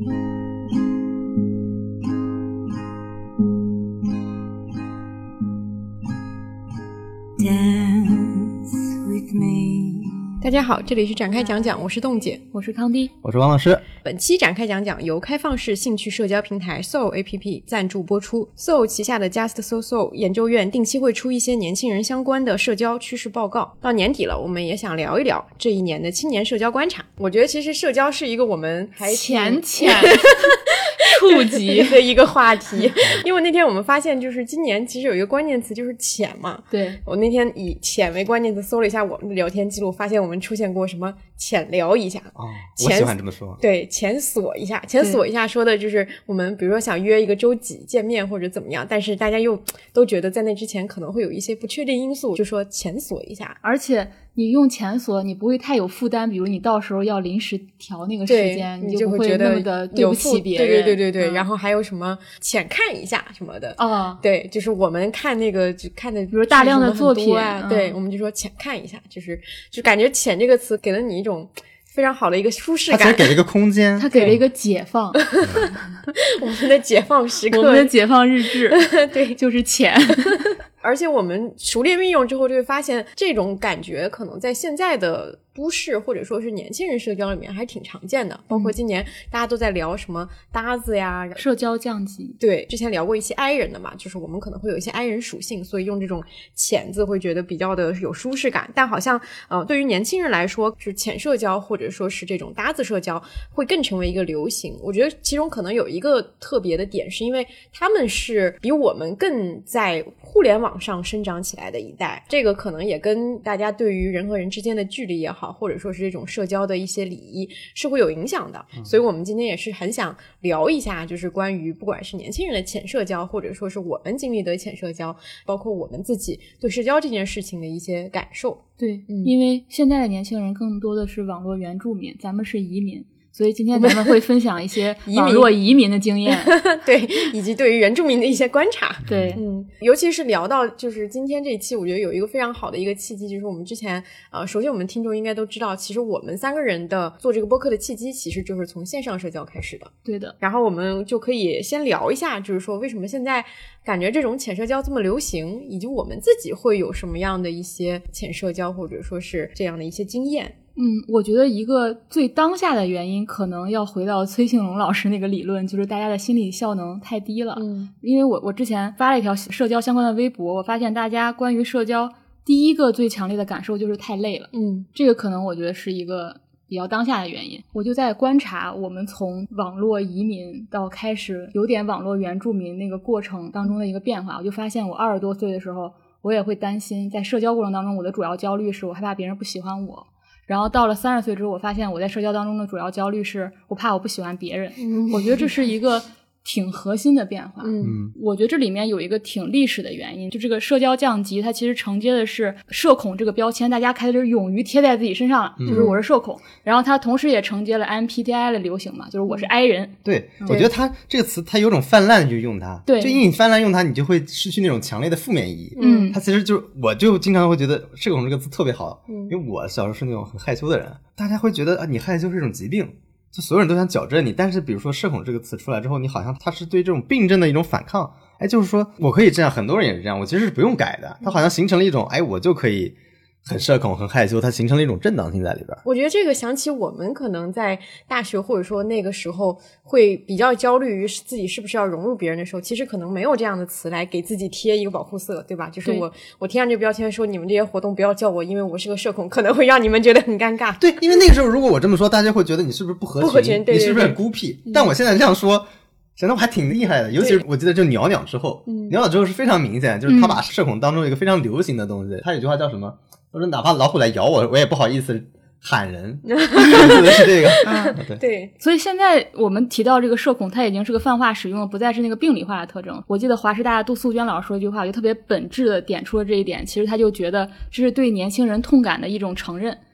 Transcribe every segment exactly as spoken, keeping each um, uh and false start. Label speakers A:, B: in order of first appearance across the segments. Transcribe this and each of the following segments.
A: 大家好，这里是展开讲讲，我是冻姐，
B: 我是康迪，
C: 我是王老师。
A: 本期展开讲讲由开放式兴趣社交平台 Soul A P P 赞助播出。 Soul 旗下的 Just So So 研究院定期会出一些年轻人相关的社交趋势报告，到年底了，我们也想聊一聊这一年的青年社交观察。我觉得其实社交是一个我们还
B: 浅浅触及
A: 的一个话题，因为那天我们发现就是今年其实有一个关键词就是浅嘛。
B: 对，
A: 我那天以浅为关键词搜了一下我们的聊天记录，发现我们出现过什么浅聊一下。
C: 哦，我喜欢这么说。
A: 对，浅锁一下，浅锁一下说的就是我们比如说想约一个周几见面或者怎么样，但是大家又都觉得在那之前可能会有一些不确定因素，就说浅锁一下。
B: 而且你用浅锁你不会太有负担，比如你到时候要临时调那个时间，
A: 你
B: 就不会那么的对不起别人。
A: 对对对对对、
B: 嗯、
A: 然后还有什么浅看一下什么的。
B: 哦，
A: 对，就是我们看那个就看的比
B: 如大量的作品
A: 啊、
B: 嗯、
A: 对，我们就说浅看一下，就是就感觉浅这个词给了你一种非常好的一个舒适感，
C: 它给了一个空间，
B: 它给了一个解放
A: 我们的解放时刻，
B: 我们的解放日志
A: 对，
B: 就是浅
A: 而且我们熟练运用之后就会发现这种感觉可能在现在的都市或者说是年轻人社交里面还挺常见的，包括今年大家都在聊什么搭子呀、
B: 社交降级。
A: 对，之前聊过一些 I 人的嘛，就是我们可能会有一些 I 人属性，所以用这种浅字会觉得比较的有舒适感。但好像呃，对于年轻人来说，是浅社交或者说是这种搭子社交会更成为一个流行。我觉得其中可能有一个特别的点，是因为他们是比我们更在互联网上生长起来的一代，这个可能也跟大家对于人和人之间的距离也好，或者说是这种社交的一些礼仪是会有影响的、嗯、所以我们今天也是很想聊一下，就是关于不管是年轻人的浅社交，或者说是我们经历的浅社交，包括我们自己对社交这件事情的一些感受。
B: 对、
A: 嗯、
B: 因为现在的年轻人更多的是网络原住民，咱们是移民，所以今天咱们会分享一些网络移民的经验
A: 对，以及对于原住民的一些观察。
B: 对，
A: 嗯，尤其是聊到就是今天这一期，我觉得有一个非常好的一个契机，就是我们之前呃，首先我们听众应该都知道，其实我们三个人的做这个播客的契机其实就是从线上社交开始的。
B: 对的，
A: 然后我们就可以先聊一下，就是说为什么现在感觉这种浅社交这么流行，以及我们自己会有什么样的一些浅社交或者说是这样的一些经验。
B: 嗯，我觉得一个最当下的原因可能要回到崔庆龙老师那个理论，就是大家的心理效能太低了。
A: 嗯，
B: 因为我我之前发了一条社交相关的微博，我发现大家关于社交第一个最强烈的感受就是太累了。
A: 嗯，
B: 这个可能我觉得是一个比较当下的原因。我就在观察我们从网络移民到开始有点网络原住民那个过程当中的一个变化，我就发现我二十多岁的时候，我也会担心在社交过程当中，我的主要焦虑是我害怕别人不喜欢我。然后到了三十岁之后，我发现我在社交当中的主要焦虑是我怕我不喜欢别人。
A: 嗯，
B: 我觉得这是一个挺核心的变化。
A: 嗯，
B: 我觉得这里面有一个挺历史的原因，就这个社交降级它其实承接的是社恐这个标签，大家开始勇于贴在自己身上了、嗯、就是我是社恐，然后它同时也承接了 M B T I 的流行嘛，就是我是 I 人。
C: 对、嗯、我觉得它这个词它有种泛滥就用它，
B: 对，
C: 就因为你泛滥用它你就会失去那种强烈的负面意义。
B: 嗯，
C: 它其实就我就经常会觉得社恐这个词特别好、
A: 嗯、
C: 因为我小时候是那种很害羞的人，大家会觉得啊，你害羞是一种疾病，就所有人都想矫正你，但是比如说社恐这个词出来之后，你好像它是对这种病症的一种反抗。哎，就是说我可以这样，很多人也是这样，我其实是不用改的，它好像形成了一种哎，我就可以很社恐很害羞，它形成了一种正当性在里边。
A: 我觉得这个想起我们可能在大学或者说那个时候会比较焦虑于自己是不是要融入别人的时候，其实可能没有这样的词来给自己贴一个保护色，对吧？就是我我贴上这个标签说你们这些活动不要叫我，因为我是个社恐，可能会让你们觉得很尴尬。
C: 对，因为那个时候如果我这么说，大家会觉得你是不是不合群，
A: 不合群，对对对，
C: 你是不是很孤僻、嗯、但我现在这样说显得我还挺厉害的，尤其是我记得就鸟鸟之后，鸟鸟之后是非常明显，就是他把社恐当中一个非常流行的东西、嗯、他有句话叫什么，他说哪怕老虎来咬我我也不好意思喊人是这个、
B: 嗯、
C: 对
B: 对，所以现在我们提到这个社恐它已经是个泛化使用了，不再是那个病理化的特征。我记得华师大的杜素娟老师说一句话，就特别本质的点出了这一点，其实他就觉得这是对年轻人痛感的一种承认，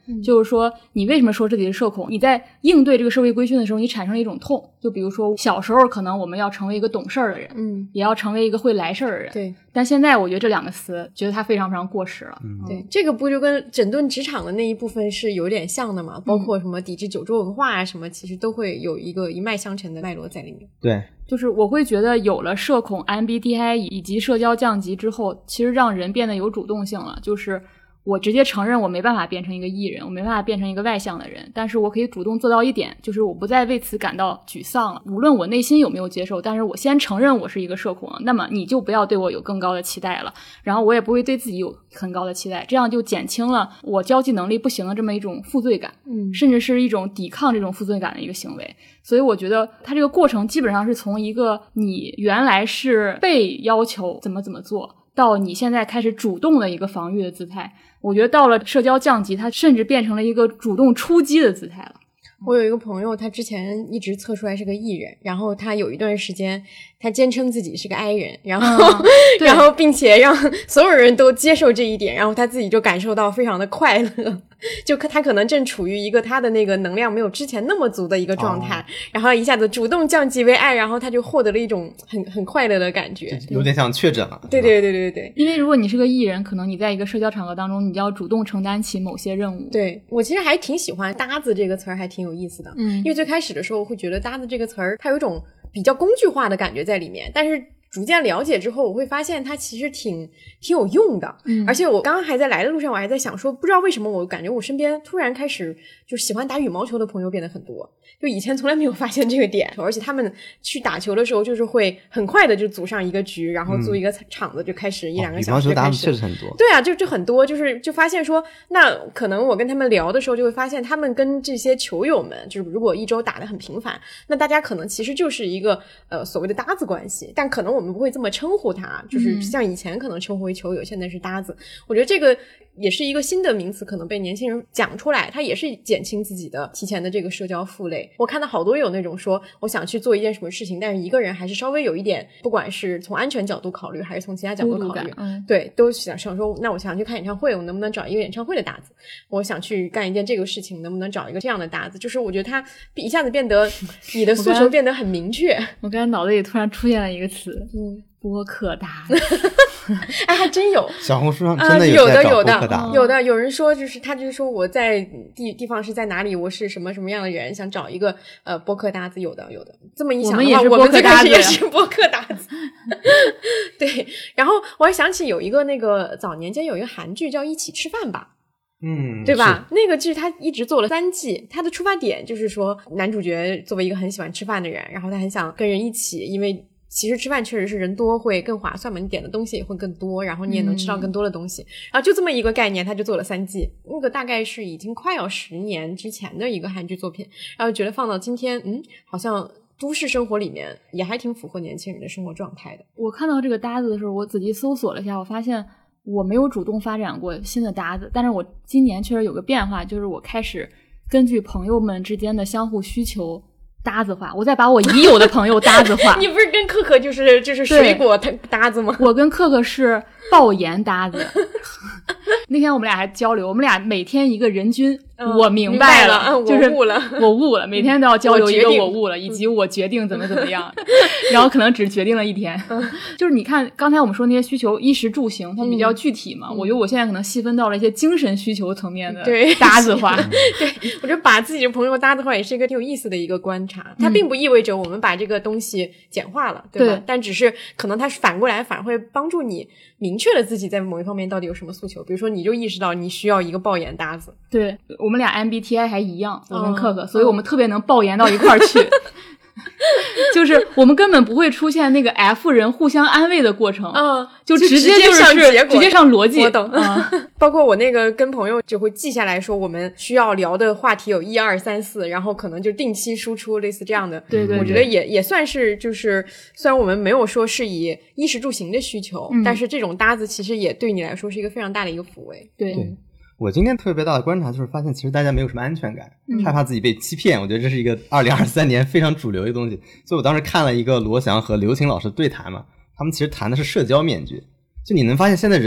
B: 嗯、就是说你为什么说自己是社恐，你在应对这个社会规训的时候你产生了一种痛，就比如说小时候可能我们要成为一个懂事儿的人，
A: 嗯，
B: 也要成为一个会来事儿的人，
A: 对，
B: 但现在我觉得这两个词觉得它非常非常过时了。
C: 嗯，
A: 对，这个不就跟整顿职场的那一部分是有点像的嘛？包括什么抵制酒桌文化啊什么，其实都会有一个一脉相承的脉络在里面。
C: 对，
B: 就是我会觉得有了社恐 M B T I 以及社交降级之后，其实让人变得有主动性了，就是我直接承认我没办法变成一个 E 人，我没办法变成一个外向的人，但是我可以主动做到一点，就是我不再为此感到沮丧了。无论我内心有没有接受，但是我先承认我是一个社恐了，那么你就不要对我有更高的期待了，然后我也不会对自己有很高的期待，这样就减轻了我交际能力不行的这么一种负罪感，
A: 嗯，
B: 甚至是一种抵抗这种负罪感的一个行为。所以我觉得它这个过程基本上是从一个你原来是被要求怎么怎么做，到你现在开始主动的一个防御的姿态。我觉得到了社交降级，它甚至变成了一个主动出击的姿态了。
A: 我有一个朋友，他之前一直测出来是个 E 人，然后他有一段时间他坚称自己是个 I 人，然后、嗯、然后并且让所有人都接受这一点，然后他自己就感受到非常的快乐，就他可能正处于一个他的那个能量没有之前那么足的一个状态、哦、然后一下子主动降级为 I， 然后他就获得了一种很很快乐的感觉，
C: 有点像确诊了。
A: 对对对对对，
B: 因为如果你是个 E 人，可能你在一个社交场合当中你就要主动承担起某些任务。
A: 对，我其实还挺喜欢搭子这个词儿，还挺有意思的。嗯，因为最开始的时候会觉得搭子这个词儿它有一种比较工具化的感觉在里面，但是逐渐了解之后我会发现它其实挺挺有用的。嗯，而且我刚刚还在来的路上我还在想说，不知道为什么我感觉我身边突然开始就喜欢打羽毛球的朋友变得很多，就以前从来没有发现这个点，而且他们去打球的时候就是会很快的就组上一个局，然后租一个场子就开始一两个小时、哦、羽毛球
C: 打的确实很多。
A: 对啊，就就很多，就是就发现说，那可能我跟他们聊的时候就会发现他们跟这些球友们就是如果一周打得很频繁，那大家可能其实就是一个呃所谓的搭子关系，但可能我们不会这么称呼他，就是像以前可能称呼为球友、嗯、现在是搭子。我觉得这个也是一个新的名词，可能被年轻人讲出来，它也是减轻自己的提前的这个社交负累。我看到好多有那种说我想去做一件什么事情，但是一个人还是稍微有一点，不管是从安全角度考虑还是从其他角度考虑、嗯、对，都想想说那我想去看演唱会，我能不能找一个演唱会的搭子，我想去干一件这个事情，能不能找一个这样的搭子，就是我觉得它一下子变得你的诉求变得很明确。
B: 我刚才脑子里突然出现了一个词，嗯，播客搭子。
A: 哎，还真有，
C: 小红书上真的
A: 有在找播
C: 客搭子、
A: 呃、有的有的有的有人说就是他就是说我在地地方是在哪里，我是什么什么样的人，想找一个呃播客搭子，有的有的。这么一想的话，我们最开始也是播客搭子。对，然后我还想起有一个那个早年间有一个韩剧叫《一起吃饭吧》。
C: 嗯，
A: 对吧？那个剧他一直做了三季，他的出发点就是说男主角作为一个很喜欢吃饭的人，然后他很想跟人一起，因为其实吃饭确实是人多会更划算嘛，你点的东西也会更多，然后你也能吃到更多的东西、嗯、然后就这么一个概念他就做了三季，那个大概是已经快要十年之前的一个韩剧作品，然后觉得放到今天嗯，好像都市生活里面也还挺符合年轻人的生活状态的。
B: 我看到这个搭子的时候我仔细搜索了一下，我发现我没有主动发展过新的搭子，但是我今年确实有个变化，就是我开始根据朋友们之间的相互需求搭子化，我再把我已有的朋友搭子化。
A: 你不是跟克克就是就是水果搭子吗？
B: 我跟克克是爆言搭子。那天我们俩还交流，我们俩每天一个人均、嗯、我明白了，
A: 明白了、
B: 就是
A: 我悟了
B: 我悟了，每天都要交流一个我悟了，以及我决定怎么怎么样。然后可能只决定了一天。就是你看刚才我们说那些需求衣食住行它比较具体嘛、嗯、我觉得我现在可能细分到了一些精神需求层面的搭子化。
A: 对，我觉得把自己的朋友搭子化也是一个挺有意思的一个观察，它并不意味着我们把这个东西简化了、嗯、对吧？对，但只是可能它反过来反而会帮助你明确了自己在某一方面到底有什么诉求，比如说你就意识到你需要一个爆言搭子。
B: 对，我们俩 M B T I 还一样，我跟克克、嗯、所以我们特别能爆言到一块儿去。就是我们根本不会出现那个 F 人互相安慰的过程，嗯，就直接就是
A: 上结果，
B: 直接上逻辑。
A: 我懂。嗯、包括我那个跟朋友就会记下来说我们需要聊的话题有一二三四，然后可能就定期输出类似这样的。
B: 对 对, 对，
A: 我觉得也也算是就是虽然我们没有说是以衣食住行的需求、嗯、但是这种搭子其实也对你来说是一个非常大的一个抚慰。
B: 对。
C: 对，我今天特别大的观察就是发现其实大家没有什么安全感、嗯、害怕自己被欺骗，我觉得这是一个二零二三年非常主流的东西。所以我当时看了一个罗翔和刘擎老师对谈嘛，他们其实谈的是社交面具，就你能发现现在人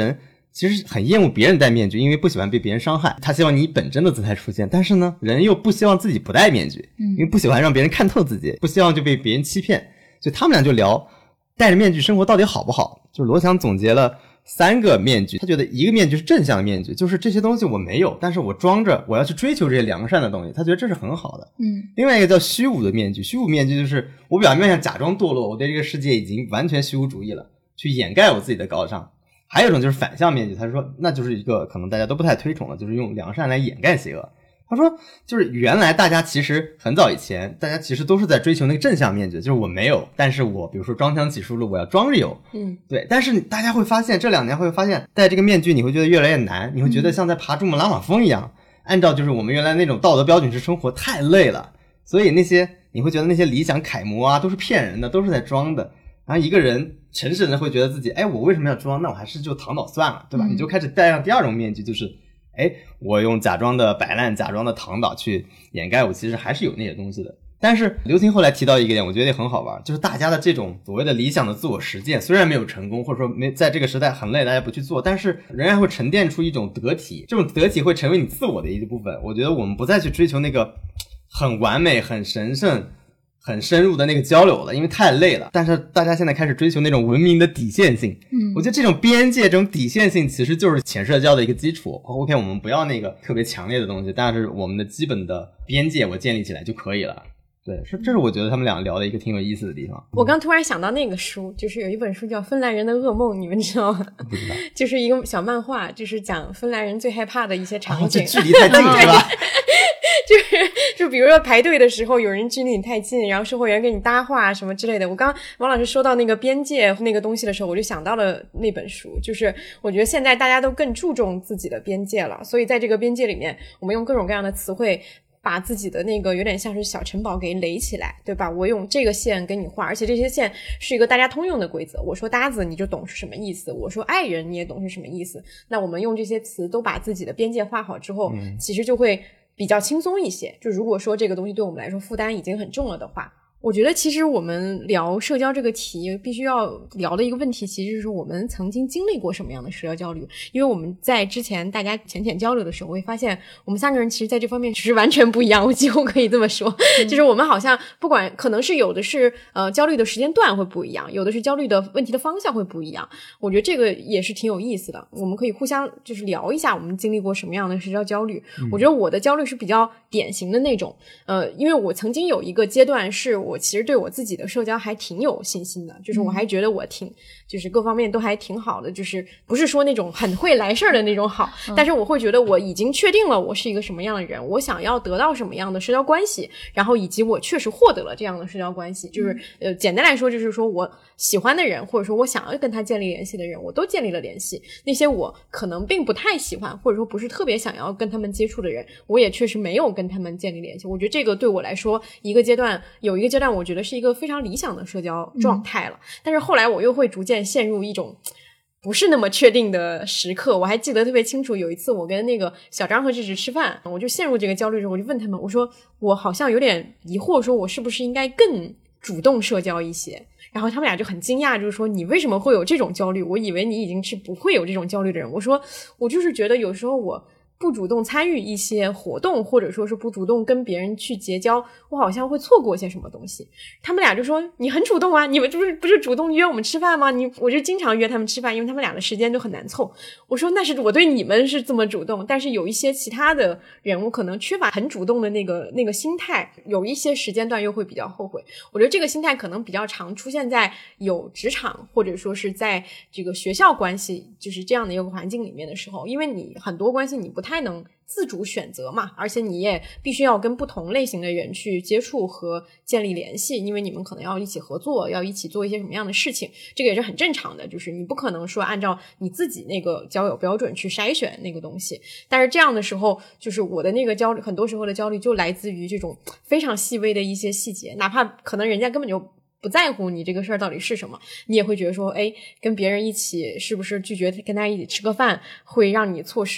C: 其实很厌恶别人戴面具，因为不喜欢被别人伤害，他希望你以本真的姿态出现，但是呢人又不希望自己不戴面具，因为不喜欢让别人看透自己，不希望就被别人欺骗，所以他们俩就聊戴着面具生活到底好不好。就是罗翔总结了三个面具，他觉得一个面具是正向的面具，就是这些东西我没有，但是我装着我要去追求这些良善的东西，他觉得这是很好的。
B: 嗯，
C: 另外一个叫虚无的面具，虚无面具就是我表面上假装堕落，我对这个世界已经完全虚无主义了，去掩盖我自己的高尚。还有一种就是反向面具，他说那就是一个可能大家都不太推崇的，就是用良善来掩盖邪恶。他说就是原来大家其实很早以前大家其实都是在追求那个正向面具，就是我没有，但是我比如说装腔起书路我要装着有，
A: 嗯，
C: 对。但是大家会发现这两年会发现戴这个面具你会觉得越来越难，你会觉得像在爬珠穆朗玛峰一样，按照就是我们原来那种道德标准去生活太累了，所以那些你会觉得那些理想楷模啊都是骗人的，都是在装的。然后一个人诚实的会觉得自己，哎，我为什么要装？那我还是就躺倒算了，对吧？嗯、你就开始戴上第二种面具，就是哎，我用假装的摆烂，假装的躺倒去掩盖我其实还是有那些东西的。但是刘擎后来提到一个点，我觉得也很好玩，就是大家的这种所谓的理想的自我实践，虽然没有成功，或者说没在这个时代很累，大家不去做，但是仍然会沉淀出一种得体，这种得体会成为你自我的一部分。我觉得我们不再去追求那个很完美、很神圣、很深入的那个交流了，因为太累了。但是大家现在开始追求那种文明的底线性。嗯，我觉得这种边界、这种底线性其实就是浅社交的一个基础。OK， 我们不要那个特别强烈的东西，但是我们的基本的边界我建立起来就可以了。对，是，这是我觉得他们俩聊的一个挺有意思的地方。
A: 我刚突然想到那个书，就是有一本书叫《芬兰人的噩梦》，你们知道吗？
C: 不知道。
A: 就是一个小漫画，就是讲芬兰人最害怕的一些场景。
C: 哦，这距离太近是吧？
A: 就是就比如说排队的时候有人距离你太近，然后售货员跟你搭话什么之类的。我刚王老师说到那个边界那个东西的时候，我就想到了那本书，就是我觉得现在大家都更注重自己的边界了，所以在这个边界里面我们用各种各样的词汇把自己的那个有点像是小城堡给垒起来，对吧？我用这个线跟你画，而且这些线是一个大家通用的规则，我说搭子你就懂是什么意思，我说爱人你也懂是什么意思。那我们用这些词都把自己的边界画好之后，嗯，其实就会比较轻松一些。就如果说这个东西对我们来说负担已经很重了的话，我觉得其实我们聊社交这个题必须要聊的一个问题，其实就是我们曾经经历过什么样的社交焦虑。因为我们在之前大家浅浅交流的时候，我会发现我们三个人其实在这方面其实完全不一样，我几乎可以这么说，嗯，就是我们好像不管可能是有的是呃焦虑的时间段会不一样，有的是焦虑的问题的方向会不一样。我觉得这个也是挺有意思的，我们可以互相就是聊一下我们经历过什么样的社交焦虑。嗯，我觉得我的焦虑是比较典型的那种，呃，因为我曾经有一个阶段是我其实对我自己的社交还挺有信心的，就是我还觉得我挺就是各方面都还挺好的，就是不是说那种很会来事儿的那种好，嗯，但是我会觉得我已经确定了我是一个什么样的人，我想要得到什么样的社交关系，然后以及我确实获得了这样的社交关系，就是呃，简单来说就是说我喜欢的人或者说我想要跟他建立联系的人我都建立了联系，那些我可能并不太喜欢或者说不是特别想要跟他们接触的人，我也确实没有跟他们建立联系。我觉得这个对我来说一个阶段有一个阶段我觉得是一个非常理想的社交状态了，嗯，但是后来我又会逐渐陷入一种不是那么确定的时刻。我还记得特别清楚，有一次我跟那个小张和志志吃饭，我就陷入这个焦虑之后，我就问他们，我说我好像有点疑惑，说我是不是应该更主动社交一些，然后他们俩就很惊讶，就是说你为什么会有这种焦虑，我以为你已经是不会有这种焦虑的人。我说我就是觉得有时候我不主动参与一些活动，或者说是不主动跟别人去结交，我好像会错过些什么东西。他们俩就说你很主动啊，你们不是不是主动约我们吃饭吗？你我就经常约他们吃饭，因为他们俩的时间就很难凑。我说那是我对你们是这么主动，但是有一些其他的人我可能缺乏很主动的那个那个心态，有一些时间段又会比较后悔。我觉得这个心态可能比较常出现在有职场或者说是在这个学校关系就是这样的一个环境里面的时候，因为你很多关系你不太能自主选择嘛，而且你也必须要跟不同类型的人去接触和建立联系，因为你们可能要一起合作，要一起做一些什么样的事情，这个也是很正常的，就是你不可能说按照你自己那个交友标准去筛选那个东西。但是这样的时候，就是我的那个焦虑，很多时候的焦虑就来自于这种非常细微的一些细节，哪怕可能人家根本就不在乎你这个事儿到底是什么，你也会觉得说，哎，跟别人一起是不是拒绝跟他一起吃个饭会让你错失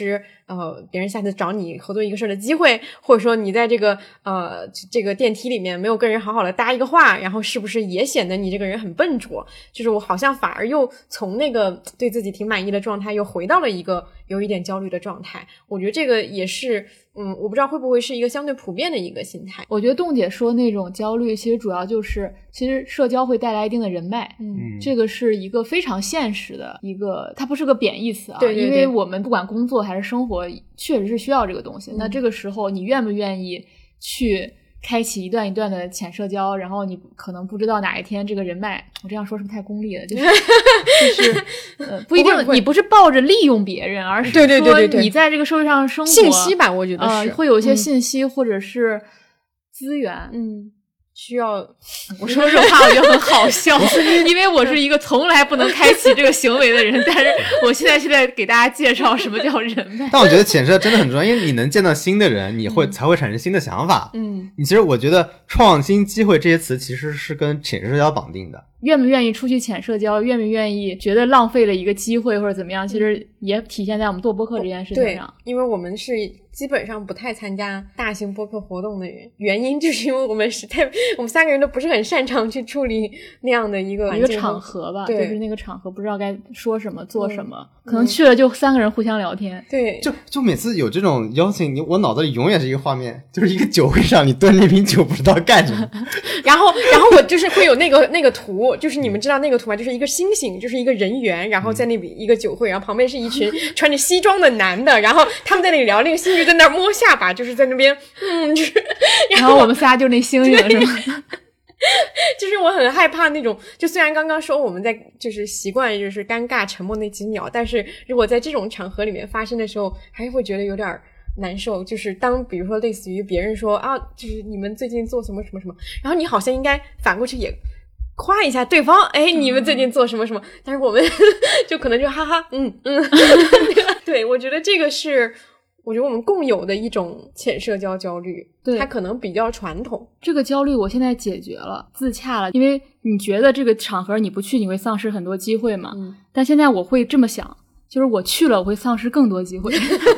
A: 呃别人下次找你合作一个事儿的机会，或者说你在这个呃这个电梯里面没有跟人好好的搭一个话，然后是不是也显得你这个人很笨拙？就是我好像反而又从那个对自己挺满意的状态又回到了一个有一点焦虑的状态。我觉得这个也是嗯，我不知道会不会是一个相对普遍的一个心态。
B: 我觉得洞姐说那种焦虑其实主要就是其实社交会带来一定的人脉，
A: 嗯，
B: 这个是一个非常现实的一个，它不是个贬义词啊，
A: 对对对，
B: 因为我们不管工作还是生活确实是需要这个东西、嗯、那这个时候你愿不愿意去开启一段一段的浅社交，然后你可能不知道哪一天这个人脉，我这样说是不是太功利了？就是就是呃，不一定，你不是抱着利用别人，而是
A: 对对对对对，
B: 你在这个社会上生活，
A: 信息吧，我觉得是、
B: 呃、会有一些信息或者是资源，
A: 嗯。需要
B: 我说这种话我觉得很好笑因为我是一个从来不能开启这个行为的人但是我现在是在给大家介绍什么叫人脉。
C: 但我觉得浅社真的很重要，因为你能见到新的人，你会、嗯、才会产生新的想法。
A: 嗯，
C: 你其实我觉得创新机会这些词其实是跟浅社交绑定的。
B: 愿不愿意出去浅社交，愿不愿意觉得浪费了一个机会或者怎么样，其实也体现在我们做播客这件事情上。
A: 对，因为我们是基本上不太参加大型播客活动的人，原因就是因为我们实在我们三个人都不是很擅长去处理那样的一个
B: 一个场合吧，
A: 对，
B: 就是那个场合不知道该说什么做什么、嗯、可能去了就三个人互相聊天。
A: 对，
C: 就就每次有这种邀请你，我脑子里永远是一个画面，就是一个酒会上你端那瓶酒不知道干什么
A: 然后然后我就是会有那个那个图，就是你们知道那个图吗？就是一个星星，就是一个人猿，然后在那一个酒会，然后旁边是一群穿着西装的男的，然后他们在那里聊，那个星星在那儿摸下巴，就是在那边嗯就是
B: 然后我们仨就是那星星是吗
A: 就是我很害怕那种，就虽然刚刚说我们在就是习惯就是尴尬沉默那几秒，但是如果在这种场合里面发生的时候还是会觉得有点难受。就是当比如说类似于别人说啊就是你们最近做什么什么什么，然后你好像应该反过去也夸一下对方，哎，你们最近做什么什么、嗯、但是我们就可能就哈哈嗯嗯对，我觉得这个是我觉得我们共有的一种浅社交焦虑，
B: 对，
A: 它可能比较传统。
B: 这个焦虑我现在解决了，自洽了，因为你觉得这个场合你不去你会丧失很多机会嘛、嗯、但现在我会这么想，就是我去了我会丧失更多机会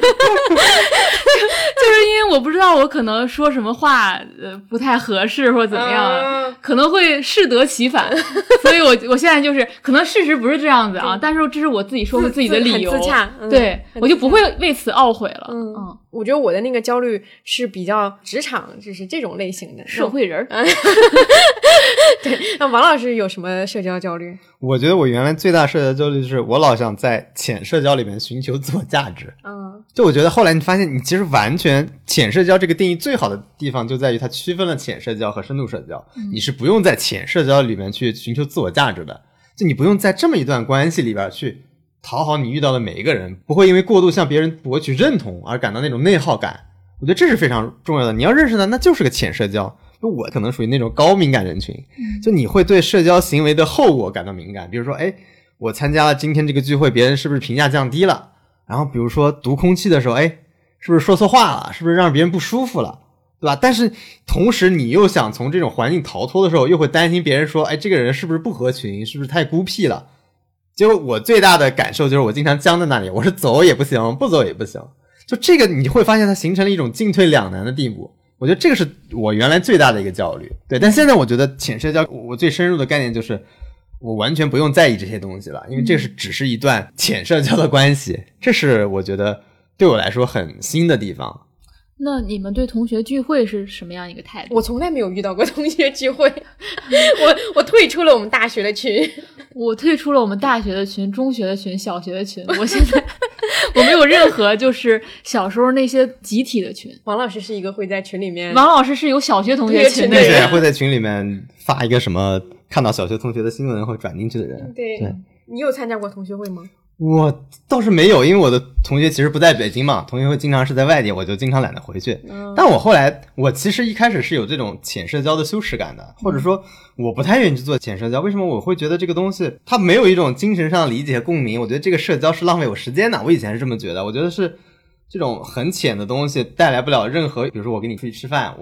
B: 就是因为我不知道我可能说什么话呃不太合适或者怎么样、啊、可能会适得其反所以我我现在就是可能事实不是这样子啊，但是这是我自己说服自己的理由，
A: 很自洽、嗯、
B: 对，我就不会为此懊悔了。
A: 嗯嗯，我觉得我的那个焦虑是比较职场就是这种类型的
B: 社会人
A: 对，那王老师有什么社交焦虑？
C: 我觉得我原来最大社交焦虑就是我老想在浅社交里面寻求自我价值。
A: 嗯，
C: 就我觉得后来你发现你其实完全浅社交这个定义最好的地方就在于它区分了浅社交和深度社交、嗯、你是不用在浅社交里面去寻求自我价值的，就你不用在这么一段关系里边去讨好你遇到的每一个人，不会因为过度向别人博取认同而感到那种内耗感。我觉得这是非常重要的，你要认识的那就是个浅社交。我可能属于那种高敏感人群，就你会对社交行为的后果感到敏感，比如说哎，我参加了今天这个聚会，别人是不是评价降低了，然后比如说读空气的时候，哎，是不是说错话了，是不是让别人不舒服了，对吧？但是同时你又想从这种环境逃脱的时候，又会担心别人说哎，这个人是不是不合群，是不是太孤僻了。结果我最大的感受就是我经常僵在那里，我是走也不行，不走也不行，就这个你会发现它形成了一种进退两难的地步。我觉得这个是我原来最大的一个焦虑，对。但现在我觉得浅社交我最深入的概念就是我完全不用在意这些东西了，因为这是只是一段浅社交的关系，这是我觉得对我来说很新的地方。
B: 那你们对同学聚会是什么样一个态度？
A: 我从来没有遇到过同学聚会我我退出了我们大学的群
B: 我退出了我们大学的群，中学的群，小学的群，我现在我没有任何就是小时候那些集体的群。
A: 王老师是一个会在群里面，
B: 王老师是有小学同学群的
C: 人，对，会在群里面发一个什么看到小学同学的新闻会转进去的人。
A: 对，对，你有参加过同学会吗？
C: 我倒是没有，因为我的同学其实不在北京嘛，同学会经常是在外地，我就经常懒得回去、嗯、但我后来我其实一开始是有这种浅社交的羞耻感的，或者说我不太愿意去做浅社交。为什么？我会觉得这个东西它没有一种精神上的理解和共鸣，我觉得这个社交是浪费我时间的，我以前是这么觉得，我觉得是这种很浅的东西带来不了任何，比如说我跟你出去吃饭，我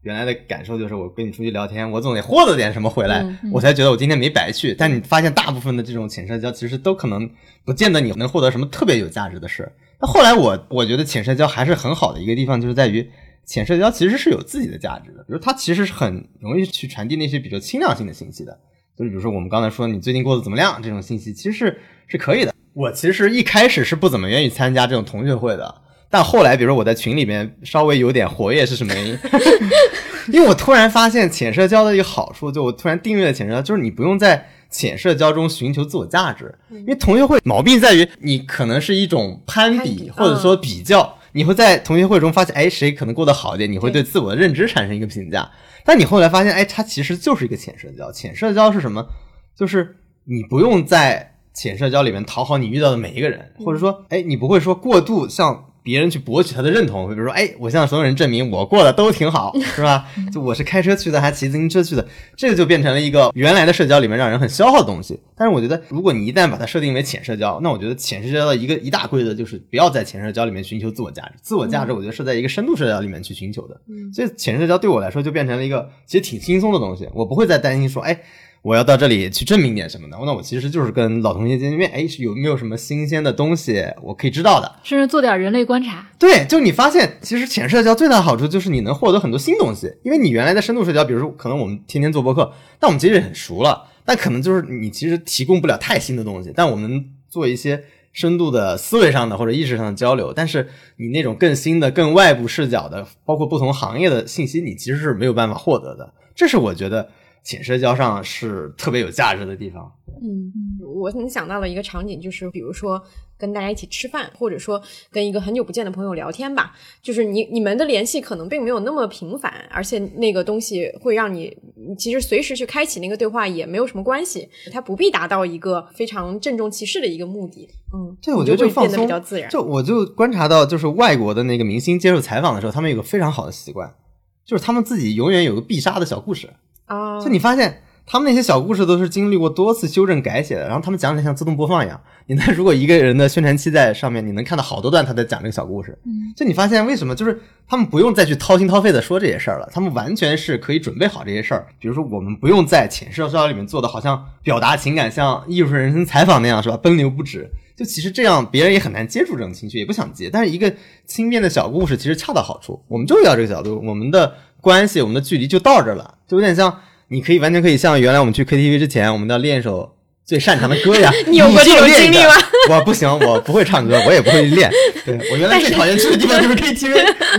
C: 原来的感受就是我跟你出去聊天，我总得获得点什么回来，
A: 嗯
C: 我才觉得我今天没白去。但你发现大部分的这种浅社交其实都可能不见得你能获得什么特别有价值的事。那后来我我觉得浅社交还是很好的一个地方，就是在于浅社交其实是有自己的价值的，比如它其实是很容易去传递那些比较轻量性的信息的，就是比如说我们刚才说你最近过得怎么样这种信息其实是是可以的。我其实一开始是不怎么愿意参加这种同学会的，但后来比如说我在群里面稍微有点活跃是什么原因因为我突然发现浅社交的一个好处，就我突然订阅了浅社交，就是你不用在浅社交中寻求自我价值。因为同学会毛病在于你可能是一种攀比或者说比较，你会在同学会中发现哎谁可能过得好一点，你会对自我的认知产生一个评价。但你后来发现哎它其实就是一个浅社交。浅社交是什么？就是你不用在浅社交里面讨好你遇到的每一个人，或者说哎你不会说过度向别人去博取他的认同，比如说哎我向所有人证明我过得都挺好是吧，就我是开车去的还骑自行车去的，这个就变成了一个原来的社交里面让人很消耗的东西。但是我觉得如果你一旦把它设定为浅社交，那我觉得浅社交的一个一大规则就是不要在浅社交里面寻求自我价值，自我价值我觉得是在一个深度社交里面去寻求的。所以浅社交对我来说就变成了一个其实挺轻松的东西，我不会再担心说哎我要到这里去证明点什么的，那我其实就是跟老同学见面，哎，有没有什么新鲜的东西我可以知道的，
B: 甚至做点人类观察。
C: 对，就你发现其实浅社交最大的好处就是你能获得很多新东西。因为你原来的深度社交，比如说可能我们天天做播客，但我们其实很熟了，但可能就是你其实提供不了太新的东西，但我们做一些深度的思维上的或者意识上的交流，但是你那种更新的更外部视角的包括不同行业的信息你其实是没有办法获得的，这是我觉得浅社交上是特别有价值的地方。
A: 嗯，我能想到了一个场景，就是比如说跟大家一起吃饭，或者说跟一个很久不见的朋友聊天吧，就是你你们的联系可能并没有那么频繁，而且那个东西会让你其实随时去开启那个对话也没有什么关系，它不必达到一个非常郑重其事的一个目的。嗯，
C: 对，我觉得
A: 就
C: 就放松
A: 会变得比较自然。
C: 就我就观察到，就是外国的那个明星接受采访的时候，他们有个非常好的习惯，就是他们自己永远有个必杀的小故事
A: 啊，
C: 就你发现他们那些小故事都是经历过多次修正改写的，然后他们讲起来像自动播放一样。你那如果一个人的宣传期在上面，你能看到好多段他在讲这个小故事。嗯，就你发现为什么就是他们不用再去掏心掏肺的说这些事儿了，他们完全是可以准备好这些事儿。比如说我们不用在浅社交里面做的好像表达情感像艺术人生采访那样是吧，奔流不止。就其实这样别人也很难接触这种情绪，也不想接，但是一个轻便的小故事其实恰到好处，我们就要这个角度，我们的关系我们的距离就到这了，就有点像你可以完全可以像原来我们去 K T V 之前我们要练一首最擅长的歌呀
A: 你有过这种经历吗？
C: 我不行，我不会唱歌，我也不会练。对，我原来最讨厌去的地方就是 K T V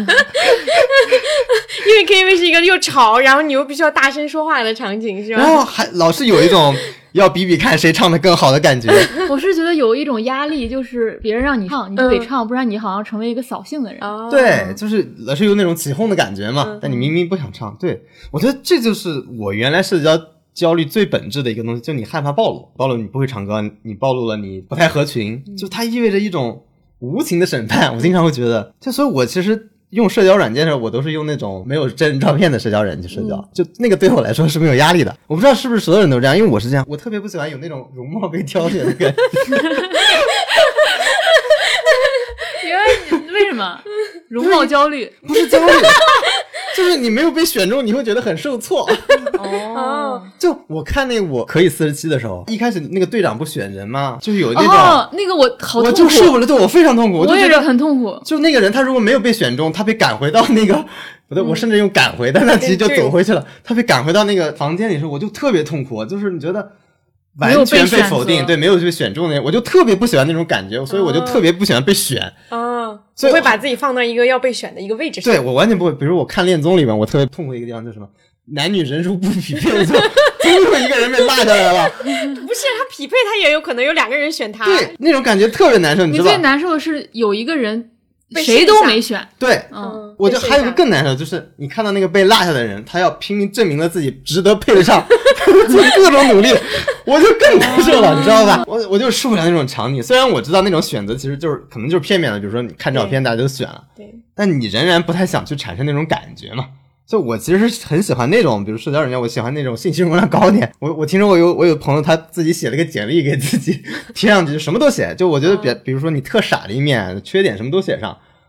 A: 因为 K T V 是一个又吵然后你又必须要大声说话的场景是吧？
C: 然后还老是有一种要比比看谁唱的更好的感觉。
B: 我是觉得有一种压力，就是别人让你唱你就得唱、嗯、不然你好像成为一个扫兴的人、
A: 哦、
C: 对，就是老是有那种起哄的感觉嘛、嗯、但你明明不想唱。对，我觉得这就是我原来社交焦虑最本质的一个东西，就你害怕暴露，暴露你不会唱歌，你暴露了你不太合群，就它意味着一种无情的审判。我经常会觉得，就所以我其实用社交软件的时候，我都是用那种没有真人照片的社交软件社交、嗯、就那个对我来说是没有压力的。我不知道是不是所有人都这样，因为我是这样，我特别不喜欢有那种容貌被挑选的感觉。
B: 原来你为什么容貌焦虑？
C: 不是焦虑，就是你没有被选中，你会觉得很受挫。
B: 哦，
C: 就我看那个我可以四十七的时候，一开始那个队长不选人嘛，就是有那种、
B: 哦、那个我好痛苦，
C: 我就受不了，对我非常痛苦，我就觉得
B: 我也是很痛苦。
C: 就那个人他如果没有被选中，他被赶回到那个不对，我甚至用赶回，但他其实就走回去了。他被赶回到那个房间里的时候，我就特别痛苦，就是你觉得完全被否定，对，没有被选中的人，我就特别不喜欢那种感觉，所以我就特别不喜欢被选。
A: 啊，所以会把自己放到一个要被选的一个位置上。
C: 对，我完全不会。比如我看恋综里面，我特别痛苦的一个地方就是什么，男女人数不匹配的时候，总有一个人被落下来了。
A: 不是他匹配，他也有可能有两个人选他。
C: 对，那种感觉特别难受，你知道吧？
B: 你最难受的是有一个人谁都没选。
C: 对，
B: 嗯，
C: 我就还有一个更难受，就是你看到那个被落下的人，他要拼命证明了自己值得配得上，做各种努力，我就更难受了，你知道吧？我我就受不了那种场景。虽然我知道那种选择其实就是可能就是片面的，比如说你看照片大家都选了，
A: 对，
C: 但你仍然不太想去产生那种感觉嘛。就我其实是很喜欢那种，比如社交软件，我喜欢那种信息容量高点。我我听说我有我有朋友他自己写了个简历给自己贴上去，什么都写。就我觉得比比如说你特傻的一面、缺点什么都写上。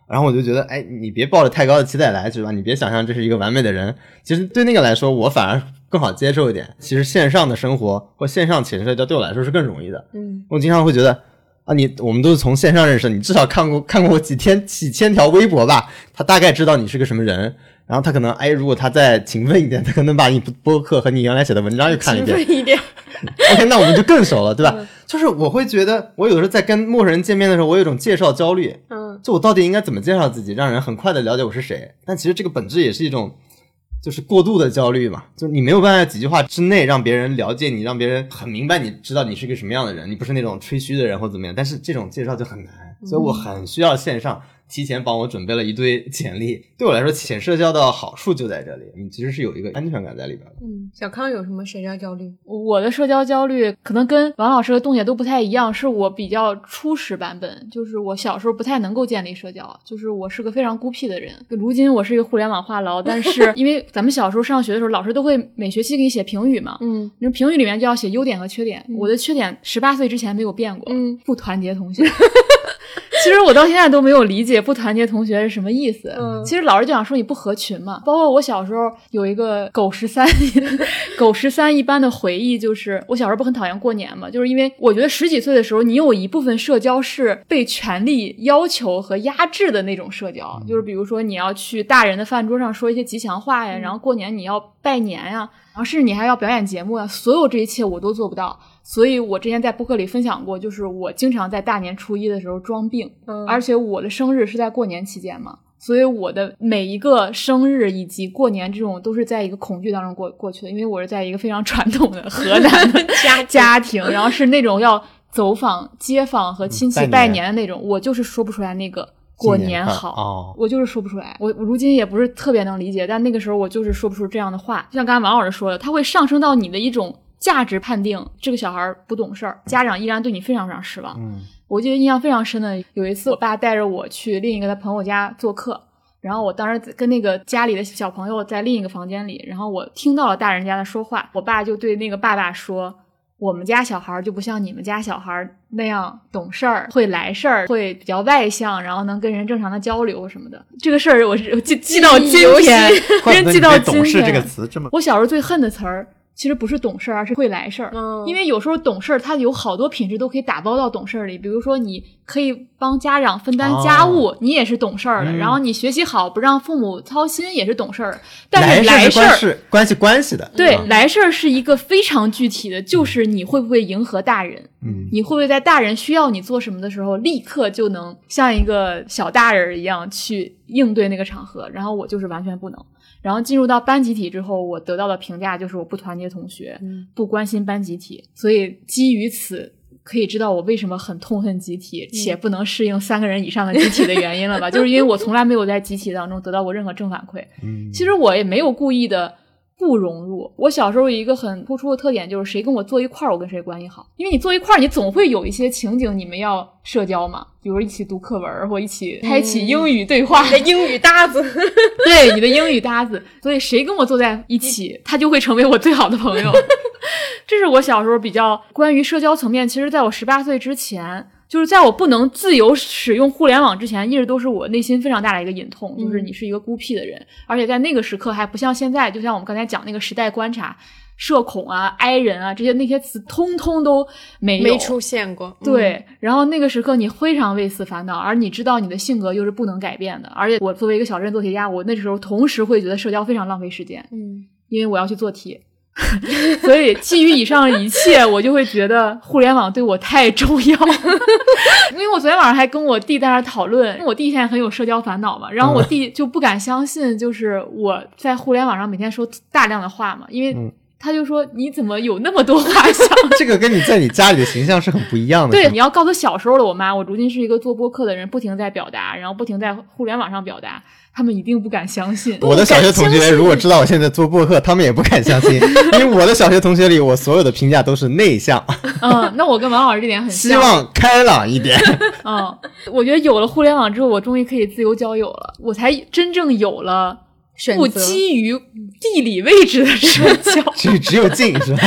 C: 然后我就觉得，哎，你别抱着太高的期待来，是吧？你别想象这是一个完美的人。其实对那个来说，我反而更好接受一点。其实线上的生活或线上潜社交对我来说是更容易的。
A: 嗯，
C: 我经常会觉得啊，你我们都是从线上认识，你至少看过看过几天几千条微博吧，他大概知道你是个什么人。然后他可能，哎，如果他再勤奋一点，他可能把你播客和你原来写的文章又看一遍。
A: 勤奋一点。
C: OK， 那我们就更熟了，对吧？
A: 嗯、
C: 就是我会觉得，我有的时候在跟陌生人见面的时候，我有一种介绍焦虑。
A: 嗯，
C: 就我到底应该怎么介绍自己，让人很快的了解我是谁？但其实这个本质也是一种，就是过度的焦虑嘛。就是你没有办法在几句话之内让别人了解你，让别人很明白你知道你是个什么样的人，你不是那种吹嘘的人或怎么样。但是这种介绍就很难，所以我很需要线上。提前帮我准备了一堆简历，对我来说浅社交的好处就在这里，你其实是有一个安全感在里边的。
A: 嗯，小康有什么社交焦虑？
B: 我的社交焦虑可能跟王老师和洞姐都不太一样，是我比较初始版本，就是我小时候不太能够建立社交，就是我是个非常孤僻的人。如今我是一个互联网话痨，但是因为咱们小时候上学的时候，老师都会每学期给你写评语嘛，
A: 嗯，
B: 那评语里面就要写优点和缺点，
A: 嗯、
B: 我的缺点十八岁之前没有变过，
A: 嗯，
B: 不团结同学。其实我到现在都没有理解不团结同学是什么意思。
A: 嗯，
B: 其实老师就想说你不合群嘛。包括我小时候有一个狗十三狗十三一般的回忆，就是我小时候不很讨厌过年嘛，就是因为我觉得十几岁的时候，你有一部分社交是被权力要求和压制的那种社交，就是比如说你要去大人的饭桌上说一些吉祥话呀，然后过年你要拜年呀，然后甚至你还要表演节目呀，所有这一切我都做不到。所以我之前在播客里分享过，就是我经常在大年初一的时候装病，
A: 嗯，
B: 而且我的生日是在过年期间嘛，所以我的每一个生日以及过年这种都是在一个恐惧当中过过去的，因为我是在一个非常传统的河南的家家庭，然后是那种要走访街坊和亲戚拜年的那种，我就是说不出来那个过年好，
C: 哦，
B: 我就是说不出来。我我如今也不是特别能理解，但那个时候我就是说不出这样的话。就像刚才王老师说的，它会上升到你的一种价值判定，这个小孩不懂事儿，家长依然对你非常非常失望。
C: 嗯，
B: 我记得印象非常深的有一次，我爸带着我去另一个他朋友家做客，然后我当时跟那个家里的小朋友在另一个房间里，然后我听到了大人家的说话，我爸就对那个爸爸说，我们家小孩就不像你们家小孩那样懂事儿，会来事儿，会比较外向，然后能跟人正常的交流什么的。这个事儿我是记记到今天，真记到今天。
C: 懂事这个词这么，
B: 我小时候最恨的词儿其实不是懂事儿，而是会来事儿。
A: 嗯，
B: 因为有时候懂事儿，它有好多品质都可以打包到懂事儿里。比如说，你可以帮家长分担家务，哦、你也是懂事儿的、嗯。然后你学习好，不让父母操心，也是懂事儿。但是来事儿
C: 是关系关系的。
B: 对，
C: 嗯、
B: 来事儿是一个非常具体的，就是你会不会迎合大人。
C: 嗯，
B: 你会不会在大人需要你做什么的时候，立刻就能像一个小大人一样去应对那个场合？然后我就是完全不能。然后进入到班集体之后，我得到的评价就是我不团结同学，
A: 嗯、
B: 不关心班集体。所以基于此，可以知道我为什么很痛恨集体，
A: 嗯、
B: 且不能适应三个人以上的集体的原因了吧？就是因为我从来没有在集体当中得到过任何正反馈。
C: 嗯，
B: 其实我也没有故意的不融入。我小时候有一个很突出的特点，就是谁跟我坐一块儿，我跟谁关系好。因为你坐一块儿，你总会有一些情景，你们要社交嘛，比如一起读课文，或一起开启英语对话。
A: 嗯、你的英语搭子，
B: 对，你的英语搭子。所以谁跟我坐在一起，他就会成为我最好的朋友。这是我小时候比较关于社交层面，其实在我十八岁之前，就是在我不能自由使用互联网之前，一直都是我内心非常大的一个隐痛，就是你是一个孤僻的人，嗯、而且在那个时刻还不像现在，就像我们刚才讲那个时代观察，社恐啊、i 人啊这些那些词通通都没有
A: 没出现过。
B: 对，
A: 嗯、
B: 然后那个时刻你非常为此烦恼，而你知道你的性格又是不能改变的，而且我作为一个小镇做题家，我那时候同时会觉得社交非常浪费时间，
A: 嗯，
B: 因为我要去做题。所以基于以上一切，我就会觉得互联网对我太重要。因为我昨天晚上还跟我弟在那讨论，因为我弟现在很有社交烦恼嘛，然后我弟就不敢相信，就是我在互联网上每天说大量的话嘛，因为他就说你怎么有那么多话想？
C: 这个跟你在你家里的形象是很不一样的。
B: 对，你要告诉小时候的我妈，我如今是一个做播客的人，不停在表达，然后不停在互联网上表达，他们一定不敢相信。
C: 我的小学同学如果知道我现在做播客，他们也不敢相信，因为我的小学同学里，我所有的评价都是内向。
B: 嗯，那我跟王老师这点很像，
C: 希望开朗一点。
B: 嗯，我觉得有了互联网之后，我终于可以自由交友了，我才真正有了不基于地理位置的社交。
C: 只只有近是吧？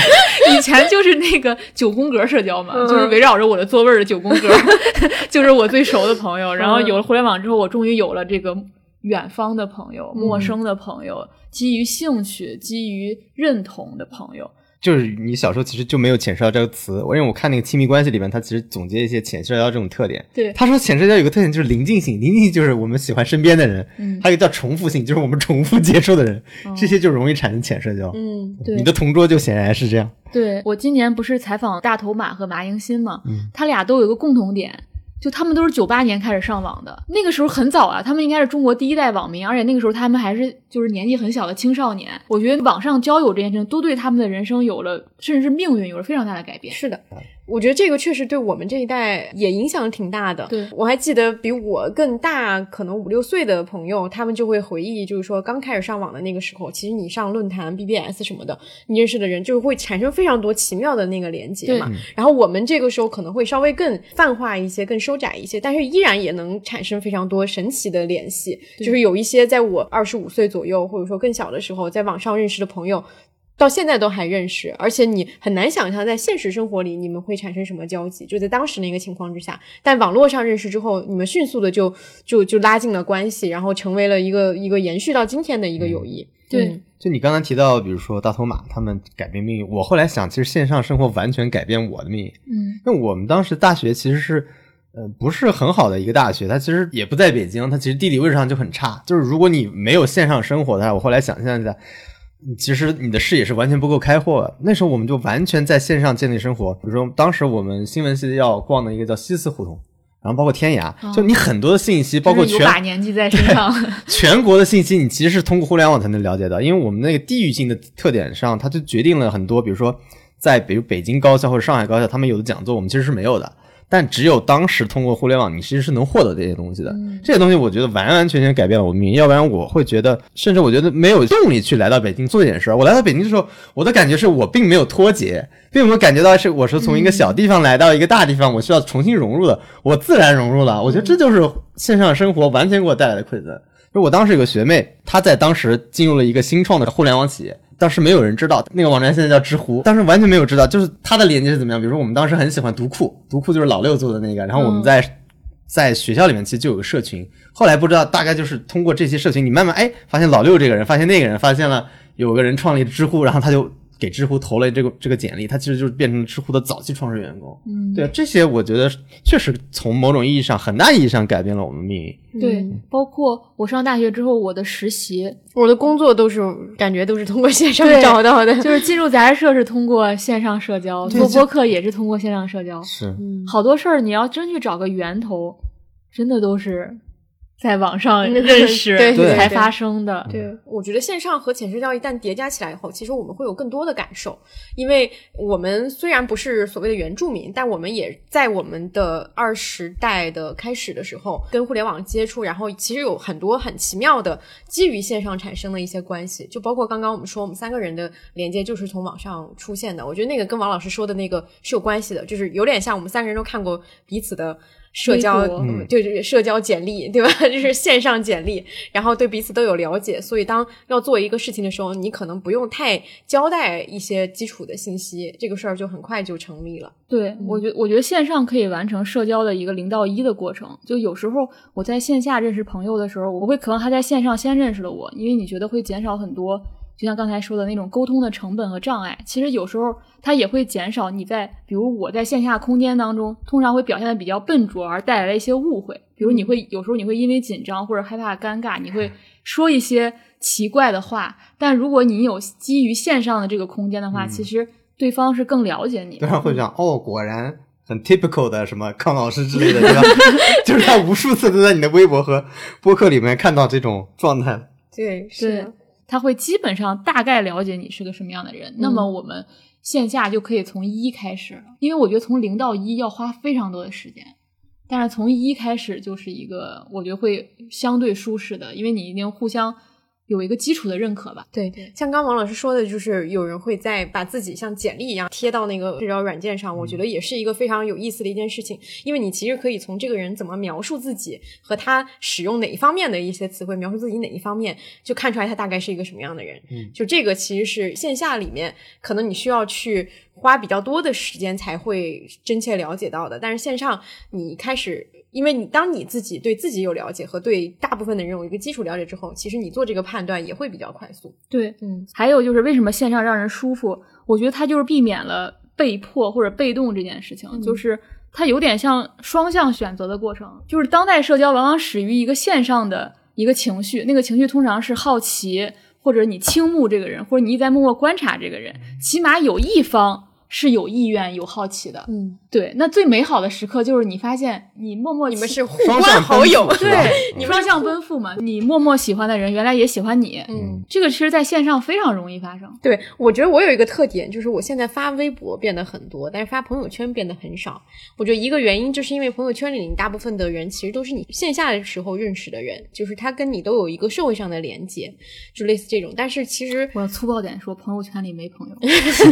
B: 以前就是那个九宫格社交嘛，嗯、就是围绕着我的座位的九宫格，就是我最熟的朋友。然后有了互联网之后，我终于有了这个远方的朋友、陌生的朋友、嗯、基于兴趣、基于认同的朋友。
C: 就是你小时候其实就没有浅社交这个词，因为我看那个亲密关系里面，他其实总结一些浅社交这种特点。
B: 对，
C: 他说浅社交有个特点就是临近性，临近性就是我们喜欢身边的人，
B: 嗯，
C: 还有一个叫重复性，就是我们重复接触的人，嗯、这些就容易产生浅社交。
B: 嗯，对，
C: 你的同桌就显然是这样。
B: 对，我今年不是采访大头马和马迎新嘛，嗯，他俩都有一个共同点。就他们都是九八年开始上网的，那个时候很早啊，他们应该是中国第一代网民，而且那个时候他们还是就是年纪很小的青少年。我觉得网上交友这件事情都对他们的人生有了，甚至是命运有了非常大的改变。
A: 是的，我觉得这个确实对我们这一代也影响挺大的。
B: 对，
A: 我还记得比我更大可能五六岁的朋友，他们就会回忆，就是说刚开始上网的那个时候，其实你上论坛 B B S 什么的，你认识的人就会产生非常多奇妙的那个连接嘛。然后我们这个时候可能会稍微更泛化一些，更收窄一些，但是依然也能产生非常多神奇的联系。就是有一些在我二十五岁左右或者说更小的时候在网上认识的朋友，到现在都还认识，而且你很难想象在现实生活里你们会产生什么交集，就在当时那个情况之下。但网络上认识之后，你们迅速的就就就拉近了关系，然后成为了一个一个延续到今天的一个友谊。
B: 嗯、对、
A: 嗯，
C: 就你刚才提到比如说大头马他们改变命运，我后来想其实线上生活完全改变我的命运。
B: 嗯，
C: 因为我们当时大学其实是呃，不是很好的一个大学，它其实也不在北京，它其实地理位置上就很差。就是如果你没有线上生活的话，我后来想象一下，其实你的视野是完全不够开阔的。那时候我们就完全在线上建立生活。比如说当时我们新闻系要逛的一个叫西四胡同，然后包括天涯、哦、就你很多的信息包括全
B: 有把年纪在身上
C: 全国的信息你其实是通过互联网才能了解到，因为我们那个地域性的特点上，它就决定了很多，比如说在比如北京高校或者上海高校他们有的讲座我们其实是没有的，但只有当时通过互联网你其实是能获得这些东西的、嗯、这些东西我觉得完完全全改变了我的命运。要不然我会觉得甚至我觉得没有动力去来到北京做一点事儿。我来到北京的时候我的感觉是我并没有脱节，并没有感觉到是我是从一个小地方来到一个大地方、嗯、我需要重新融入的，我自然融入了。我觉得这就是线上生活完全给我带来的馈赠。就我当时有个学妹，她在当时进入了一个新创的互联网企业，当时没有人知道，那个网站现在叫知乎，当时完全没有知道，就是它的连接是怎么样。比如说我们当时很喜欢读库，读库就是老六做的那个，然后我们在、嗯、在学校里面其实就有个社群，后来不知道大概就是通过这些社群你慢慢哎发现老六这个人，发现那个人，发现了有个人创立了知乎，然后他就给知乎投了这个这个简历，他其实就是变成了知乎的早期创始员工。嗯，对，这些我觉得确实从某种意义上很大意义上改变了我们命运。
B: 对、嗯、包括我上大学之后我的实习
A: 我的工作都是感觉都是通过线上找到的，
B: 就是进入杂志社是通过线上社交，做播客也是通过线上社交。
C: 是、
B: 嗯、好多事儿你要真去找个源头真的都是在网上认识才发生的。
A: 对，我觉得线上和浅社交一旦叠加起来以后，其实我们会有更多的感受。因为我们虽然不是所谓的原住民，但我们也在我们的二十代的开始的时候跟互联网接触，然后其实有很多很奇妙的基于线上产生的一些关系，就包括刚刚我们说我们三个人的连接就是从网上出现的。我觉得那个跟王老师说的那个是有关系的，就是有点像我们三个人都看过彼此的社交、嗯、就是社交简历，对吧？就是线上简历，然后对彼此都有了解，所以当要做一个事情的时候，你可能不用太交代一些基础的信息，这个事儿就很快就成立了。
B: 对、嗯、我觉得我觉得线上可以完成社交的一个零到一的过程。就有时候我在线下认识朋友的时候，我会渴望他在线上先认识了我，因为你觉得会减少很多就像刚才说的那种沟通的成本和障碍。其实有时候它也会减少你在比如我在线下空间当中通常会表现得比较笨拙而带来了一些误会，比如你会有时候你会因为紧张或者害怕尴尬你会说一些奇怪的话，但如果你有基于线上的这个空间的话、嗯、其实对方是更了解你的，
C: 对方会讲、嗯、哦果然很 typical 的什么康老师之类的，对吧？就是他无数次都在你的微博和播客里面看到这种状态。
A: 对，是
B: 他会基本上大概了解你是个什么样的人、嗯、那么我们线下就可以从一开始了，因为我觉得从零到一要花非常多的时间，但是从一开始就是一个我觉得会相对舒适的，因为你一定互相有一个基础的认可吧。
A: 对对，像刚王老师说的，就是有人会在把自己像简历一样贴到那个社交软件上，我觉得也是一个非常有意思的一件事情，因为你其实可以从这个人怎么描述自己和他使用哪一方面的一些词汇描述自己哪一方面，就看出来他大概是一个什么样的人。嗯，就这个其实是线下里面可能你需要去花比较多的时间才会真切了解到的。但是线上你开始，因为你当你自己对自己有了解和对大部分的人有一个基础了解之后，其实你做这个判断也会比较快速。
B: 对，
A: 嗯，
B: 还有就是为什么线上让人舒服，我觉得它就是避免了被迫或者被动这件事情、嗯、就是它有点像双向选择的过程。就是当代社交往往始于一个线上的一个情绪，那个情绪通常是好奇，或者你倾慕这个人，或者你一直在默默观察这个人，起码有一方是有意愿有好奇的。
A: 嗯，
B: 对，那最美好的时刻就是你发现你默默
A: 你们是互关好友，
B: 对，你双向奔赴嘛，你默默喜欢的人原来也喜欢你。
A: 嗯，
B: 这个其实在线上非常容易发生。
A: 对，我觉得我有一个特点，就是我现在发微博变得很多，但是发朋友圈变得很少。我觉得一个原因就是因为朋友圈里你大部分的人其实都是你线下的时候认识的人，就是他跟你都有一个社会上的连接，就类似这种。但是其实
B: 我要粗暴点说，朋友圈里没朋友。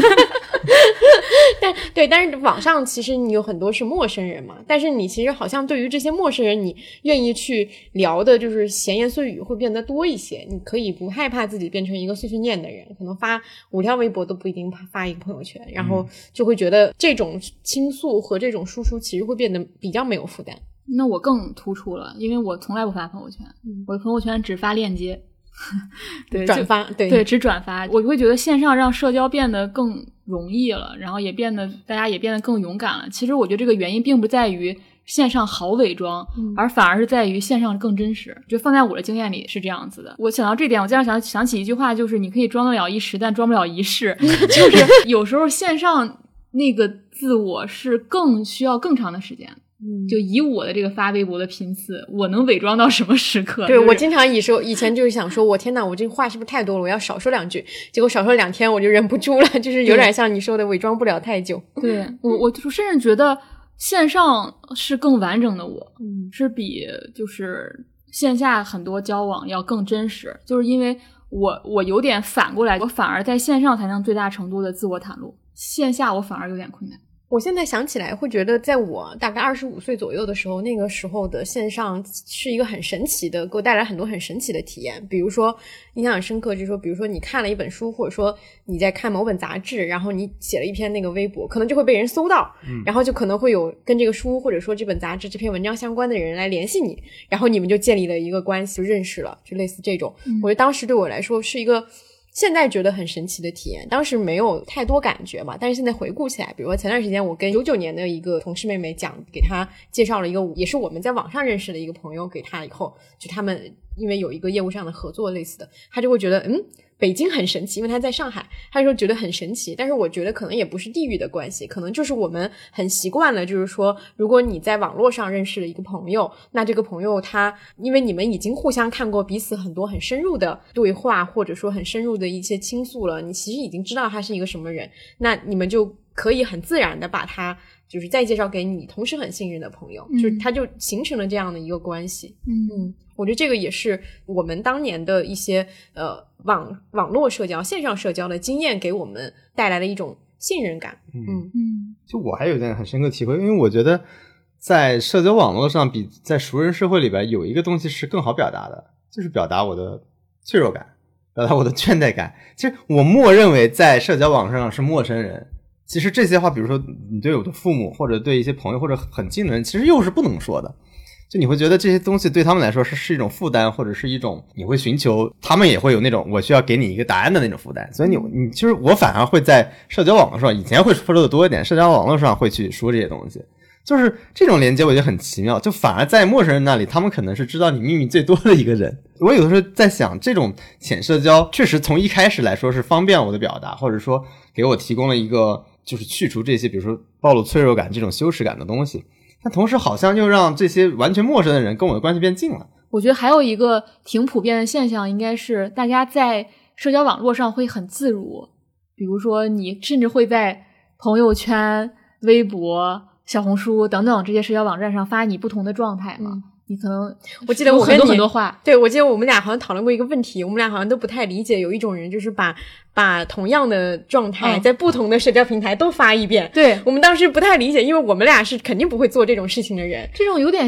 A: 但对，但是网上其实你有很多是陌生人嘛，但是你其实好像对于这些陌生人，你愿意去聊的就是闲言碎语会变得多一些，你可以不害怕自己变成一个碎碎念的人，可能发五条微博都不一定发一个朋友圈，然后就会觉得这种倾诉和这种输出其实会变得比较没有负担。
B: 那我更突出了，因为我从来不发朋友圈、嗯、我的朋友圈只发链接对，
A: 转发，对
B: 对，只转发。我会觉得线上让社交变得更容易了，然后也变得大家也变得更勇敢了。其实我觉得这个原因并不在于线上好伪装、嗯、而反而是在于线上更真实。就放在我的经验里是这样子的。我想到这点，我经常想想起一句话，就是你可以装得了一时，但装不了一世。就是有时候线上那个自我是更需要更长的时间。嗯，就以我的这个发微博的频次，我能伪装到什么时刻？
A: 对、
B: 就是、
A: 我经常以说以前就是想说，我天哪，我这话是不是太多了？我要少说两句，结果少说两天我就忍不住了，就是有点像你说的伪装不了太久。
B: 对，我我甚至觉得线上是更完整的我，嗯，是比就是线下很多交往要更真实，就是因为我我有点反过来，我反而在线上才能最大程度的自我袒露，线下我反而有点困难。
A: 我现在想起来会觉得在我大概二十五岁左右的时候，那个时候的线上是一个很神奇的，给我带来很多很神奇的体验。比如说印象很深刻，就是说比如说你看了一本书，或者说你在看某本杂志，然后你写了一篇那个微博，可能就会被人搜到、嗯、然后就可能会有跟这个书或者说这本杂志这篇文章相关的人来联系你，然后你们就建立了一个关系，就认识了，就类似这种、嗯、我觉得当时对我来说是一个现在觉得很神奇的体验，当时没有太多感觉嘛，但是现在回顾起来，比如说前段时间我跟九九年的一个同事妹妹讲，给她介绍了一个也是我们在网上认识的一个朋友给她以后，就他们因为有一个业务上的合作类似的，她就会觉得嗯北京很神奇，因为他在上海，他就觉得很神奇。但是我觉得可能也不是地域的关系，可能就是我们很习惯了，就是说如果你在网络上认识了一个朋友，那这个朋友他因为你们已经互相看过彼此很多很深入的对话，或者说很深入的一些倾诉了，你其实已经知道他是一个什么人，那你们就可以很自然的把他就是再介绍给你同时很信任的朋友、嗯、就是他就形成了这样的一个关系。嗯嗯，我觉得这个也是我们当年的一些呃网网络社交线上社交的经验给我们带来的一种信任感。嗯
C: 嗯，就我还有一点很深刻体会，因为我觉得在社交网络上比在熟人社会里边有一个东西是更好表达的，就是表达我的脆弱感，表达我的倦怠感。其实我默认为在社交网上是陌生人，其实这些话比如说你对我的父母或者对一些朋友或者很近的人其实又是不能说的，就你会觉得这些东西对他们来说是是一种负担，或者是一种你会寻求他们也会有那种我需要给你一个答案的那种负担，所以你你就是我反而会在社交网络上以前会说的多一点，社交网络上会去说这些东西，就是这种连接我觉得很奇妙，就反而在陌生人那里他们可能是知道你秘密最多的一个人。我有的时候在想这种浅社交确实从一开始来说是方便我的表达，或者说给我提供了一个就是去除这些比如说暴露脆弱感这种羞耻感的东西，但同时好像又让这些完全陌生的人跟我的关系变近了。
B: 我觉得还有一个挺普遍的现象应该是大家在社交网络上会很自如，比如说你甚至会在朋友圈、微博、小红书等等这些社交网站上发你不同的状态嘛、嗯、你可能
A: 我记得我
B: 很多很多话，
A: 对，我记得我们俩好像讨论过一个问题，我们俩好像都不太理解有一种人就是把把同样的状态在不同的社交平台都发一遍、嗯、
B: 对，
A: 我们当时不太理解，因为我们俩是肯定不会做这种事情的人，
B: 这种有点像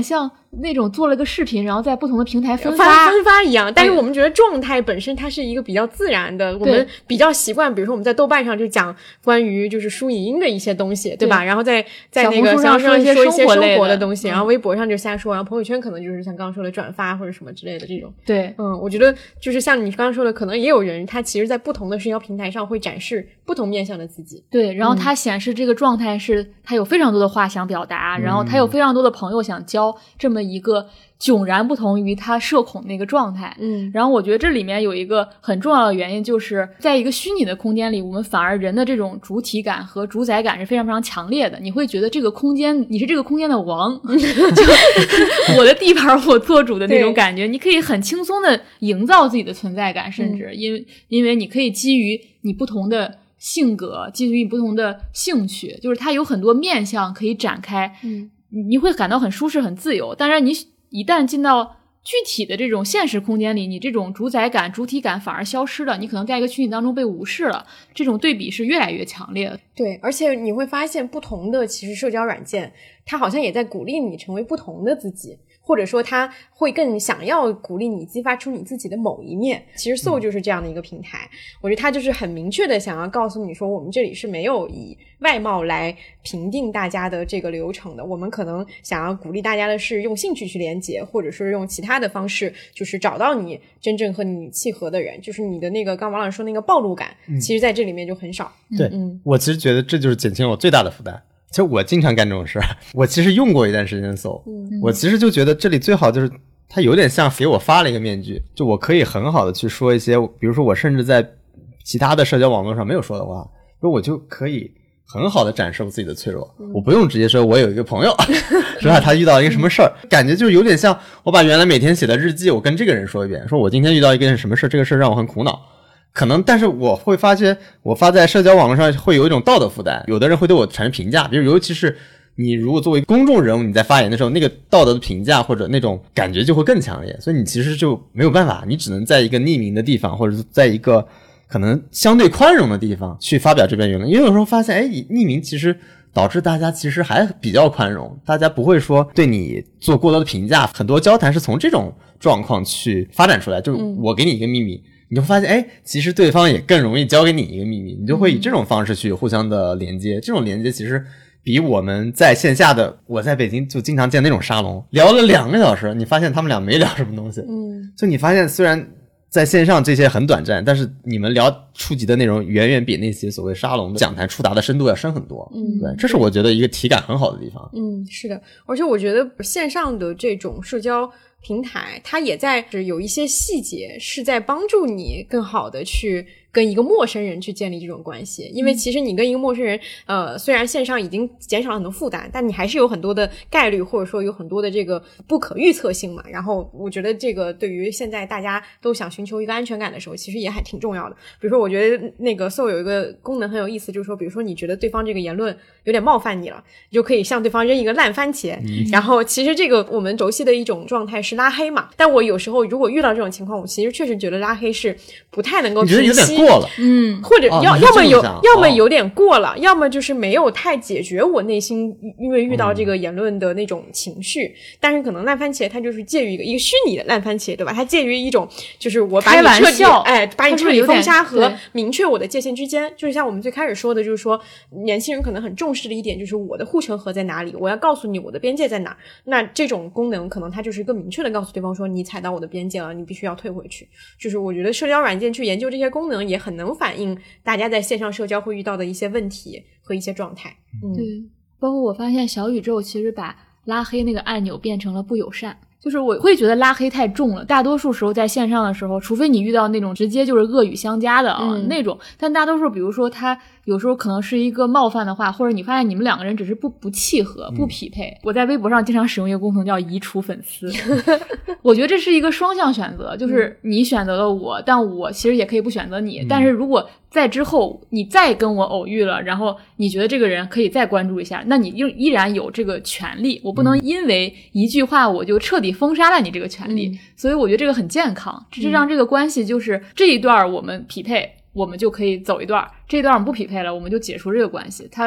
B: 那种做了个视频，然后在不同的平台分
A: 发分发一样。但是我们觉得状态本身它是一个比较自然的，我们比较习惯，比如说我们在豆瓣上就讲关于就是书影音的一些东西，对吧？对，然后在在那个小红书上说一些生活的东西，然后微博上就瞎说，然后朋友圈可能就是像刚刚说的转发或者什么之类的这种。
B: 对，
A: 嗯，我觉得就是像你刚刚说的，可能也有人他其实在不同的社交平台上会展示不同面向的自己。
B: 对，然后他显示这个状态是他有非常多的话想表达，嗯，然后他有非常多的朋友想交，这么一个迥然不同于他社恐那个状态。
A: 嗯，
B: 然后我觉得这里面有一个很重要的原因，就是在一个虚拟的空间里，我们反而人的这种主体感和主宰感是非常非常强烈的。你会觉得这个空间，你是这个空间的王，就我的地盘我做主的那种感觉。你可以很轻松的营造自己的存在感，甚至因为因为你可以基于你不同的性格，基于你不同的兴趣，就是它有很多面向可以展开。
A: 嗯，
B: 你会感到很舒适很自由。但是你一旦进到具体的这种现实空间里，你这种主宰感主体感反而消失了，你可能在一个虚拟当中被无视了，这种对比是越来越强烈的。
A: 对，而且你会发现不同的其实社交软件它好像也在鼓励你成为不同的自己，或者说他会更想要鼓励你激发出你自己的某一面。其实 Soul 就是这样的一个平台，我觉得他就是很明确的想要告诉你说，我们这里是没有以外貌来评定大家的这个流程的，我们可能想要鼓励大家的是用兴趣去连接，或者是用其他的方式，就是找到你真正和你契合的人，就是你的那个刚王老师说那个暴露感，嗯，其实在这里面就很少。
C: 对，
A: 嗯，
C: 我其实觉得这就是减轻我最大的负担。其实我经常干这种事，我其实用过一段时间搜，嗯，我其实就觉得这里最好就是它有点像给我发了一个面具，就我可以很好的去说一些，比如说我甚至在其他的社交网络上没有说的话，那我就可以很好的展示我自己的脆弱，嗯，我不用直接说我有一个朋友是吧，他遇到一个什么事儿，感觉就有点像我把原来每天写的日记我跟这个人说一遍，说我今天遇到一个什么事，这个事让我很苦恼，可能但是我会发现我发在社交网络上会有一种道德负担，有的人会对我产生评价，比如尤其是你如果作为公众人物你在发言的时候，那个道德的评价或者那种感觉就会更强烈，所以你其实就没有办法，你只能在一个匿名的地方或者是在一个可能相对宽容的地方去发表这篇言论。因为有时候发现哎，匿名其实导致大家其实还比较宽容，大家不会说对你做过多的评价，很多交谈是从这种状况去发展出来，就是我给你一个秘密，嗯，你就发现哎，其实对方也更容易交给你一个秘密，你就会以这种方式去互相的连接，这种连接其实比我们在线下的，我在北京就经常见那种沙龙，聊了两个小时，你发现他们俩没聊什么东西，
A: 嗯，
C: 就你发现虽然在线上这些很短暂，但是你们聊触及的内容远远比那些所谓沙龙的讲坛触达的深度要深很多。
A: 嗯，
C: 对，这是我觉得一个体感很好的地方。
A: 嗯，是的，而且我觉得线上的这种社交平台，它也在有一些细节是在帮助你更好的去跟一个陌生人去建立这种关系，因为其实你跟一个陌生人呃，虽然线上已经减少了很多负担，但你还是有很多的概率，或者说有很多的这个不可预测性嘛。然后我觉得这个对于现在大家都想寻求一个安全感的时候，其实也还挺重要的。比如说我觉得那个 Soul 有一个功能很有意思，就是说比如说你觉得对方这个言论有点冒犯你了，你就可以向对方扔一个烂番茄，嗯，然后其实这个我们熟悉的一种状态是拉黑嘛，但我有时候如果遇到这种情况，我其实确实觉得拉黑是不太能够平息，
C: 你觉得有点过了，
B: 嗯，
A: 或者要、
C: 哦、
A: 要么有要么
C: 哦
A: 有点过了，要么就是没有太解决我内心因为遇到这个言论的那种情绪，嗯，但是可能烂番茄它就是介于一个一个虚拟的烂番茄，对吧？它介于一种就是我把你彻底哎把你彻底封杀和明确我的界限之间，就是像我们最开始说的，就是说年轻人可能很重视的一点就是我的护城河在哪里，我要告诉你我的边界在哪，那这种功能可能它就是更明确的告诉对方说你踩到我的边界了，你必须要退回去。就是我觉得社交软件去研究这些功能也很能反映大家在线上社交会遇到的一些问题和一些状态。嗯，
B: 对，包括我发现小宇宙其实把拉黑那个按钮变成了不友善，就是我会觉得拉黑太重了，大多数时候在线上的时候，除非你遇到那种直接就是恶语相加的啊，嗯，那种，但大多数比如说他有时候可能是一个冒犯的话，或者你发现你们两个人只是不不契合不匹配，嗯，我在微博上经常使用一个功能叫移除粉丝我觉得这是一个双向选择，就是你选择了我，但我其实也可以不选择你，嗯，但是如果在之后你再跟我偶遇了，然后你觉得这个人可以再关注一下，那你依然有这个权利，我不能因为一句话我就彻底封杀了你这个权利，嗯，所以我觉得这个很健康，这是让这个关系就是这一段我们匹配我们就可以走一段，这一段我们不匹配了我们就解除这个关系，它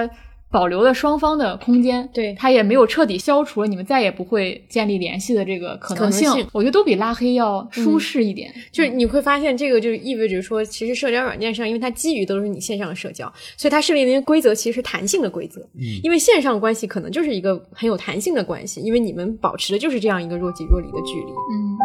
B: 保留了双方的空间，
A: 对，
B: 它也没有彻底消除了你们再也不会建立联系的这个可能性，
A: 可能性
B: 我觉得都比拉黑要舒适一点。
A: 嗯、就是你会发现这个就意味着说，其实社交软件上因为它基于都是你线上的社交，所以它设立的那些规则其实是弹性的规则、嗯、因为线上关系可能就是一个很有弹性的关系，因为你们保持的就是这样一个若即若离的距离。
B: 嗯嗯。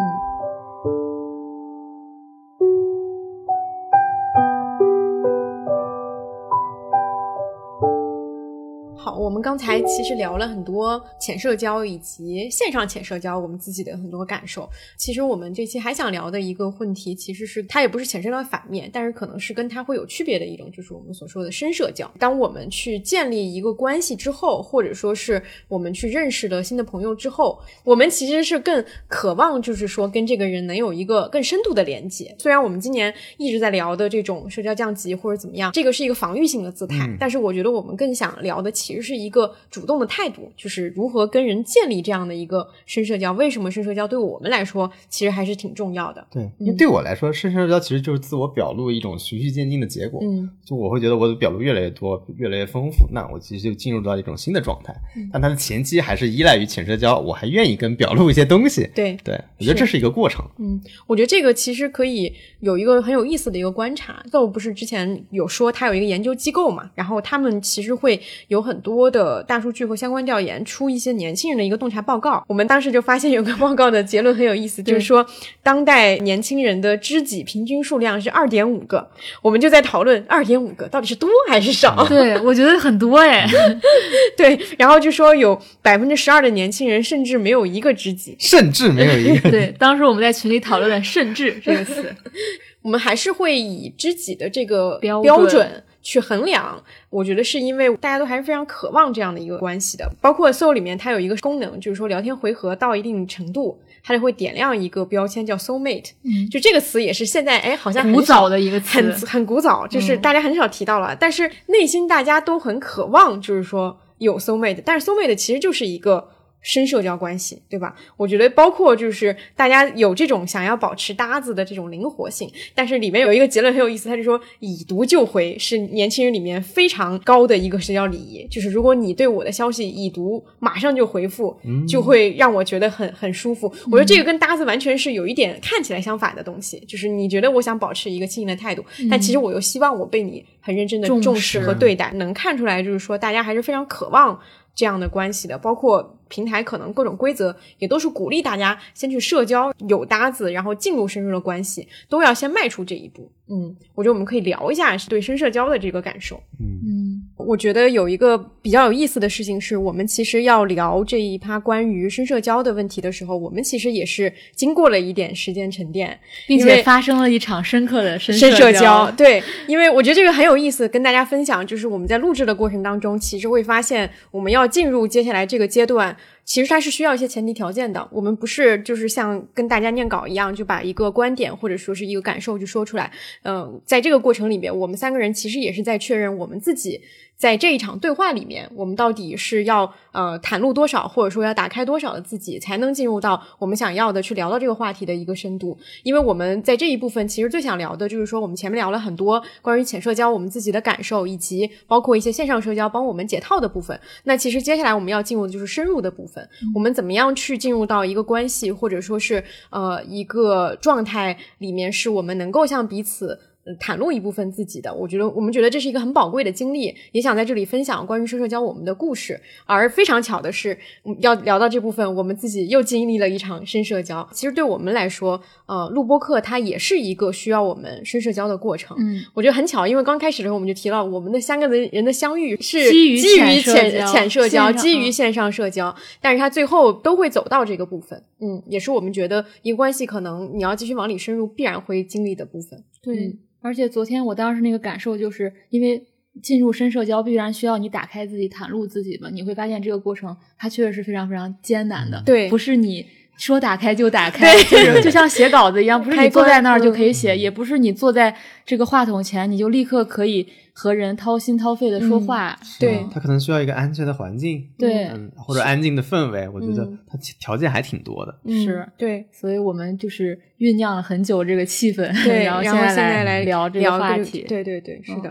A: 好，我们刚才其实聊了很多浅社交以及线上浅社交我们自己的很多感受。其实我们这期还想聊的一个问题，其实是它也不是浅社交的反面，但是可能是跟它会有区别的一种，就是我们所说的深社交。当我们去建立一个关系之后，或者说是我们去认识了新的朋友之后，我们其实是更渴望就是说跟这个人能有一个更深度的连接。虽然我们今年一直在聊的这种社交降级或者怎么样，这个是一个防御性的姿态、嗯、但是我觉得我们更想聊的其实是一个主动的态度，就是如何跟人建立这样的一个深社交。为什么深社交对我们来说其实还是挺重要的？
C: 对，因为对我来说、嗯、深社交其实就是自我表露一种循序渐进的结果。嗯，就我会觉得我的表露越来越多，越来越丰富，那我其实就进入到一种新的状态、嗯、但它的前期还是依赖于浅社交，我还愿意跟表露一些东西。
A: 对
C: 对，我觉得这是一个过程。
A: 嗯，我觉得这个其实可以有一个很有意思的一个观察。但我不是之前有说他有一个研究机构嘛，然后他们其实会有很多的大数据和相关调研出一些年轻人的一个洞察报告。我们当时就发现有个报告的结论很有意思，就是说当代年轻人的知己平均数量是 二点五 个。我们就在讨论 二点五 个到底是多还是少。
B: 对，我觉得很多哎。
A: 对，然后就说有 百分之十二 的年轻人甚至没有一个知己，
C: 甚至没有一个。
B: 对，当时我们在群里讨论的甚至这个词。
A: 我们还是会以知己的这个
B: 标
A: 准, 标准去衡量，我觉得是因为大家都还是非常渴望这样的一个关系的。包括 S O 里面它有一个功能，就是说聊天回合到一定程度它就会点亮一个标签叫 soulmate、嗯、就这个词也是现在哎好像很
B: 古早的一个词，
A: 很很古早，就是大家很少提到了、嗯、但是内心大家都很渴望就是说有 soulmate， 但是 soulmate 其实就是一个深社交关系，对吧？我觉得包括就是大家有这种想要保持搭子的这种灵活性，但是里面有一个结论很有意思，他就说已读就回是年轻人里面非常高的一个社交礼仪，就是如果你对我的消息已读马上就回复、嗯、就会让我觉得很很舒服。我觉得这个跟搭子完全是有一点看起来相反的东西，就是你觉得我想保持一个亲近的态度、嗯、但其实我又希望我被你很认真的重视和对待，能看出来就是说大家还是非常渴望这样的关系的。包括平台可能各种规则也都是鼓励大家先去社交有搭子，然后进入深入的关系，都要先迈出这一步。嗯，我觉得我们可以聊一下对深社交的这个感受。嗯，我觉得有一个比较有意思的事情是，我们其实要聊这一趴关于深社交的问题的时候，我们其实也是经过了一点时间沉淀，
B: 并且发生了一场深刻的深
A: 社交。深社交，对，因为我觉得这个很有意思，跟大家分享，就是我们在录制的过程当中，其实会发现我们要进入接下来这个阶段，其实它是需要一些前提条件的。我们不是就是像跟大家念稿一样，就把一个观点或者说是一个感受就说出来。嗯、呃，在这个过程里面，我们三个人其实也是在确认我们自己在这一场对话里面，我们到底是要呃袒露多少，或者说要打开多少的自己，才能进入到我们想要的去聊到这个话题的一个深度。因为我们在这一部分其实最想聊的就是说，我们前面聊了很多关于浅社交我们自己的感受，以及包括一些线上社交帮我们解套的部分。那其实接下来我们要进入的就是深入的部分、嗯、我们怎么样去进入到一个关系，或者说是呃一个状态里面，是我们能够向彼此袒露一部分自己的。我觉得我们觉得这是一个很宝贵的经历，也想在这里分享关于深社交我们的故事。而非常巧的是，要聊到这部分，我们自己又经历了一场深社交。其实对我们来说，呃，录播课它也是一个需要我们深社交的过程。嗯，我觉得很巧，因为刚开始的时候我们就提到，我们的三个人的相遇是
B: 基于
A: 基于
B: 浅
A: 浅社交，基于线上社交，但是它最后都会走到这个部分。嗯，也是我们觉得一个关系可能你要继续往里深入，必然会经历的部分。
B: 对。
A: 嗯，
B: 而且昨天我当时那个感受就是因为进入深社交必然需要你打开自己袒露自己嘛，你会发现这个过程它确实是非常非常艰难的。
A: 对，
B: 不是你说打开就打开，就是就像写稿子一样，不是你坐在那儿就可以写、嗯、也不是你坐在这个话筒前你就立刻可以和人掏心掏肺的说话、
A: 嗯、对，
C: 它可能需要一个安全的环境，
B: 对、
C: 嗯、或者安静的氛围，我觉得它条件还挺多的、
B: 嗯、是，
A: 对，
B: 所以我们就是酝酿了很久这个气氛，
A: 对，
B: 然后
A: 现在
B: 来聊这个话题，
A: 对对对，是的、嗯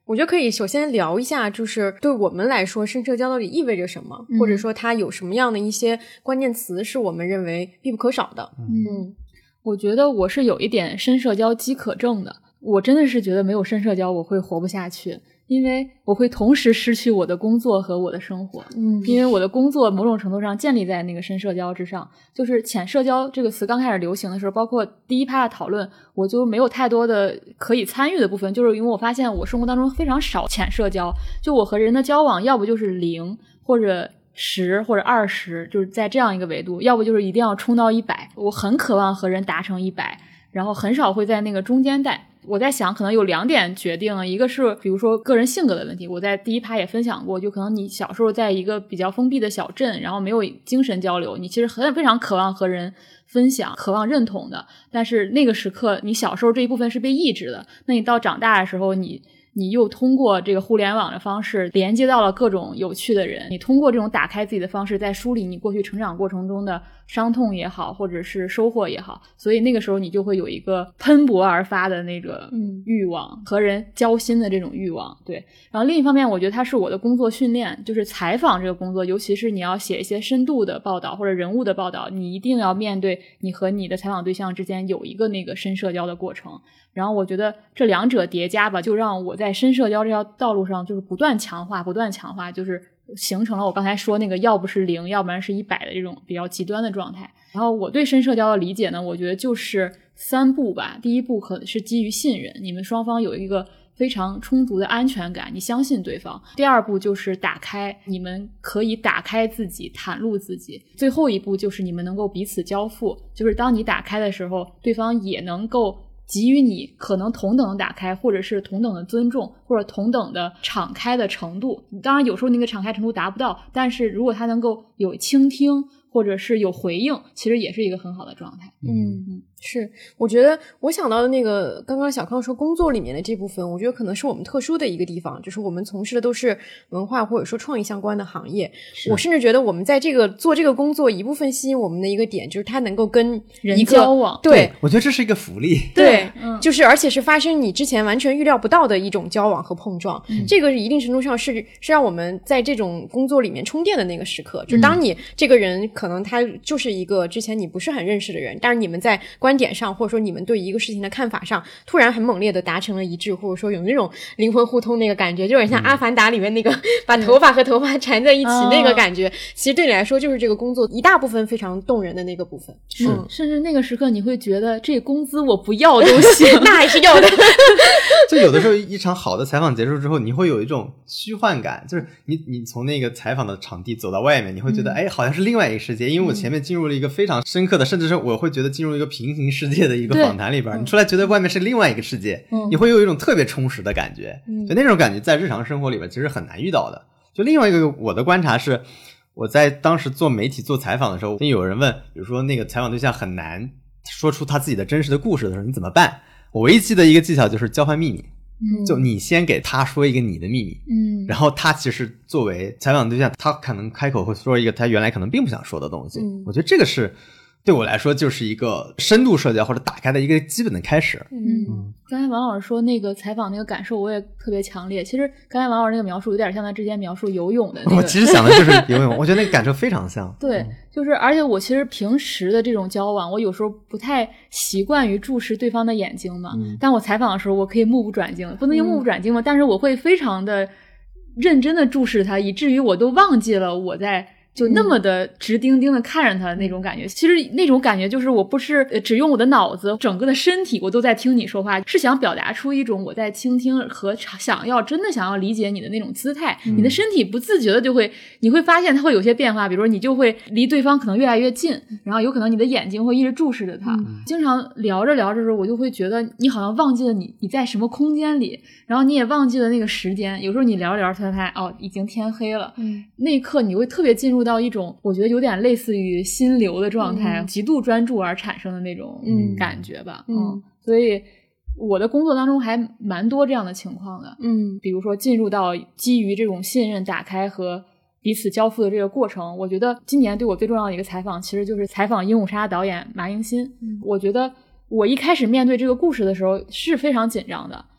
A: 我觉得可以首先聊一下，就是对我们来说深社交到底意味着什么、嗯、或者说它有什么样的一些关键词是我们认为必不可少的。
B: 嗯，我觉得我是有一点深社交饥渴症的，我真的是觉得没有深社交我会活不下去，因为我会同时失去我的工作和我的生活。嗯，因为我的工作某种程度上建立在那个深社交之上，就是浅社交这个词刚开始流行的时候，包括第一趴的讨论，我就没有太多的可以参与的部分，就是因为我发现我生活当中非常少浅社交，就我和人的交往要不就是零或者十或者二十，就是在这样一个维度，要不就是一定要冲到一百，我很渴望和人达成一百，然后很少会在那个中间带。我在想可能有两点决定了，一个是比如说个人性格的问题，我在第一趴也分享过，就可能你小时候在一个比较封闭的小镇，然后没有精神交流，你其实很非常渴望和人分享，渴望认同的，但是那个时刻你小时候这一部分是被抑制的，那你到长大的时候你你又通过这个互联网的方式连接到了各种有趣的人，你通过这种打开自己的方式在梳理你过去成长过程中的伤痛也好或者是收获也好，所以那个时候你就会有一个喷薄而发的那个欲望、嗯、和人交心的这种欲望。对，然后另一方面我觉得它是我的工作训练，就是采访这个工作，尤其是你要写一些深度的报道或者人物的报道，你一定要面对你和你的采访对象之间有一个那个深社交的过程，然后我觉得这两者叠加吧，就让我在深社交这条道路上就是不断强化不断强化，就是形成了我刚才说那个要不是零要不然是一百的这种比较极端的状态。然后我对深社交的理解呢，我觉得就是三步吧。第一步可能是基于信任，你们双方有一个非常充足的安全感，你相信对方。第二步就是打开，你们可以打开自己，袒露自己。最后一步就是你们能够彼此交付，就是当你打开的时候，对方也能够给予你可能同等的打开，或者是同等的尊重，或者同等的敞开的程度。当然有时候那个敞开程度达不到，但是如果他能够有倾听或者是有回应，其实也是一个很好的状态。
A: 嗯，是，我觉得我想到的那个刚刚小康说工作里面的这部分，我觉得可能是我们特殊的一个地方，就是我们从事的都是文化或者说创意相关的行业。我甚至觉得我们在这个做这个工作一部分吸引我们的一个点，就是它能够跟
B: 人交往。
A: 对，
C: 对，我觉得这是一个福利。
A: 对，
B: 对嗯、
A: 就是而且是发生你之前完全预料不到的一种交往和碰撞。嗯、这个一定程度上是是让我们在这种工作里面充电的那个时刻，就是当你这个人可能他就是一个之前你不是很认识的人，但是你们在观点上或者说你们对一个事情的看法上突然很猛烈的达成了一致，或者说有那种灵魂互通那个感觉，就有点像阿凡达里面那个、嗯、把头发和头发缠在一起那个感觉、嗯、其实对你来说就是这个工作一大部分非常动人的那个部分。
B: 是、嗯、甚至那个时刻你会觉得这工资我不要都行
A: 那还是要的
C: 就有的时候一场好的采访结束之后，你会有一种虚幻感，就是你你从那个采访的场地走到外面，你会觉得、嗯、哎好像是另外一个世界，因为我前面进入了一个非常深刻的、嗯、甚至是我会觉得进入一个平行世界的一个访谈里边、嗯、你出来觉得外面是另外一个世界、嗯、你会有一种特别充实的感觉、嗯、就那种感觉在日常生活里边其实很难遇到的。就另外一个我的观察是，我在当时做媒体做采访的时候，有人问比如说那个采访对象很难说出他自己的真实的故事的时候你怎么办，我唯一记得一个技巧就是交换秘密。嗯，就你先给他说一个你的秘密，嗯，然后他其实作为采访对象，他可能开口会说一个他原来可能并不想说的东西。嗯，我觉得这个是对我来说就是一个深度社交或者打开的一个基本的开始。
B: 嗯，嗯刚才王老师说那个采访那个感受我也特别强烈，其实刚才王老师那个描述有点像他之前描述游泳的那个。
C: 我其实想的就是游泳，我觉得那个感受非常像。
B: 对，就是而且我其实平时的这种交往，我有时候不太习惯于注视对方的眼睛嘛。嗯、但我采访的时候，我可以目不转睛，不能用目不转睛嘛、嗯，但是我会非常的认真的注视他，以至于我都忘记了我在。就那么的直盯盯的看着他的那种感觉、嗯、其实那种感觉就是我不是只用我的脑子，整个的身体我都在听你说话，是想表达出一种我在倾听和想要真的想要理解你的那种姿态、嗯、你的身体不自觉的就会你会发现它会有些变化，比如说你就会离对方可能越来越近，然后有可能你的眼睛会一直注视着他、嗯、经常聊着聊着的时候我就会觉得你好像忘记了你你在什么空间里，然后你也忘记了那个时间，有时候你聊着聊着突然发现哦已经天黑了、嗯、那一刻你会特别进入到一种我觉得有点类似于心流的状态、嗯、极度专注而产生的那种感觉吧。 嗯, 嗯所以我的工作当中还蛮多这样的情况的。嗯，比如说进入到基于这种信任打开和彼此交付的这个过程，我觉得今年对我最重要的一个采访其实就是采访鹦鹉杀导演马英新、嗯、我觉得我一开始面对这个故事的时候是非常紧张的，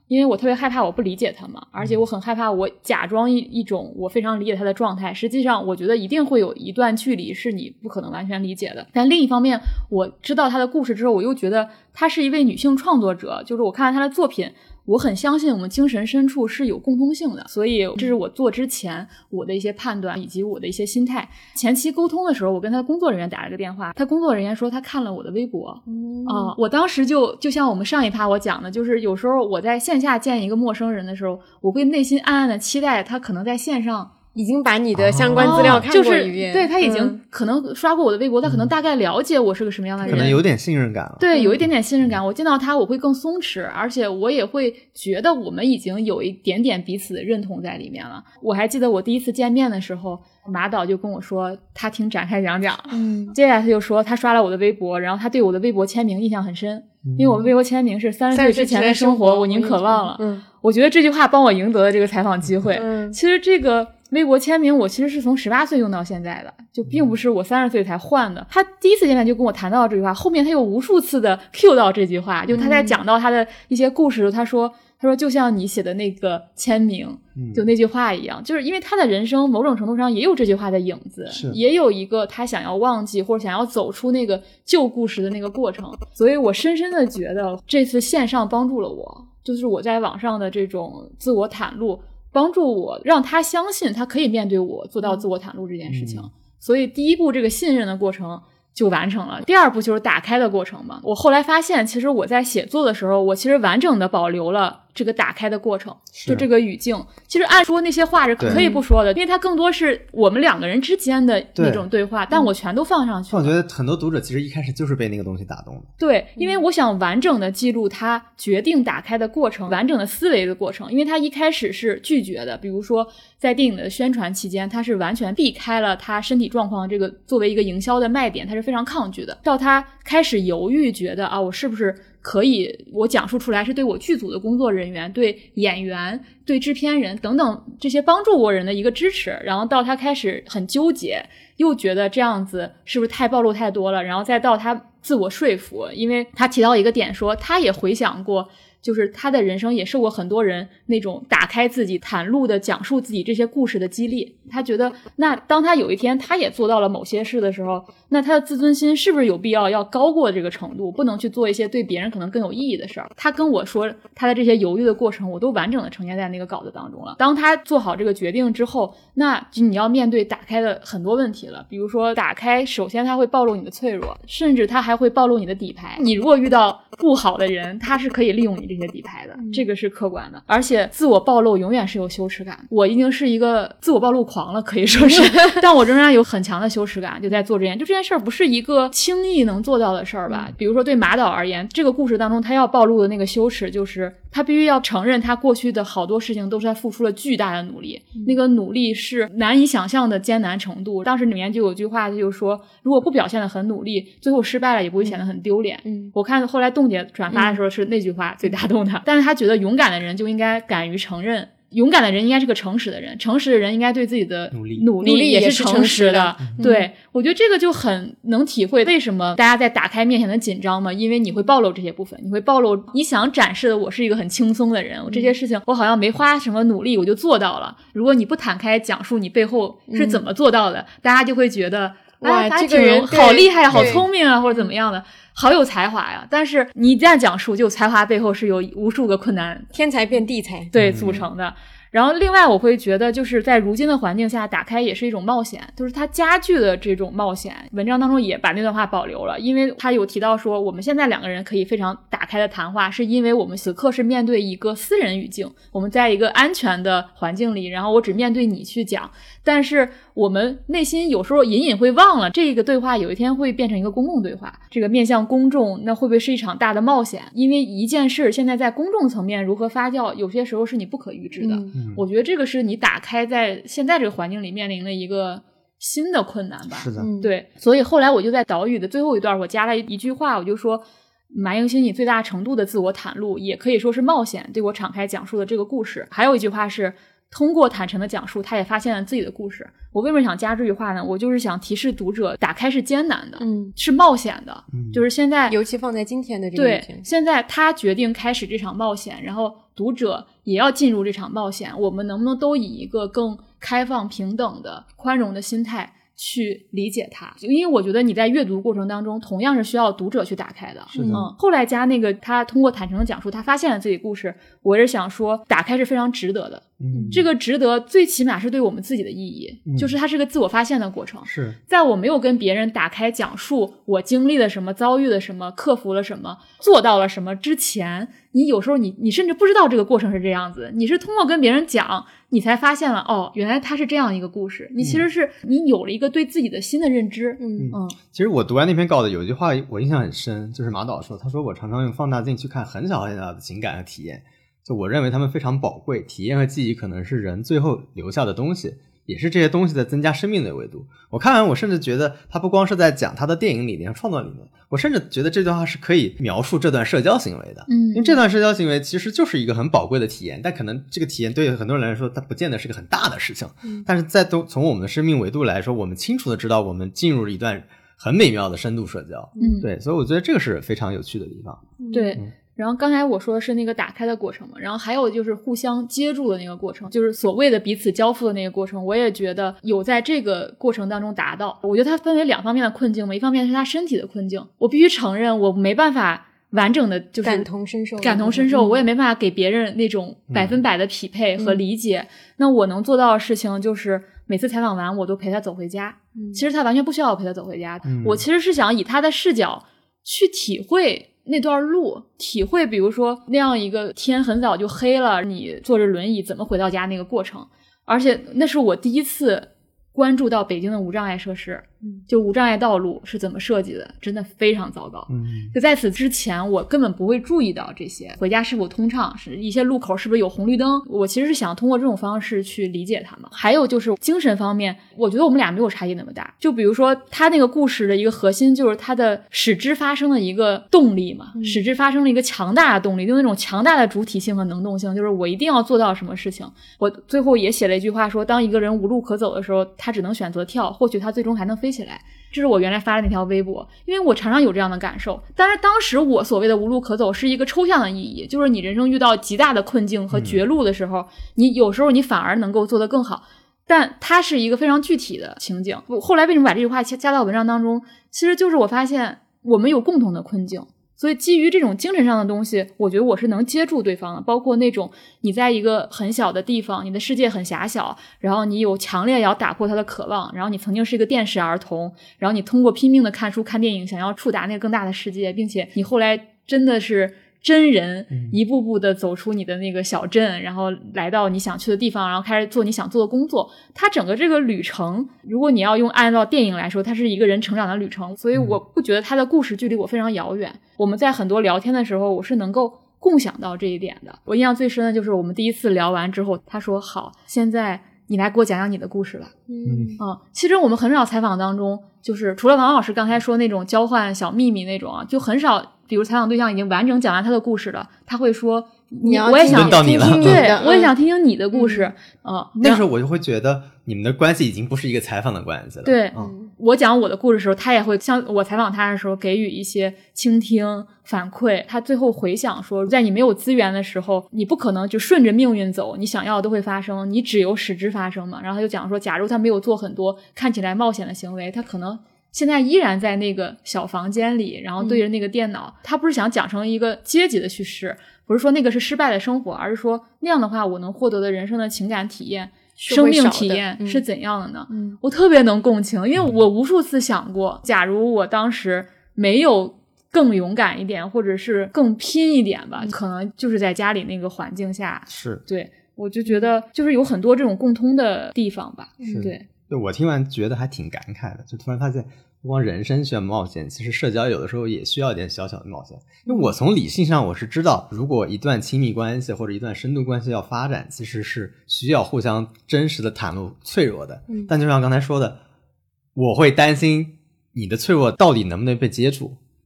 B: 因为我特别害怕我不理解他嘛，而且我很害怕我假装一一种我非常理解他的状态，实际上我觉得一定会有一段距离是你不可能完全理解的。但另一方面，我知道他的故事之后，我又觉得她是一位女性创作者，就是我看了她的作品，我很相信我们精神深处是有共通性的，所以这是我做之前我的一些判断以及我的一些心态。前期沟通的时候，我跟他的工作人员打了个电话，他工作人员说他看了我的微博，
A: 嗯
B: 啊、我当时就就像我们上一趴我讲的，就是有时候我在线下见一个陌生人的时候，我会内心暗暗的期待他可能在线上
A: 已经把你的相关资料看过一遍，
B: 哦、就是对他已经
A: 嗯
B: 可能刷过我的微博，他可能大概了解我是个什么样的人，
C: 可能有点信任感了。
B: 对，有一点点信任感。我见到他我会更松弛，而且我也会觉得我们已经有一点点彼此的认同在里面了。我还记得我第一次见面的时候，马导就跟我说他听展开讲讲，
A: 嗯，
B: 接下来他就说他刷了我的微博，然后他对我的微博签名印象很深，因为我的微博签名是三十岁之前的生活我宁可忘了。
A: 嗯，
B: 我觉得这句话帮我赢得了这个采访机会。
A: 嗯，
B: 其实这个微博签名我其实是从十八岁用到现在的，就并不是我三十岁才换的。他第一次见面就跟我谈到这句话，后面他有无数次的 cue 到这句话，就他在讲到他的一些故事，他说他说就像你写的那个签名就那句话一样，就是因为他的人生某种程度上也有这句话的影子，也有一个他想要忘记或者想要走出那个旧故事的那个过程，所以我深深的觉得这次线上帮助了我，就是我在网上的这种自我袒露，帮助我让他相信他可以面对我做到自我袒露这件事情、嗯、所以第一步这个信任的过程就完成了。第二步就是打开的过程嘛。我后来发现其实我在写作的时候，我其实完整的保留了这个打开的过程，就这个语境。其实按说那些话是可以不说的，因为它更多是我们两个人之间的那种对话，但我全都放上去了。
C: 我觉得很多读者其实一开始就是被那个东西打动的。
B: 对，因为我想完整的记录他决定打开的过程，完整的思维的过程。因为他一开始是拒绝的，比如说在电影的宣传期间，他是完全避开了他身体状况这个作为一个营销的卖点，他是非常抗拒的。到他开始犹豫，觉得啊，我是不是可以我讲述出来是对我剧组的工作人员、对演员、对制片人等等这些帮助过人的一个支持，然后到他开始很纠结，又觉得这样子是不是太暴露太多了，然后再到他自我说服。因为他提到一个点说他也回想过，就是他的人生也受过很多人那种打开自己袒露的讲述自己这些故事的激励，他觉得那当他有一天他也做到了某些事的时候，那他的自尊心是不是有必要要高过这个程度，不能去做一些对别人可能更有意义的事儿。他跟我说他的这些犹豫的过程我都完整的呈现在那个稿子当中了。当他做好这个决定之后，那你要面对打开的很多问题了。比如说打开，首先他会暴露你的脆弱，甚至他还会暴露你的底牌。你如果遇到不好的人，他是可以利用你这些底牌的，这个是客观的。而且自我暴露永远是有羞耻感，我已经是一个自我暴露狂了，可以说是但我仍然有很强的羞耻感，就在做这件就这件事儿不是一个轻易能做到的事儿吧、嗯、比如说对马导而言，这个故事当中他要暴露的那个羞耻，就是他必须要承认他过去的好多事情都是他付出了巨大的努力、嗯、那个努力是难以想象的艰难程度。当时里面就有句话就是说，如果不表现得很努力，最后失败了也不会显得很丢脸、嗯、我看后来冻姐转发的时候是那句话最打动他、嗯、但是他觉得勇敢的人就应该敢于承认，勇敢的人应该是个诚实的人，诚实的人应该对自己的努力努力也是诚实的。对、嗯、我觉得这个就很能体会为什么大家在打开面前的紧张嘛，因为你会暴露这些部分，你会暴露你想展示的我是一个很轻松的人，我这些事情我好像没花什么努力我就做到了。如果你不坦开讲述你背后是怎么做到的、嗯、大家就会觉得哇、哎、这个人好厉害好聪明啊，或者怎么样的，好有才华呀。但是你这样讲述，就才华背后是有无数个困难，
A: 天才变地才，
B: 对，组成的。然后另外我会觉得就是在如今的环境下打开也是一种冒险，就是它加剧了这种冒险。文章当中也把那段话保留了，因为他有提到说我们现在两个人可以非常打开的谈话，是因为我们此刻是面对一个私人语境，我们在一个安全的环境里，然后我只面对你去讲，但是我们内心有时候隐隐会忘了这个对话有一天会变成一个公共对话，这个面向公众，那会不会是一场大的冒险？因为一件事现在在公众层面如何发酵，有些时候是你不可预知的、嗯我觉得这个是你打开在现在这个环境里面临的一个新的困难吧。
C: 是的，
B: 对。所以后来我就在导语的最后一段我加了一句话，我就说马英兴以最大程度的自我袒露也可以说是冒险对我敞开讲述的这个故事。还有一句话是通过坦诚的讲述，他也发现了自己的故事。我为什么想加这句话呢？我就是想提示读者，打开是艰难的，
A: 嗯，
B: 是冒险的，
C: 嗯、
B: 就是现在，
A: 尤其放在今天的这个
B: 对，现在他决定开始这场冒险，然后读者也要进入这场冒险，我们能不能都以一个更开放、平等的、宽容的心态去理解它？因为我觉得你在阅读过程当中同样是需要读者去打开的。
C: 是的。
B: 嗯，后来加那个他通过坦诚的讲述他发现了自己故事，我是想说打开是非常值得的。
C: 嗯，
B: 这个值得最起码是对我们自己的意义、
C: 嗯、
B: 就是它是个自我发现的过程。
C: 是
B: 在我没有跟别人打开讲述我经历了什么，遭遇了什么，克服了什么，做到了什么之前，你有时候你你甚至不知道这个过程是这样子，你是通过跟别人讲你才发现了，哦，原来它是这样一个故事。你其实是你有了一个对自己的新的认知。
A: 嗯
B: 嗯，
C: 其实我读完那篇稿子有一句话我印象很深，就是马导说，他说我常常用放大镜去看很小很小的情感和体验，就我认为他们非常宝贵，体验和记忆可能是人最后留下的东西，也是这些东西在增加生命的维度。我看完我甚至觉得他不光是在讲他的电影理念创作理念，我甚至觉得这段话是可以描述这段社交行为的。
B: 嗯，
C: 因为这段社交行为其实就是一个很宝贵的体验，但可能这个体验对很多人来说它不见得是个很大的事情、嗯、但是在都从我们的生命维度来说，我们清楚的知道我们进入了一段很美妙的深度社交。
B: 嗯，
C: 对，所以我觉得这个是非常有趣的地方。
B: 对、
C: 嗯，
B: 然后刚才我说的是那个打开的过程嘛，然后还有就是互相接住的那个过程，就是所谓的彼此交付的那个过程，我也觉得有在这个过程当中达到。我觉得它分为两方面的困境嘛，一方面是他身体的困境，我必须承认我没办法完整的就是
A: 感同身受
B: 感同身受、嗯、我也没办法给别人那种百分百的匹配和理解、嗯、那我能做到的事情就是每次采访完我都陪他走回家、嗯、其实他完全不需要我陪他走回家、嗯、我其实是想以他的视角去体会那段路，体会比如说那样一个天很早就黑了，你坐着轮椅怎么回到家那个过程。而且那是我第一次关注到北京的无障碍设施，就无障碍道路是怎么设计的，真的非常糟糕。嗯，就在此之前我根本不会注意到这些，回家是否通畅，是一些路口是不是有红绿灯，我其实是想通过这种方式去理解他们。还有就是精神方面，我觉得我们俩没有差异那么大。就比如说他那个故事的一个核心就是他的使之发生的一个动力嘛，嗯、使之发生了一个强大的动力，就那种强大的主体性和能动性，就是我一定要做到什么事情。我最后也写了一句话说，当一个人无路可走的时候，他只能选择跳，或许他最终还能飞起来。这是我原来发的那条微博，因为我常常有这样的感受。但是当时我所谓的无路可走是一个抽象的意义，就是你人生遇到极大的困境和绝路的时候、嗯、你有时候你反而能够做得更好，但它是一个非常具体的情景。我后来为什么把这句话加到文章当中，其实就是我发现我们有共同的困境，所以基于这种精神上的东西，我觉得我是能接住对方的。包括那种你在一个很小的地方，你的世界很狭小，然后你有强烈要打破它的渴望，然后你曾经是一个电视儿童，然后你通过拼命的看书看电影想要触达那个更大的世界，并且你后来真的是真人一步步的走出你的那个小镇，然后来到你想去的地方，然后开始做你想做的工作。它整个这个旅程，如果你要用按照电影来说，它是一个人成长的旅程，所以我不觉得它的故事距离我非常遥远。我们在很多聊天的时候，我是能够共享到这一点的。我印象最深的就是我们第一次聊完之后，他说好，现在你来给我讲讲你的故事吧。嗯啊，其实我们很少采访当中，就是除了王老师刚才说那种交换小秘密那种啊，就很少。比如采访对象已经完整讲完他的故事了，他会说你我也想
C: 听听
B: 对、嗯、我也想听听你的故事。嗯，
C: 呃、那时候我就会觉得你们的关系已经不是一个采访的关系了。
B: 对、
C: 嗯、
B: 我讲我的故事的时候，他也会像我采访他的时候给予一些倾听反馈。他最后回想说，在你没有资源的时候，你不可能就顺着命运走，你想要的都会发生，你只有使之发生嘛。然后他就讲说，假如他没有做很多看起来冒险的行为，他可能现在依然在那个小房间里，然后对着那个电脑、嗯、他不是想讲成一个阶级的叙事，不是说那个是失败的生活，而是说那样的话我能获得的人生的情感体验生命体验是怎样的呢、嗯、我特别能共情，因为我无数次想过，假如我当时没有更勇敢一点，或者是更拼一点吧、嗯、可能就是在家里那个环境下，
C: 是
B: 对，我就觉得就是有很多这种共通的地方吧。
C: 是
B: 对，
C: 对，我听完觉得还挺感慨的，就突然发现不光人生需要冒险，其实社交有的时候也需要一点小小的冒险。因为我从理性上我是知道，如果一段亲密关系或者一段深度关系要发展，其实是需要互相真实的袒露脆弱的、嗯、但就像刚才说的，我会担心你的脆弱到底能不能被接住，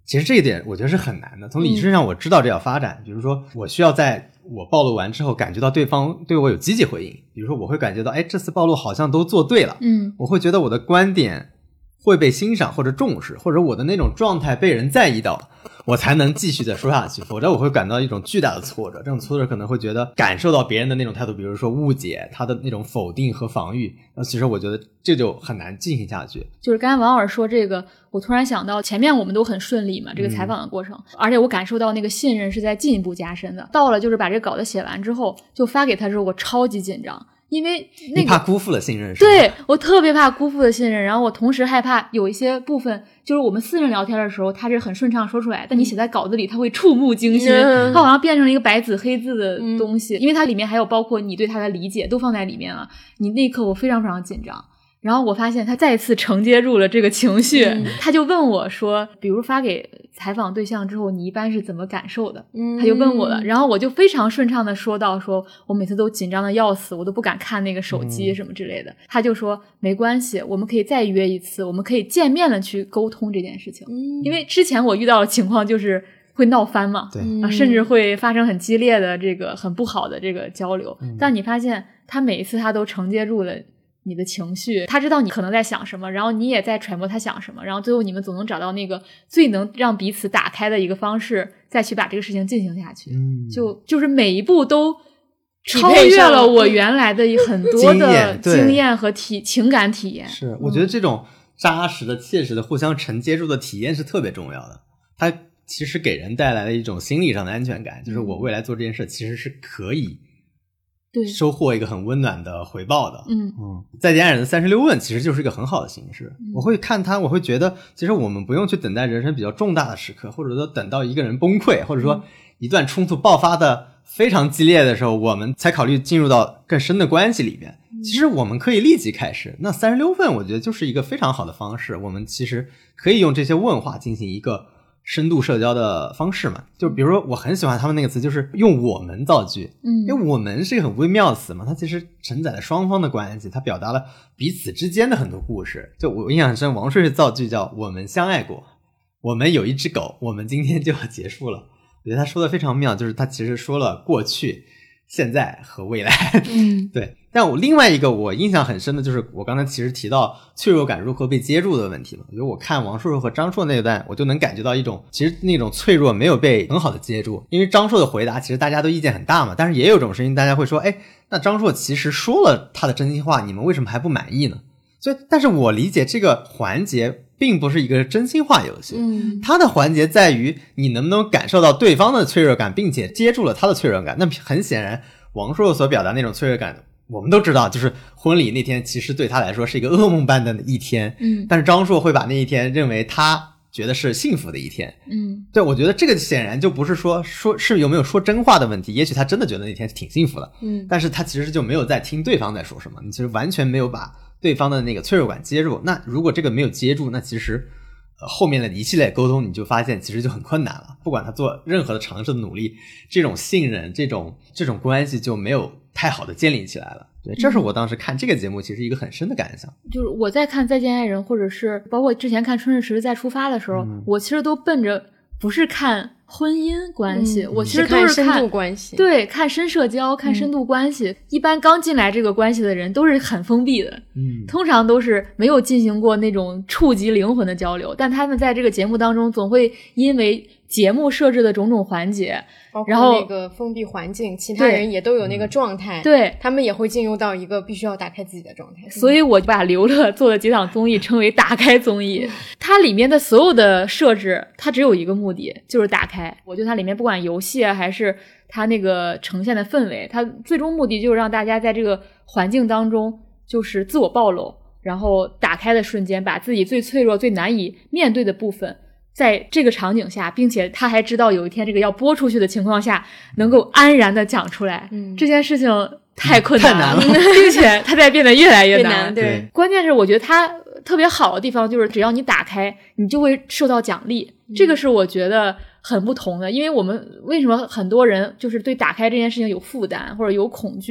C: 其实这一点我觉得是很难的，从理智上我知道这要发展、嗯、比如说我需要在我暴露完之后感觉到对方对我有积极回应，比如说我会感觉到哎，这次暴露好像都做对了，
B: 嗯，
C: 我会觉得我的观点会被欣赏或者重视，或者我的那种状态被人在意到，我才能继续的说下去，否则我会感到一种巨大的挫折，这种挫折可能会觉得感受到别人的那种态度，比如说误解他的那种否定和防御，那其实我觉得这就很难进行下去。
B: 就是刚才王老师说这个，我突然想到前面我们都很顺利嘛，这个采访的过程、嗯、而且我感受到那个信任是在进一步加深的，到了就是把这个稿子写完之后就发给他之后，我超级紧张，因为那个
C: 你怕辜负了信任是吗？
B: 对，我特别怕辜负了信任，然后我同时害怕有一些部分就是我们私人聊天的时候他是很顺畅说出来，但你写在稿子里他会触目惊心、嗯、他好像变成了一个白纸黑字的东西、嗯、因为它里面还有包括你对他的理解都放在里面了，你那一刻我非常非常紧张，然后我发现他再次承接住了这个情绪、嗯、他就问我说比如发给采访对象之后你一般是怎么感受的、嗯、他就问我了，然后我就非常顺畅的说到说我每次都紧张的要死，我都不敢看那个手机什么之类的、嗯、他就说没关系，我们可以再约一次，我们可以见面了去沟通这件事情、嗯、因为之前我遇到的情况就是会闹翻嘛，
C: 对、
B: 啊、甚至会发生很激烈的这个很不好的这个交流、嗯、但你发现他每一次他都承接住了你的情绪，他知道你可能在想什么，然后你也在揣摩他想什么，然后最后你们总能找到那个最能让彼此打开的一个方式，再去把这个事情进行下去、嗯、就就是每一步都超越了我原来的很多的经验和体情感体验。
C: 是，我觉得这种扎实的切实的互相承接住的体验是特别重要的，它其实给人带来了一种心理上的安全感，就是我未来做这件事其实是可以
B: 对，
C: 收获一个很温暖的回报的。
B: 嗯
C: 嗯，在家人的三十六问其实就是一个很好的形式、嗯、我会看它，我会觉得其实我们不用去等待人生比较重大的时刻，或者说等到一个人崩溃，或者说一段冲突爆发的非常激烈的时候我们才考虑进入到更深的关系里面、嗯、其实我们可以立即开始，那三十六问我觉得就是一个非常好的方式，我们其实可以用这些问话进行一个深度社交的方式嘛，就比如说我很喜欢他们那个词，就是用我们造句，嗯，因为我们是一个很微妙的词嘛，它其实承载了双方的关系，它表达了彼此之间的很多故事。就我印象很深，王朔的造句叫我们相爱过，我们有一只狗，我们今天就要结束了。我觉得他说的非常妙，就是他其实说了过去、现在和未来。嗯，对。但我另外一个我印象很深的就是我刚才其实提到脆弱感如何被接住的问题嘛，我觉得我看王朔和张硕那段我就能感觉到一种其实那种脆弱没有被很好的接住，因为张硕的回答其实大家都意见很大嘛，但是也有种声音大家会说哎，那张硕其实说了他的真心话，你们为什么还不满意呢？所以但是我理解这个环节并不是一个真心话游戏，嗯，它的环节在于你能不能感受到对方的脆弱感并且接住了他的脆弱感。那很显然王朔所表达那种脆弱感我们都知道，就是婚礼那天其实对他来说是一个噩梦般的一天，嗯，但是张硕会把那一天认为他觉得是幸福的一天，嗯，对，我觉得这个显然就不是说说是有没有说真话的问题，也许他真的觉得那天挺幸福的，嗯，但是他其实就没有在听对方在说什么，你其实完全没有把对方的那个脆弱感接住。那如果这个没有接住，那其实呃后面的一系列沟通你就发现其实就很困难了，不管他做任何的尝试的努力，这种信任这种这种关系就没有太好的建立起来了。对，这是我当时看这个节目其实一个很深的感想。
B: 就是我在看再见爱人或者是包括之前看春日时再出发的时候、嗯、我其实都奔着不是看婚姻关系、嗯、我其实都是看
A: 深度关系，
B: 对，看深社交看深度关系、嗯、一般刚进来这个关系的人都是很封闭的，嗯，通常都是没有进行过那种触及灵魂的交流，但他们在这个节目当中总会因为节目设置的种种环节，然后
A: 那个封闭环境其他人也都有那个状态，
B: 对，
A: 他们也会进入到一个必须要打开自己的状态，
B: 所以我把刘乐做的几档综艺称为打开综艺它里面的所有的设置它只有一个目的，就是打开。我觉得它里面不管游戏啊还是它那个呈现的氛围，它最终目的就是让大家在这个环境当中就是自我暴露，然后打开的瞬间把自己最脆弱最难以面对的部分在这个场景下，并且他还知道有一天这个要播出去的情况下能够安然的讲出来、嗯、这件事情太困难了，
C: 太难了
B: 并且它在变得越来越难, 越
A: 难对，
B: 关键是我觉得它特别好的地方就是只要你打开你就会受到奖励、嗯、这个是我觉得很不同的。因为我们为什么很多人就是对打开这件事情有负担或者有恐惧，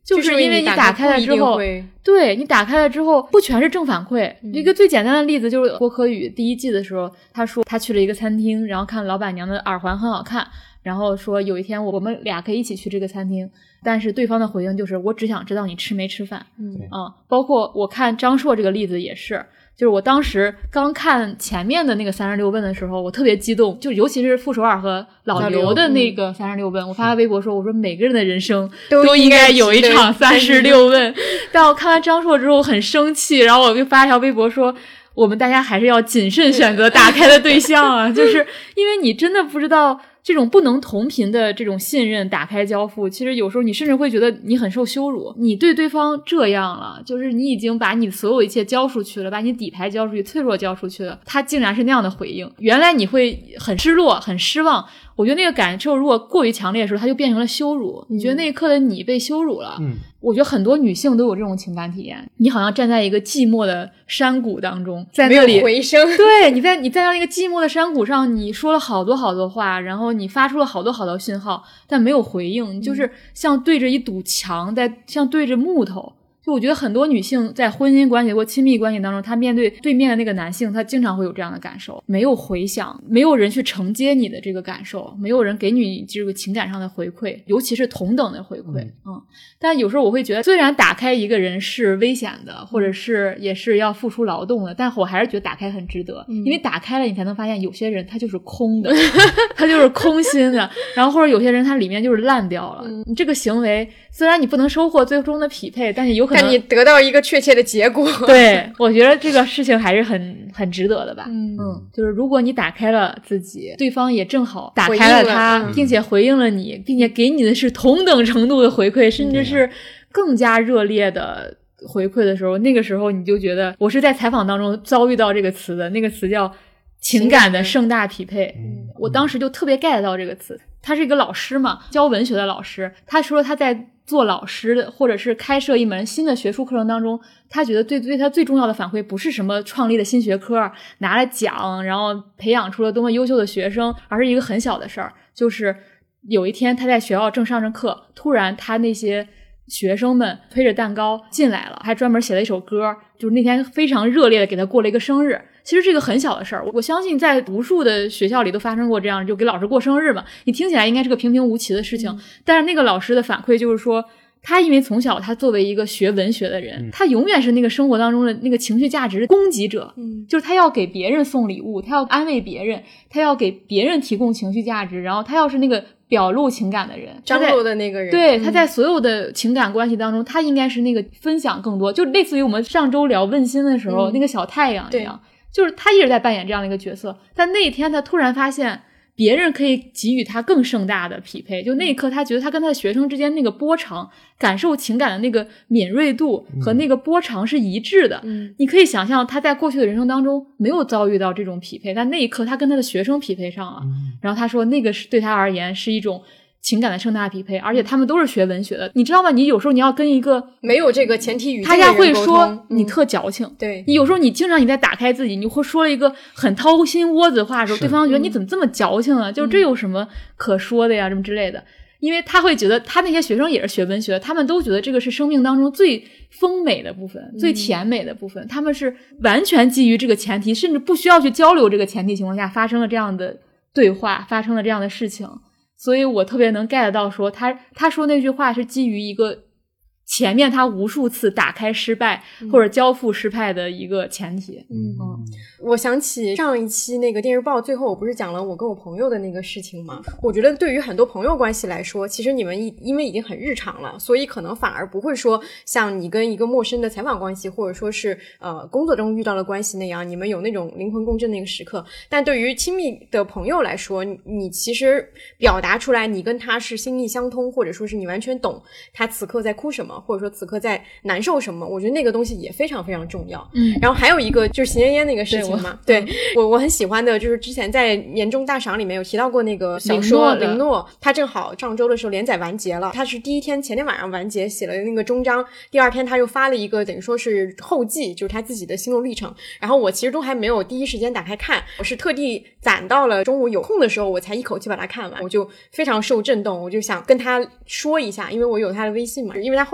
B: 就是因为你打开了之后，对，你打开了之后不全是正反馈、嗯、一个最简单的例子就是郭可宇第一季的时候，他说他去了一个餐厅，然后看老板娘的耳环很好看，然后说有一天我们俩可以一起去这个餐厅，但是对方的回应就是我只想知道你吃没吃饭。
A: 嗯
B: 啊、嗯，包括我看张硕这个例子也是，就是我当时刚看前面的那个三十六问的时候，我特别激动，就尤其是傅首尔和老刘的那个三十六问、嗯、我发微博说，我说每个人的人生都应该有一场三十六问但我看完张硕之后很生气，然后我就发一条微博说我们大家还是要谨慎选择打开的对象啊就是因为你真的不知道这种不能同频的这种信任打开交付，其实有时候你甚至会觉得你很受羞辱，你对对方这样了，就是你已经把你所有一切交出去了，把你底牌交出去，脆弱交出去了，他竟然是那样的回应，原来你会很失落很失望，我觉得那个感受如果过于强烈的时候，它就变成了羞辱，你觉得那一刻的你被羞辱了。嗯，我觉得很多女性都有这种情感体验，你好像站在一个寂寞的山谷当中，在那里
A: 没有回声，
B: 对，你在你在那个寂寞的山谷上，你说了好多好多话，然后你发出了好多好多信号，但没有回应，你就是像对着一堵墙，在像对着木头。就我觉得很多女性在婚姻关系或亲密关系当中，她面对对面的那个男性，她经常会有这样的感受，没有回响，没有人去承接你的这个感受，没有人给你这个情感上的回馈，尤其是同等的回馈。 嗯, 嗯，但有时候我会觉得虽然打开一个人是危险的，或者是也是要付出劳动的，但我还是觉得打开很值得、嗯、因为打开了你才能发现有些人他就是空的他就是空心的，然后或者有些人他里面就是烂掉了、嗯、你这个行为虽然你不能收获最终的匹配，但是有可能
A: 但你得到一个确切的结果
B: 对，我觉得这个事情还是很很值得的吧。嗯嗯，就是如果你打开了自己，对方也正好打开了他了、嗯、并且回应了你，并且给你的是同等程度的回馈，甚至是更加热烈的回馈的时候，那个时候你就觉得，我是在采访当中遭遇到这个词的，那个词叫情感的盛大匹配、嗯、我当时就特别 get 到这个词。他是一个老师嘛，教文学的老师，他说他在做老师的或者是开设一门新的学术课程当中，他觉得对对他最重要的反馈不是什么创立的新学科拿了奖然后培养出了多么优秀的学生，而是一个很小的事儿，就是有一天他在学校正上着课，突然他那些学生们推着蛋糕进来了，还专门写了一首歌，就是那天非常热烈的给他过了一个生日。其实这个很小的事儿，我相信在无数的学校里都发生过这样，就给老师过生日嘛，你听起来应该是个平平无奇的事情、嗯、但是那个老师的反馈就是说，他因为从小他作为一个学文学的人、嗯、他永远是那个生活当中的那个情绪价值供给者、嗯、就是他要给别人送礼物，他要安慰别人，他要给别人提供情绪价值，然后他要是那个表露情感的人，
A: 张罗的那个人，
B: 对、嗯、他在所有的情感关系当中，他应该是那个分享更多，就类似于我们上周聊问心的时候、嗯、那个小太阳一样，就是他一直在扮演这样的一个角色，但那一天他突然发现别人可以给予他更盛大的匹配，就那一刻他觉得他跟他的学生之间那个波长，感受情感的那个敏锐度和那个波长是一致的、嗯、你可以想象他在过去的人生当中没有遭遇到这种匹配，但那一刻他跟他的学生匹配上了、嗯、然后他说那个是对他而言是一种情感的盛大匹配，而且他们都是学文学的，你知道吗？你有时候你要跟一个
A: 没有这个前提语境
B: 的人沟通，他家会说你特矫情、嗯、
A: 对，
B: 你有时候你经常你在打开自己，你会说了一个很掏心窝子的话的时候，对方觉得你怎么这么矫情啊、嗯、就是这有什么可说的呀、嗯、什么之类的，因为他会觉得他那些学生也是学文学的，他们都觉得这个是生命当中最丰美的部分、嗯、最甜美的部分，他们是完全基于这个前提，甚至不需要去交流这个前提情况下发生了这样的对话，发生了这样的事情。所以我特别能 get 到说他他说那句话是基于一个前面他无数次打开失败、嗯、或者交付失败的一个前提。嗯
A: 嗯，我想起上一期那个电视报最后我不是讲了我跟我朋友的那个事情吗？我觉得对于很多朋友关系来说，其实你们因为已经很日常了，所以可能反而不会说像你跟一个陌生的采访关系或者说是呃工作中遇到的关系那样，你们有那种灵魂共振那个时刻。但对于亲密的朋友来说，你, 你其实表达出来你跟他是心意相通，或者说是你完全懂他此刻在哭什么，或者说此刻在难受什么，我觉得那个东西也非常非常重要。嗯，然后还有一个就是邢嫣嫣那个事情嘛，对 我, 对我我很喜欢的就是之前在年终大赏里面有提到过那个小说林诺，他正好上周的时候连载完结了，他是第一天前天晚上完结写了那个终章，第二天他又发了一个等于说是后记，就是他自己的心路历程，然后我其实都还没有第一时间打开看，我是特地攒到了中午有空的时候我才一口气把它看完，我就非常受震动，我就想跟他说一下，因为我有他的微信嘛，因为他后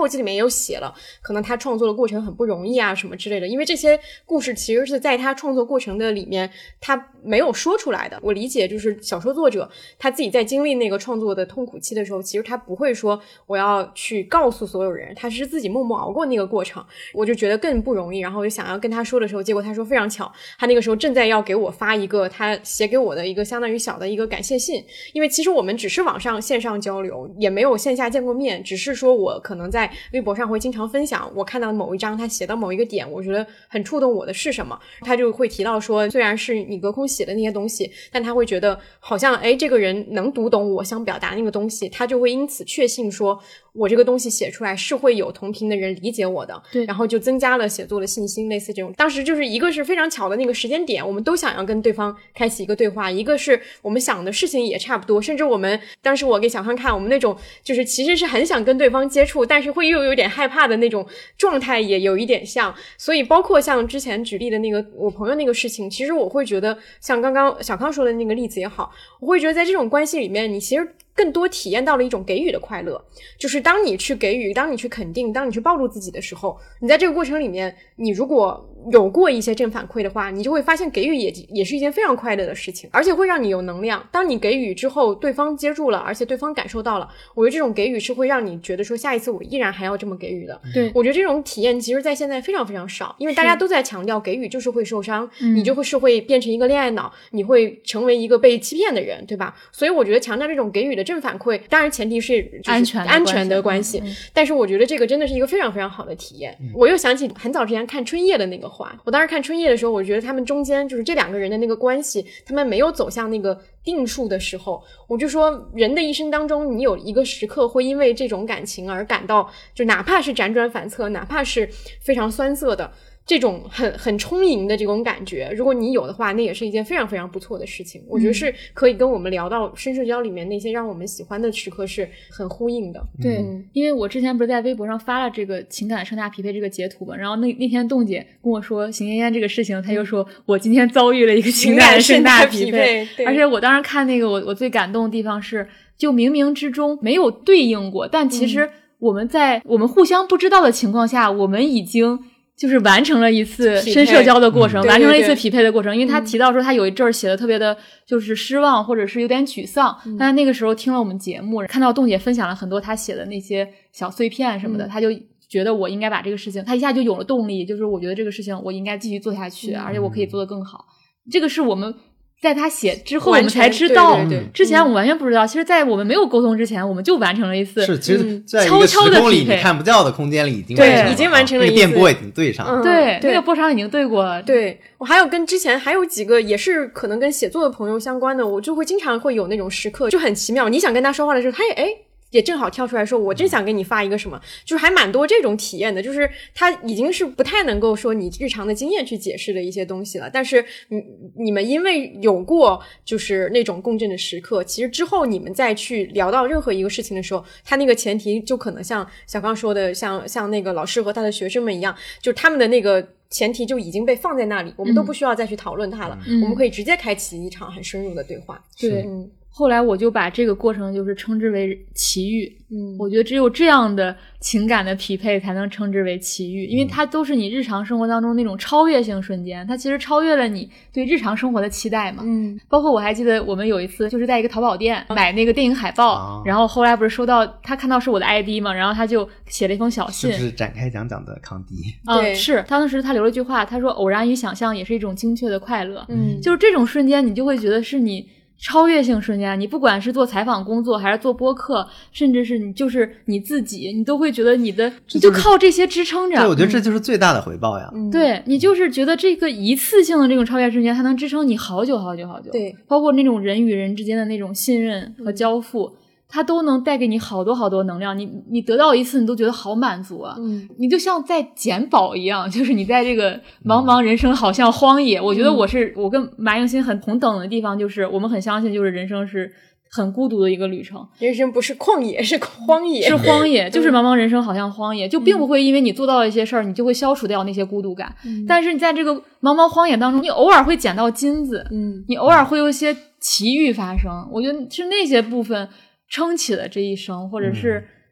A: 期里面也有写了，可能他创作的过程很不容易啊什么之类的，因为这些故事其实是在他创作过程的里面他没有说出来的。我理解就是小说作者他自己在经历那个创作的痛苦期的时候，其实他不会说我要去告诉所有人，他是自己默默熬过那个过程，我就觉得更不容易。然后我就想要跟他说的时候，结果他说非常巧，他那个时候正在要给我发一个他写给我的一个相当于小的一个感谢信，因为其实我们只是网上线上交流，也没有线下见过面，只是说我可能在微博上会经常分享我看到某一章他写到某一个点，我觉得很触动我的是什么，他就会提到说虽然是你隔空写的那些东西，但他会觉得好像诶这个人能读懂我想表达那个东西，他就会因此确信说我这个东西写出来是会有同频的人理解我的，
B: 对，
A: 然后就增加了写作的信心，类似这种。当时就是一个是非常巧的那个时间点，我们都想要跟对方开启一个对话，一个是我们想的事情也差不多，甚至我们当时我给小康看，我们那种就是其实是很想跟对方接触，但是会又有点害怕的那种状态也有一点像。所以包括像之前举例的那个我朋友那个事情，其实我会觉得像刚刚小康说的那个例子也好，我会觉得在这种关系里面，你其实更多体验到了一种给予的快乐，就是当你去给予，当你去肯定，当你去暴露自己的时候，你在这个过程里面，你如果有过一些正反馈的话，你就会发现给予也也是一件非常快乐的事情，而且会让你有能量。当你给予之后，对方接住了，而且对方感受到了，我觉得这种给予是会让你觉得说下一次我依然还要这么给予的。
B: 对，
A: 我觉得这种体验其实在现在非常非常少，因为大家都在强调给予就是会受伤，你就会是会变成一个恋爱脑，你会成为一个被欺骗的人，对吧？所以我觉得强调这种给予的正反馈，当然前提是
B: 安全
A: 安全的关系、嗯、但是我觉得这个真的是一个非常非常好的体验、嗯、我又想起很早之前看春夜的那个话，我当时看春夜的时候，我觉得他们中间就是这两个人的那个关系，他们没有走向那个定数的时候，我就说人的一生当中，你有一个时刻会因为这种感情而感到，就哪怕是辗转反侧，哪怕是非常酸涩的这种很很充盈的这种感觉，如果你有的话，那也是一件非常非常不错的事情。我觉得是可以跟我们聊到深社交里面那些让我们喜欢的时刻是很呼应的。
B: 对、嗯、因为我之前不是在微博上发了这个情感盛大匹配这个截图嘛，然后那那天冻姐跟我说邢嫣嫣这个事情，她又说我今天遭遇了一个情感盛大匹配，而且我当时看那个我我最感动的地方是，就冥冥之中没有对应过，但其实我们在、嗯、我们互相不知道的情况下，我们已经就是完成了一次深社交的过程、嗯、完成了一次匹配的过程。因为他提到说他有一阵儿写的特别的就是失望或者是有点沮丧、嗯、但是那个时候听了我们节目，看到冻姐分享了很多他写的那些小碎片什么的、嗯、他就觉得我应该把这个事情，他一下就有了动力，就是我觉得这个事情我应该继续做下去、嗯、而且我可以做得更好。这个是我们在他写之后我们才知道，
A: 对对对，
B: 之前我们完全不知道、嗯、其实在我们没有沟通之前，我们就完成了一次
C: 是其实在一个时空里你看不到的空间里已经
A: 完成了，对，已经完成了一次、
C: 那个电波已经对上了、
B: 嗯、对, 对，那个波长已经对过了。
A: 对，我还有跟之前还有几个也是可能跟写作的朋友相关的，我就会经常会有那种时刻就很奇妙，你想跟他说话的时候他也诶也正好跳出来说我真想给你发一个什么，就是还蛮多这种体验的，就是它已经是不太能够说你日常的经验去解释的一些东西了，但是你你们因为有过就是那种共振的时刻，其实之后你们再去聊到任何一个事情的时候，它那个前提就可能像小刚说的，像像那个老师和他的学生们一样，就他们的那个前提就已经被放在那里，我们都不需要再去讨论它了、嗯、我们可以直接开启一场很深入的对话。
B: 对，
A: 嗯，
B: 后来我就把这个过程就是称之为奇遇，嗯，我觉得只有这样的情感的匹配才能称之为奇遇，因为它都是你日常生活当中那种超越性瞬间，它其实超越了你对日常生活的期待嘛，嗯，包括我还记得我们有一次就是在一个淘宝店买那个电影海报、啊、然后后来不是收到他看到是我的 I D 嘛，然后他就写了一封小信，
C: 是不是展开讲讲的康迪？
B: 嗯，是，当时他留了一句话，他说偶然与想象也是一种精确的快乐，嗯，就是这种瞬间你就会觉得是你超越性瞬间，你不管是做采访工作还是做播客，甚至是你就是你自己，你都会觉得你的你就靠这些支撑着。
C: 对，我觉得这就是最大的回报呀。
B: 嗯、对，你就是觉得这个一次性的这种超越瞬间，它能支撑你好久好久好久。
A: 对，
B: 包括那种人与人之间的那种信任和交付。嗯，它都能带给你好多好多能量，你你得到一次你都觉得好满足啊，嗯，你就像在捡宝一样，就是你在这个茫茫人生好像荒野、嗯、我觉得我是我跟马应新很同等的地方，就是我们很相信就是人生是很孤独的一个旅程，
A: 人生不是旷野是荒野，
B: 是荒野，就是茫茫人生好像荒野、嗯、就并不会因为你做到了一些事儿你就会消除掉那些孤独感、嗯、但是你在这个茫茫荒野当中你偶尔会捡到金子，嗯，你偶尔会有一些奇遇发生，我觉得是那些部分撑起了这一生，或者是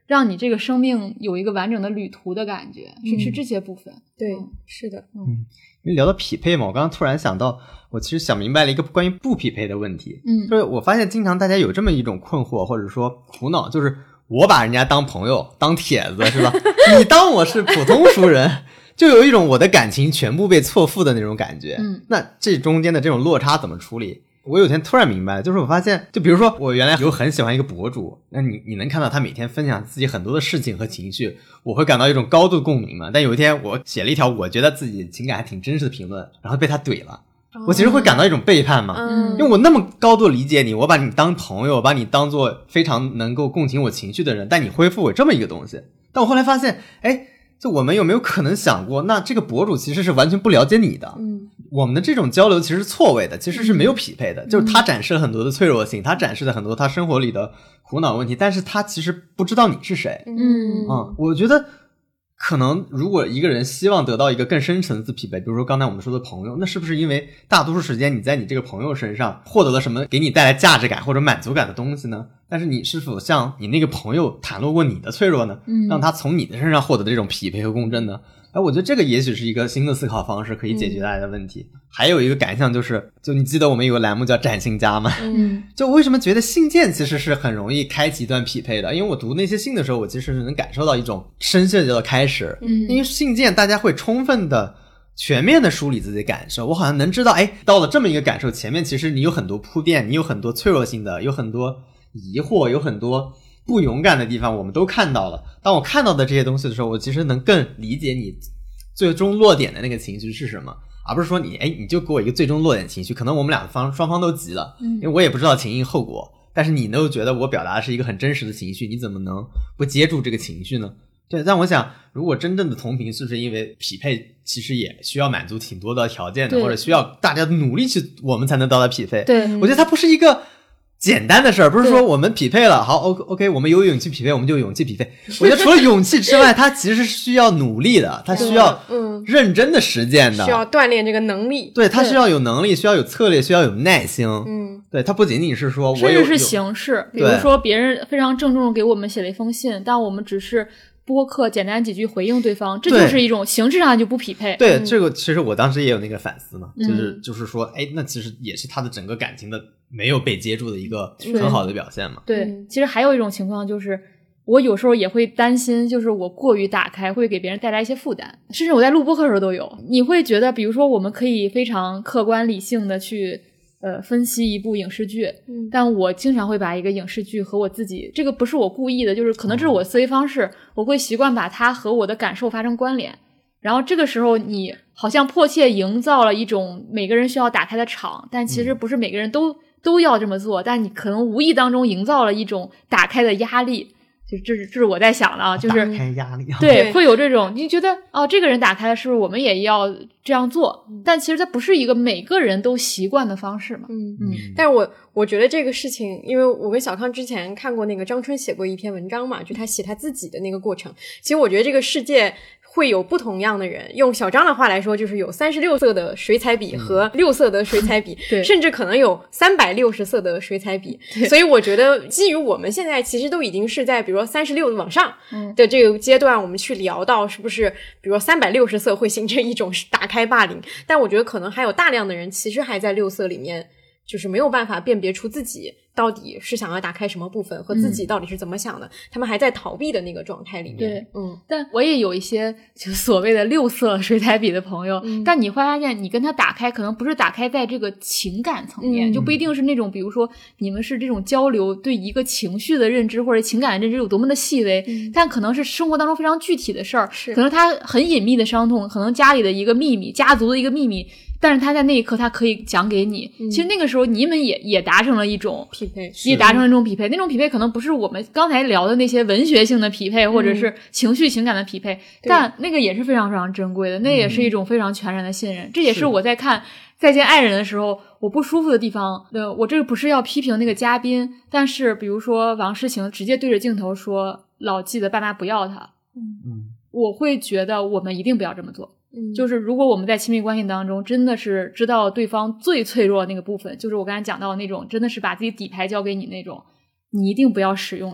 B: 让你这个生命有一个完整的旅途的感觉，是是这些部分。
A: 对，
B: 嗯
A: 是的，
C: 嗯，因为聊到匹配嘛，我刚刚突然想到，我其实想明白了一个关于不匹配的问题。
B: 嗯，
C: 就是我发现经常大家有这么一种困惑或者说苦恼，就是我把人家当朋友当帖子是吧？你当我是普通熟人，就有一种我的感情全部被错付的那种感觉。
B: 嗯，
C: 那这中间的这种落差怎么处理？我有天突然明白了，就是我发现，就比如说我原来有很喜欢一个博主，那你你能看到他每天分享自己很多的事情和情绪，我会感到一种高度共鸣嘛。但有一天我写了一条我觉得自己情感还挺真实的评论，然后被他怼了，我其实会感到一种背叛嘛。
A: 嗯，
C: 因为我那么高度理解你，我把你当朋友，把你当做非常能够共情我情绪的人，但你恢复我这么一个东西。但我后来发现，哎，就我们有没有可能想过，那这个博主其实是完全不了解你的。
A: 嗯，
C: 我们的这种交流其实是错位的，其实是没有匹配的。嗯、就是他展示了很多的脆弱性，他展示了很多他生活里的苦恼问题，但是他其实不知道你是谁。
B: 嗯
C: 嗯，我觉得可能如果一个人希望得到一个更深层次匹配，比如说刚才我们说的朋友，那是不是因为大多数时间你在你这个朋友身上获得了什么给你带来价值感或者满足感的东西呢？但是你是否向你那个朋友袒露过你的脆弱呢？嗯，让他从你的身上获得这种匹配和共振呢？哎，我觉得这个也许是一个新的思考方式，可以解决大家的问题。嗯、还有一个感想就是，就你记得我们有个栏目叫占星家吗？
B: 嗯，
C: 就为什么觉得信件其实是很容易开启一段匹配的？因为我读那些信的时候，我其实是能感受到一种深切的开始。嗯，因为信件大家会充分的、全面的梳理自己的感受，我好像能知道，哎，到了这么一个感受前面，其实你有很多铺垫，你有很多脆弱性的，有很多疑惑，有很多不勇敢的地方我们都看到了。当我看到的这些东西的时候，我其实能更理解你最终落点的那个情绪是什么，而不是说你哎你就给我一个最终落点情绪，可能我们两方双方都急了，因为我也不知道前因后果，但是你能觉得我表达的是一个很真实的情绪，你怎么能不接住这个情绪呢？对，但我想如果真正的同频，是不是因为匹配其实也需要满足挺多的条件的，或者需要大家努力去我们才能到达匹配。
B: 对，
C: 我觉得它不是一个简单的事儿，不是说我们匹配了，好 OK， 我们有勇气匹配，我们就有勇气匹配。我觉得除了勇气之外，它其实是需要努力的，它需要认真的实践的，
A: 需要锻炼这个能力。
C: 对，它需要有能力，需要有策略，需要有耐心。嗯，对，它不仅仅是说我有，
B: 甚至是形式，比如说别人非常郑重给我们写了一封信，但我们只是播客简单几句回应对方，这就是一种形式上就不匹配。
C: 对、
B: 嗯、
C: 这个其实我当时也有那个反思嘛，嗯、就是就是说哎，那其实也是他的整个感情的没有被接住的一个很好的表现嘛。
B: 对、嗯、其实还有一种情况就是我有时候也会担心，就是我过于打开会给别人带来一些负担，甚至我在录播客的时候都有。你会觉得比如说我们可以非常客观理性的去呃，分析一部影视剧、嗯、但我经常会把一个影视剧和我自己，这个不是我故意的，就是可能这是我思维方式、嗯、我会习惯把它和我的感受发生关联，然后这个时候你好像迫切营造了一种每个人需要打开的场，但其实不是每个人都、嗯、都要这么做，但你可能无意当中营造了一种打开的压力，就这是这是我在想的啊，就是
C: 打开压力，
B: 对，会有这种你觉得哦，这个人打开了，是不是我们也要这样做？但其实它不是一个每个人都习惯的方式嘛。
A: 嗯嗯。但是我我觉得这个事情，因为我跟小康之前看过那个张春写过一篇文章嘛，就他写他自己的那个过程。其实我觉得这个世界会有不同样的人，用小张的话来说，就是有三十六色的水彩笔和六色的水彩笔，
B: 对，
A: 甚至可能有三百六十色的水彩笔。所以我觉得，基于我们现在其实都已经是在比如说三十六往上的这个阶段，我们去聊到是不是，比如说三百六十色会形成一种打开霸凌，但我觉得可能还有大量的人其实还在六色里面。就是没有办法辨别出自己到底是想要打开什么部分和自己到底是怎么想的、嗯、他们还在逃避的那个状态里面。
B: 对，嗯，但我也有一些就所谓的六色水彩笔的朋友、嗯、但你会发现你跟他打开可能不是打开在这个情感层面、嗯、就不一定是那种比如说你们是这种交流对一个情绪的认知或者情感的认知有多么的细微、嗯、但可能是生活当中非常具体的事儿，可能他很隐秘的伤痛，可能家里的一个秘密，家族的一个秘密，但是他在那一刻他可以讲给你、嗯、其实那个时候你们也也达成了一种
A: 匹配，
B: 也达成了一种匹配，那种匹配可能不是我们刚才聊的那些文学性的匹配、嗯、或者是情绪情感的匹配，但那个也是非常非常珍贵的，那也是一种非常全然的信任、嗯、这也是我在看再见爱人的时候我不舒服的地方。呃，我这个不是要批评那个嘉宾，但是比如说王诗晴直接对着镜头说老纪的爸妈不要他，嗯，我会觉得我们一定不要这么做。嗯，就是如果我们在亲密关系当中真的是知道对方最脆弱的那个部分，就是我刚才讲到的那种真的是把自己底牌交给你那种，你一定不要使用它，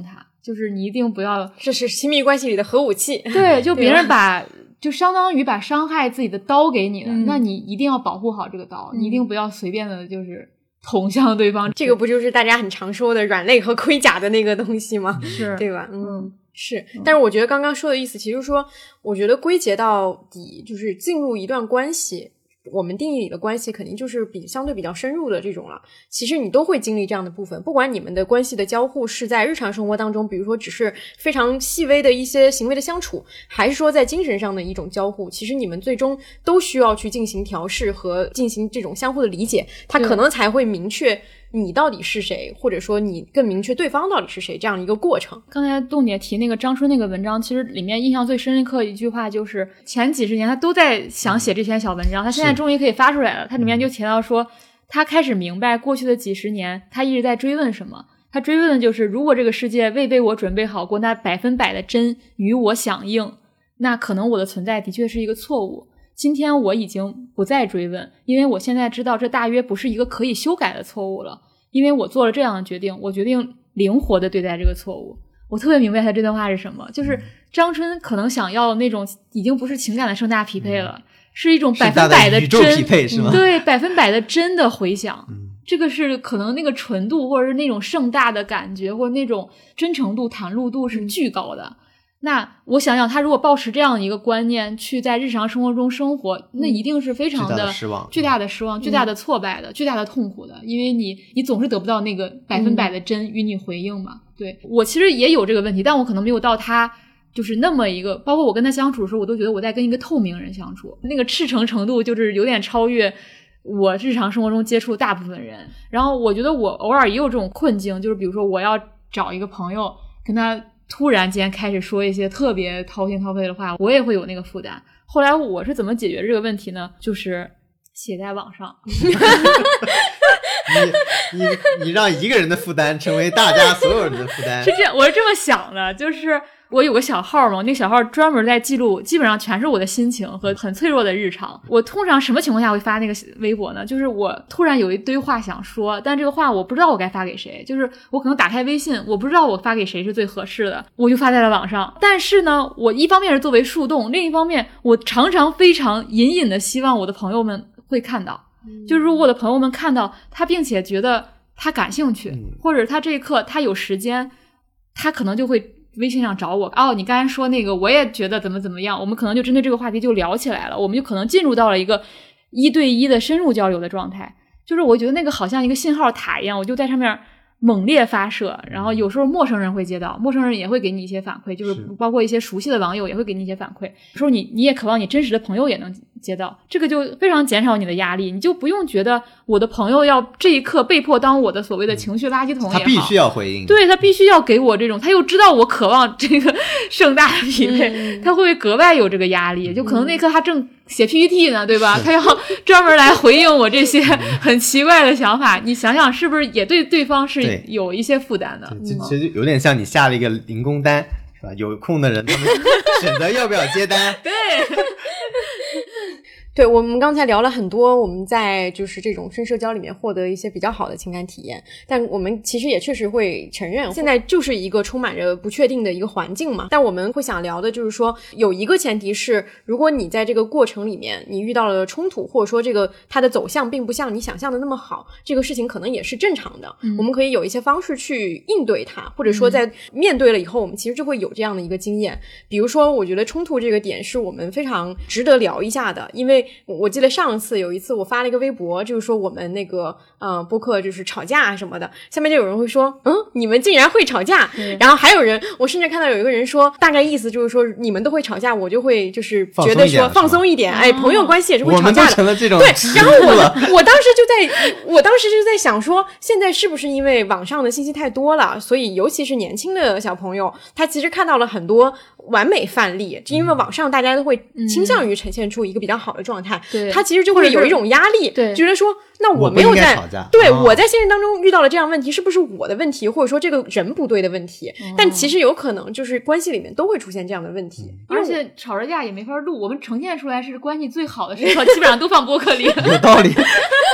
B: 就是你一定不要，
A: 这是亲密关系里的核武器。
B: 对，就别人把就相当于把伤害自己的刀给你了，
A: 嗯、
B: 那你一定要保护好这个刀，嗯、你一定不要随便的就是捅向对方。
A: 这个不就是大家很常说的软肋和盔甲的那个东西吗？
B: 是，
A: 对吧？嗯。是，但是我觉得刚刚说的意思，其实说，我觉得归结到底就是进入一段关系，我们定义里的关系肯定就是比相对比较深入的这种了。其实你都会经历这样的部分，不管你们的关系的交互是在日常生活当中，比如说只是非常细微的一些行为的相处，还是说在精神上的一种交互，其实你们最终都需要去进行调试和进行这种相互的理解，它可能才会明确你到底是谁，或者说你更明确对方到底是谁，这样的一个过程。
B: 刚才杜姐提那个张春那个文章，其实里面印象最深刻一句话就是前几十年他都在想写这篇小文章，他现在终于可以发出来了。他里面就提到说，他开始明白过去的几十年他一直在追问什么，他追问的就是如果这个世界未为我准备好过那百分百的真与我响应，那可能我的存在的确是一个错误。今天我已经不再追问，因为我现在知道这大约不是一个可以修改的错误了，因为我做了这样的决定，我决定灵活的对待这个错误。我特别明白他这段话是什么，就是张春可能想要的那种已经不是情感的盛大匹配了，嗯、是一种百分百的真，
C: 宇宙匹配是吗？
B: 对，百分百的真的回响。嗯、这个是可能那个纯度或者是那种盛大的感觉或者那种真诚度袒露度是巨高的。嗯，那我想想他如果抱持这样一个观念去在日常生活中生活，那一定是非常的
C: 巨大的失望
B: 巨大的失望、嗯、巨大的挫败的、巨大的痛苦的，因为你你总是得不到那个百分百的真与你回应嘛。嗯、对，我其实也有这个问题，但我可能没有到他就是那么一个，包括我跟他相处的时候，我都觉得我在跟一个透明人相处，那个赤诚程度就是有点超越我日常生活中接触大部分人。然后我觉得我偶尔也有这种困境，就是比如说我要找一个朋友跟他突然间开始说一些特别掏心掏肺的话，我也会有那个负担。后来我是怎么解决这个问题呢？就是写在网上。
C: 你你你让一个人的负担成为大家所有人的负担。
B: 是这样，我是这么想的，就是我有个小号嘛，那个小号专门在记录基本上全是我的心情和很脆弱的日常。我通常什么情况下会发那个微博呢？就是我突然有一堆话想说，但这个话我不知道我该发给谁，就是我可能打开微信，我不知道我发给谁是最合适的，我就发在了网上。但是呢，我一方面是作为树洞，另一方面我常常非常隐隐的希望我的朋友们会看到，就是如果我的朋友们看到他并且觉得他感兴趣，
C: 嗯、
B: 或者他这一刻他有时间，他可能就会微信上找我，哦，你刚才说那个我也觉得怎么怎么样，我们可能就针对这个话题就聊起来了，我们就可能进入到了一个一对一的深入交流的状态。就是我觉得那个好像一个信号塔一样，我就在上面猛烈发射，然后有时候陌生人会接到，陌生人也会给你一些反馈，就是包括一些熟悉的网友也会给你一些反馈，有时候你你也渴望你真实的朋友也能接到，这个就非常减少你的压力，你就不用觉得我的朋友要这一刻被迫当我的所谓的情绪垃圾桶也好，
C: 他必须要回应，
B: 对，他必须要给我这种，他又知道我渴望这个盛大的匹配，嗯、他会不会格外有这个压力？就可能那刻他正写 P P T 呢，对吧？他要专门来回应我这些很奇怪的想法，你想想是不是也对对方是有一些负担的？
C: 其实有点像你下了一个零工单，是吧？有空的人他们选择要不要接单。
B: 对。
A: 对，我们刚才聊了很多我们在就是这种深社交里面获得一些比较好的情感体验，但我们其实也确实会承认现在就是一个充满着不确定的一个环境嘛。但我们会想聊的就是说有一个前提是，如果你在这个过程里面你遇到了冲突，或者说这个它的走向并不像你想象的那么好，这个事情可能也是正常的、嗯、我们可以有一些方式去应对它，或者说在面对了以后我们其实就会有这样的一个经验。比如说我觉得冲突这个点是我们非常值得聊一下的，因为我记得上次有一次我发了一个微博，就是说我们那个呃播客就是吵架什么的，下面就有人会说嗯你们竟然会吵架、嗯、然后还有人，我甚至看到有一个人说大概意思就是说你们都会吵架，我就会就是觉得说放松一点，哎，朋友关系也是会吵架的，
C: 我们都成了这种
A: 对。然后我我当时就在我当时就在想说，现在是不是因为网上的信息太多了，所以尤其是年轻的小朋友他其实看到了很多完美范例，就因为网上大家都会倾向于呈现出一个比较好的状态、嗯、他其实就会有一种压力，对，觉得说那我没有在对、哦、我在现实当中遇到了这样问题，是不是我的问题，或者说这个人不对的问题、嗯、但其实有可能就是关系里面都会出现这样的问题、
B: 嗯、而且吵着架也没法录，我们呈现出来是关系最好的时刻基本上都放播客里
C: 有道理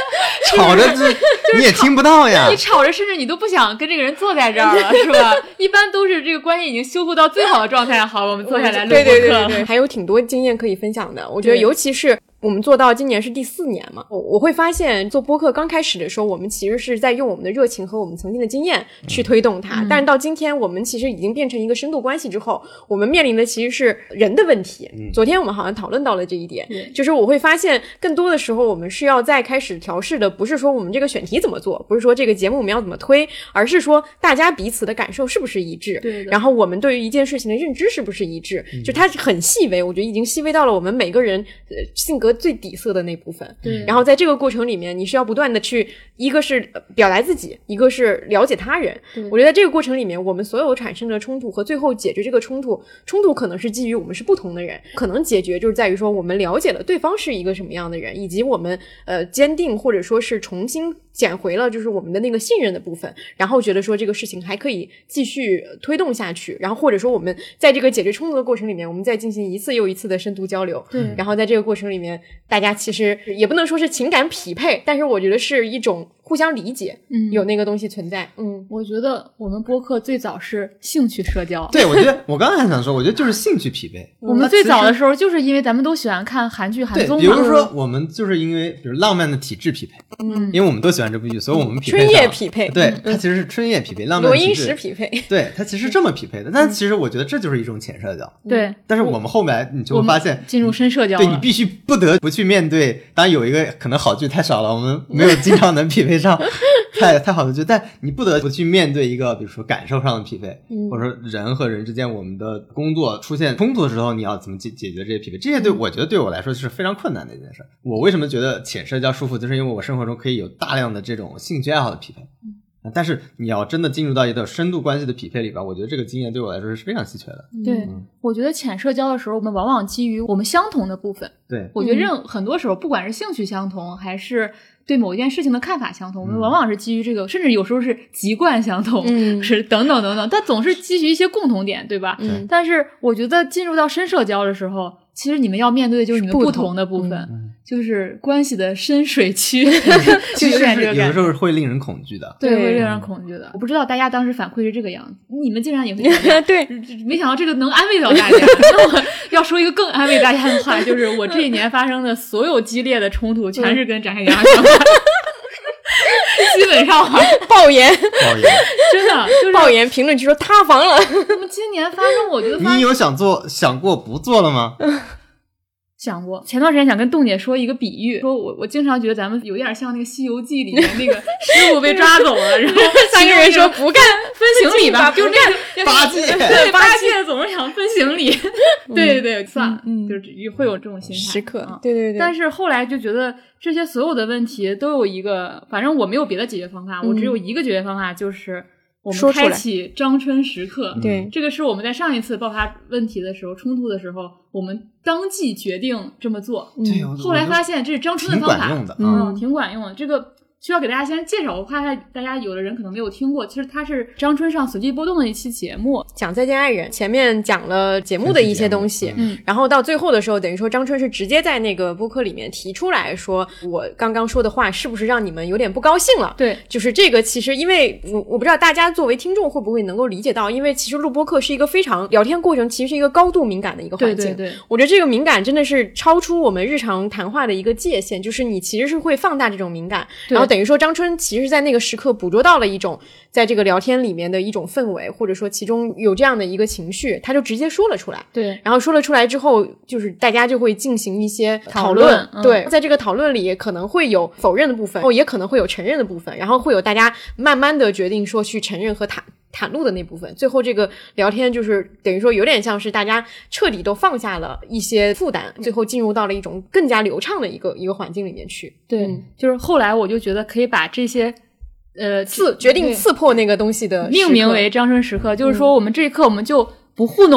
C: 吵着就你也听不到呀。
B: 你吵着甚至你都不想跟这个人坐在这儿了，是吧？一般都是这个关系已经修复到最好的状态，好，我们坐下来录播客。
A: 对对对对，还有挺多经验可以分享的。我觉得尤其是我们做到今年是第四年嘛，我我会发现做播客刚开始的时候，我们其实是在用我们的热情和我们曾经的经验去推动它，嗯、但是到今天我们其实已经变成一个深度关系之后，我们面临的其实是人的问题。嗯、昨天我们好像讨论到了这一点，就是我会发现更多的时候我们是要再开始调试的，不是说我们这个选题怎么做，不是说这个节目我们要怎么推，而是说大家彼此的感受是不是一致，
B: 对的，
A: 然后我们对于一件事情的认知是不是一致，嗯、就它很细微，我觉得已经细微到了我们每个人、呃、性格最底色的那部分。
B: 对，
A: 然后在这个过程里面，你是要不断的去，一个是表达自己，一个是了解他人。我觉得在这个过程里面，我们所有产生的冲突和最后解决这个冲突，冲突可能是基于我们是不同的人，可能解决就是在于说我们了解了对方是一个什么样的人，以及我们呃坚定或者说是重新捡回了就是我们的那个信任的部分，然后觉得说这个事情还可以继续推动下去，然后或者说我们在这个解决冲突的过程里面，我们再进行一次又一次的深度交流。
B: 对，
A: 然后在这个过程里面，大家其实也不能说是情感匹配，但是我觉得是一种互相理解，嗯，有那个东西存在。嗯，
B: 我觉得我们播客最早是兴趣社交。
C: 对，我觉得我刚才还想说，我觉得就是兴趣匹配。
B: 我们最早的时候就是因为咱们都喜欢看韩剧、韩综嘛。
C: 对，比如说我们就是因为比如浪漫的体质匹配，嗯，因为我们都喜欢这部剧，所以我们匹配
A: 春夜匹配。
C: 对，它其实是春夜匹配，浪漫的体质
A: 罗音石匹配。
C: 对，它其实这么匹配的，但其实我觉得这就是一种浅社交。
B: 对，
C: 但是我们后来你就会发现
B: 进入深社交了，
C: 对，你必须不得不去面对。当然有一个可能好剧太少了，我们没有经常能匹配上太太好的剧，但你不得不去面对一个比如说感受上的匹配，嗯、或者说人和人之间我们的工作出现冲突的时候，你要怎么解解决这些匹配？这些对、嗯、我觉得对我来说是非常困难的一件事。我为什么觉得浅社交舒服，就是因为我生活中可以有大量的这种兴趣爱好的匹配。嗯但是你要真的进入到一个深度关系的匹配里边，我觉得这个经验对我来说是非常稀缺的。
B: 对、嗯、我觉得浅社交的时候，我们往往基于我们相同的部分。
C: 对，
B: 我觉得任、嗯、很多时候不管是兴趣相同还是对某一件事情的看法相同，我们往往是基于这个、嗯、甚至有时候是籍贯相同、嗯、是等等等等，但总是基于一些共同点，对吧？
C: 嗯、
B: 但是我觉得进入到深社交的时候，其实你们要面对的就是你们不同的部分，
C: 嗯、
B: 就是关系的深水区，就有点这个感觉。
C: 有的时候是会令人恐惧的，
B: 对，会令人恐惧的。我不知道大家当时反馈是这个样子，你们竟然也会这样
A: 对，
B: 没想到这个能安慰到大家。那我要说一个更安慰大家的话，就是我这一年发生的所有激烈的冲突，全是跟展开阳相关。基本上
A: 爆言，
C: 爆言，
B: 真的就是
A: 爆言，评论区说塌房了。
B: 那么今年发生，我觉得发
C: 你有想做想过不做了吗？
B: 想过，前段时间想跟洞姐说一个比喻，说我我经常觉得咱们有点像那个《西游记》里面那个师傅被抓走了，然后
A: 三个人说不干
B: 分行李吧，就是那
C: 个八戒，
B: 对八戒总是想分行李，对对对，算了，嗯，就是会有这种心态
A: 时刻，对对对。
B: 但是后来就觉得这些所有的问题都有一个，反正我没有别的解决方法，我只有一个解决方法，就是我们开启张春时刻。
A: 对，
B: 这个是我们在上一次爆发问题的时候、冲突的时候，我们当即决定这么做。
C: 对，
B: 后来发现这是张春的方法，
C: 挺管用的，
B: 嗯，挺管用的。这个需要给大家先介绍，我怕大家有的人可能没有听过，其实它是张春上随机波动的一期节目，
A: 讲再见爱人，前面讲了节目的一些东西，嗯，然后到最后的时候，等于说张春是直接在那个播客里面提出来说，我刚刚说的话是不是让你们有点不高兴了？
B: 对，
A: 就是这个其实因为我我不知道大家作为听众会不会能够理解到，因为其实录播客是一个非常聊天过程，其实是一个高度敏感的一个环境，
B: 对对对，
A: 我觉得这个敏感真的是超出我们日常谈话的一个界限，就是你其实是会放大这种敏感，然后等于说张春其实在那个时刻捕捉到了一种在这个聊天里面的一种氛围，或者说其中有这样的一个情绪，他就直接说了出来。
B: 对，
A: 然后说了出来之后，就是大家就会进行一些讨
B: 论。讨论
A: 对、
B: 嗯，
A: 在这个讨论里可能会有否认的部分，也可能会有承认的部分，然后会有大家慢慢的决定说去承认和袒袒露的那部分。最后这个聊天就是等于说有点像是大家彻底都放下了一些负担，最后进入到了一种更加流畅的一个一个环境里面去。
B: 对、嗯，就是后来我就觉得可以把这些呃
A: 刺决定刺破那个东西的
B: 命名为张春时刻，就是说我们这一刻我们就不糊弄了，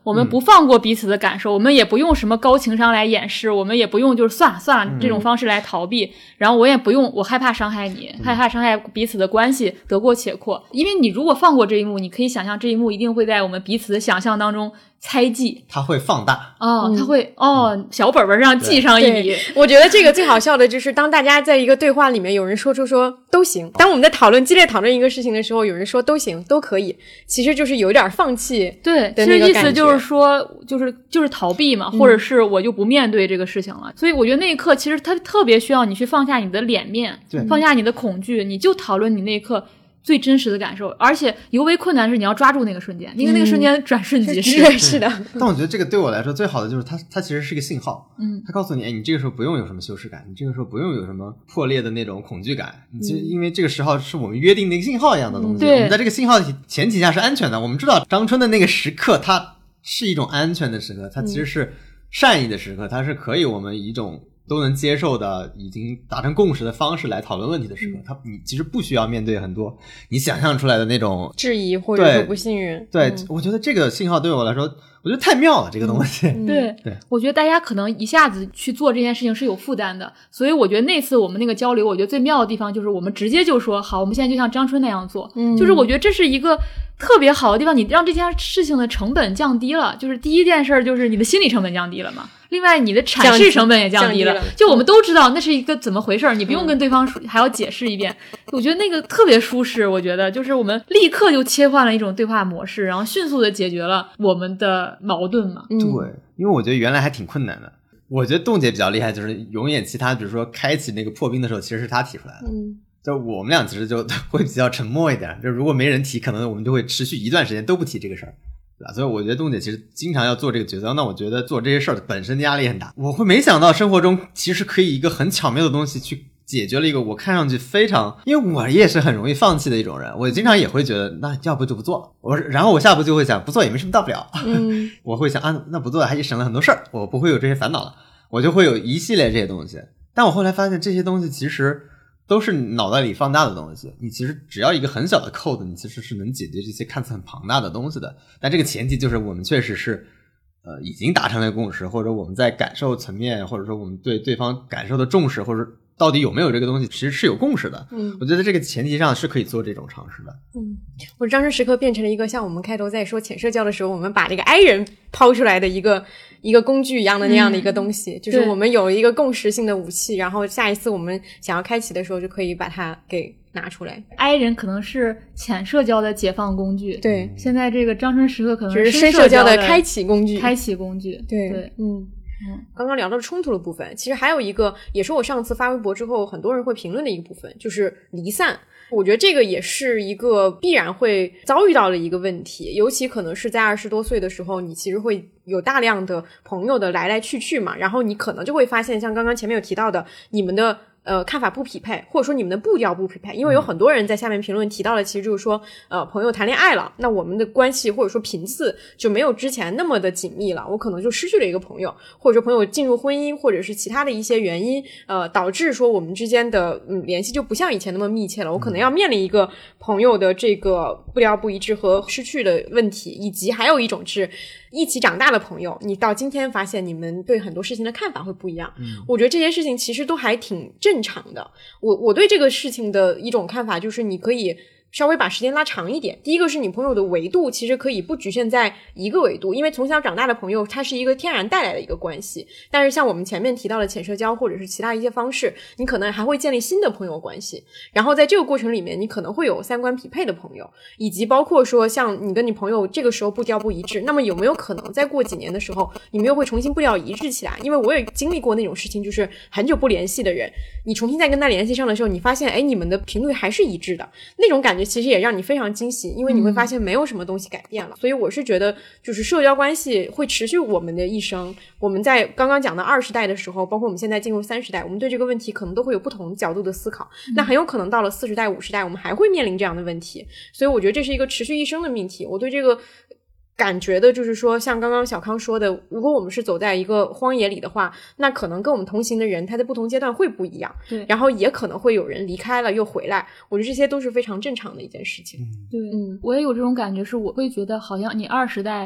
B: 我们不放过彼此的感受、嗯、我们也不用什么高情商来掩饰，我们也不用就是算了算了、嗯、这种方式来逃避，然后我也不用我害怕伤害你、嗯、害怕伤害彼此的关系得过且过，因为你如果放过这一幕，你可以想象这一幕一定会在我们彼此的想象当中猜忌，
C: 它会放大
B: 哦，它会、嗯、哦，小本本上记上一笔。
A: 我觉得这个最好笑的就是当大家在一个对话里面有人说出说都行，当我们在讨论激烈讨论一个事情的时候，有人说都行都可以，其实就是有点放弃
B: 对
A: 的那个感觉，
B: 其实意思就是说就是就是逃避嘛、嗯、或者是我就不面对这个事情了。所以我觉得那一刻其实它特别需要你去放下你的脸面，放下你的恐惧，你就讨论你那一刻最真实的感受，而且尤为困难是你要抓住那个瞬间，因为那个瞬间转瞬即逝、
A: 嗯、是的。
C: 但我觉得这个对我来说最好的就是它它其实是个信号，
B: 嗯，
C: 它告诉你，哎，你这个时候不用有什么羞耻感，你这个时候不用有什么破裂的那种恐惧感，你就、嗯、因为这个时候是我们约定的一个信号一样的东西、
B: 嗯、对，
C: 我们在这个信号前提下是安全的，我们知道张春的那个时刻它是一种安全的时刻，它其实是善意的时刻，它是可以我们以一种都能接受的已经达成共识的方式来讨论问题的时刻，他你其实不需要面对很多你想象出来的那种
A: 质疑或者说不信任。
C: 对、
A: 嗯、
C: 我觉得这个信号对我来说我觉得太妙了，这个东西、
B: 嗯、对
C: 对，
B: 我觉得大家可能一下子去做这件事情是有负担的，所以我觉得那次我们那个交流，我觉得最妙的地方就是我们直接就说好，我们现在就像张春那样做、嗯、就是我觉得这是一个特别好的地方，你让这件事情的成本降低了，就是第一件事就是你的心理成本降低了嘛，另外你的阐释成本也降低了，
A: 降低了
B: 就我们都知道那是一个怎么回事，你不用跟对方还要解释一遍、嗯、我觉得那个特别舒适，我觉得就是我们立刻就切换了一种对话模式，然后迅速的解决了我们的矛盾嘛、
C: 嗯、对，因为我觉得原来还挺困难的，我觉得冻姐比较厉害，就是永远其他比如说开启那个破冰的时候其实是她提出来的，
A: 嗯，
C: 就我们俩其实就会比较沉默一点，就如果没人提可能我们就会持续一段时间都不提这个事儿，对吧？所以我觉得冻姐其实经常要做这个角色，那我觉得做这些事儿本身压力很大，我会没想到生活中其实可以一个很巧妙的东西去解决了一个我看上去非常，因为我也是很容易放弃的一种人，我经常也会觉得那要不就不做了，我然后我下步就会想不做也没什么大不了，嗯，我会想啊那不做还省了很多事儿，我不会有这些烦恼了，我就会有一系列这些东西，但我后来发现这些东西其实都是脑袋里放大的东西，你其实只要一个很小的 code 你其实是能解决这些看似很庞大的东西的，但这个前提就是我们确实是呃已经达成了共识，或者我们在感受层面，或者说我们对对方感受的重视，或者到底有没有这个东西其实是有共识的，嗯，我觉得这个前提上是可以做这种尝试的。
A: 嗯，我张春时刻变成了一个像我们开头在说浅社交的时候我们把这个 I 人抛出来的一个一个工具一样的那样的一个东西、嗯、就是我们有一个共识性的武器，然后下一次我们想要开启的时候就可以把它给拿出来。
B: I 人可能是浅社交的解放工具，
A: 对，
B: 现在这个张春时刻可能是
A: 深社交的开启工具，
B: 开启工具，
A: 对
B: 对，
A: 嗯。嗯，刚刚聊到冲突的部分，其实还有一个也是我上次发微博之后很多人会评论的一个部分，就是离散。我觉得这个也是一个必然会遭遇到的一个问题，尤其可能是在二十多岁的时候，你其实会有大量的朋友的来来去去嘛，然后你可能就会发现像刚刚前面有提到的你们的呃看法不匹配，或者说你们的步调不匹配，因为有很多人在下面评论提到的其实就是说呃朋友谈恋爱了，那我们的关系或者说频次就没有之前那么的紧密了，我可能就失去了一个朋友，或者说朋友进入婚姻或者是其他的一些原因呃导致说我们之间的嗯联系就不像以前那么密切了，我可能要面临一个朋友的这个步调不一致和失去的问题，以及还有一种是一起长大的朋友，你到今天发现你们对很多事情的看法会不一样、嗯、我觉得这些事情其实都还挺正常的。我我对这个事情的一种看法就是你可以稍微把时间拉长一点，第一个是你朋友的维度其实可以不局限在一个维度，因为从小长大的朋友它是一个天然带来的一个关系，但是像我们前面提到的浅社交或者是其他一些方式，你可能还会建立新的朋友关系，然后在这个过程里面你可能会有三观匹配的朋友，以及包括说像你跟你朋友这个时候步调不一致，那么有没有可能再过几年的时候你们又会重新步调一致起来，因为我也经历过那种事情，就是很久不联系的人你重新再跟他联系上的时候，你发现哎，你们的频率还是一致的，那种感觉其实也让你非常惊喜，因为你会发现没有什么东西改变了、嗯、所以我是觉得就是社交关系会持续我们的一生，我们在刚刚讲的二十代的时候，包括我们现在进入三十代，我们对这个问题可能都会有不同角度的思考、嗯、那很有可能到了四十代五十代我们还会面临这样的问题，所以我觉得这是一个持续一生的命题。我对这个感觉的就是说像刚刚小康说的，如果我们是走在一个荒野里的话，那可能跟我们同行的人他在不同阶段会不一样，
B: 对，
A: 然后也可能会有人离开了又回来，我觉得这些都是非常正常的一件事情。
B: 对，嗯，我也有这种感觉，是我会觉得好像你二十代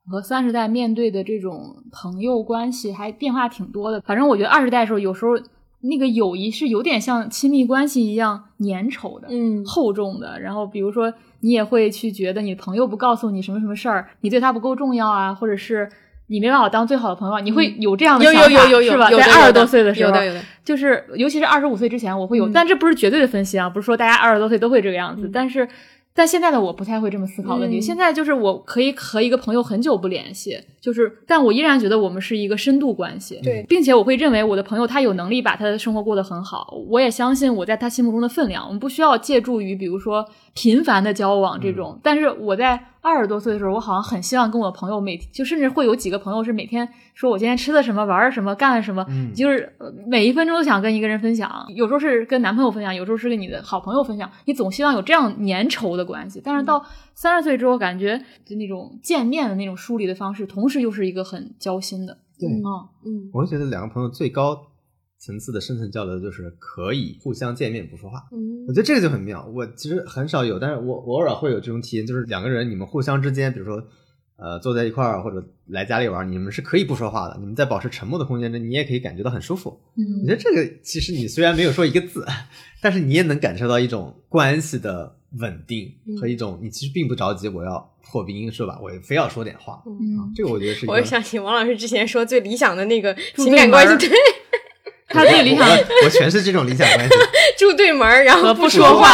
B: 和三十代面对的这种朋友关系还变化挺多的。反正我觉得二十代的时候有时候那个友谊是有点像亲密关系一样粘稠的，
A: 嗯，
B: 厚重的。然后比如说你也会去觉得你朋友不告诉你什么什么事儿，你对他不够重要啊，或者是你没办法当最好的朋友，你会有这样的想法，
A: 有有有有有
B: 是吧？
A: 有的
B: 在二十多岁的时候，
A: 有的有的，
B: 就是尤其是二十五岁之前我会有、
A: 嗯、
B: 但这不是绝对的分析啊，不是说大家二十多岁都会这个样子、
A: 嗯、
B: 但是但现在的我不太会这么思考问题、嗯、现在就是我可以和一个朋友很久不联系，就是但我依然觉得我们是一个深度关系，
A: 对，
B: 并且我会认为我的朋友他有能力把他的生活过得很好，我也相信我在他心目中的分量，我们不需要借助于比如说频繁的交往这种、嗯、但是我在二十多岁的时候我好像很希望跟我的朋友每就甚至会有几个朋友是每天说我今天吃了什么玩了什么干了什么、嗯、就是每一分钟都想跟一个人分享，有时候是跟男朋友分享，有时候是跟你的好朋友分享，你总希望有这样粘稠的关系，但是到三十岁之后感觉就那种见面的那种疏离的方式同时又是一个很交心的。
C: 对，
B: 嗯
C: 嗯，我会觉得两个朋友最高层次的深层交流就是可以互相见面不说话，嗯，我觉得这个就很妙。我其实很少有，但是我我偶尔会有这种体验，就是两个人你们互相之间比如说呃坐在一块儿或者来家里玩，你们是可以不说话的，你们在保持沉默的空间中你也可以感觉到很舒服。嗯，我觉得这个其实你虽然没有说一个字，但是你也能感受到一种关系的稳定和一种你其实并不着急我要破冰是吧，我非要说点话。嗯、啊，这个我觉得是一个。
A: 我想起王老师之前说最理想的那个情感关系，对，
B: 他最理想
C: 我, 我全是这种理想关系，
A: 住对门然后
B: 不说话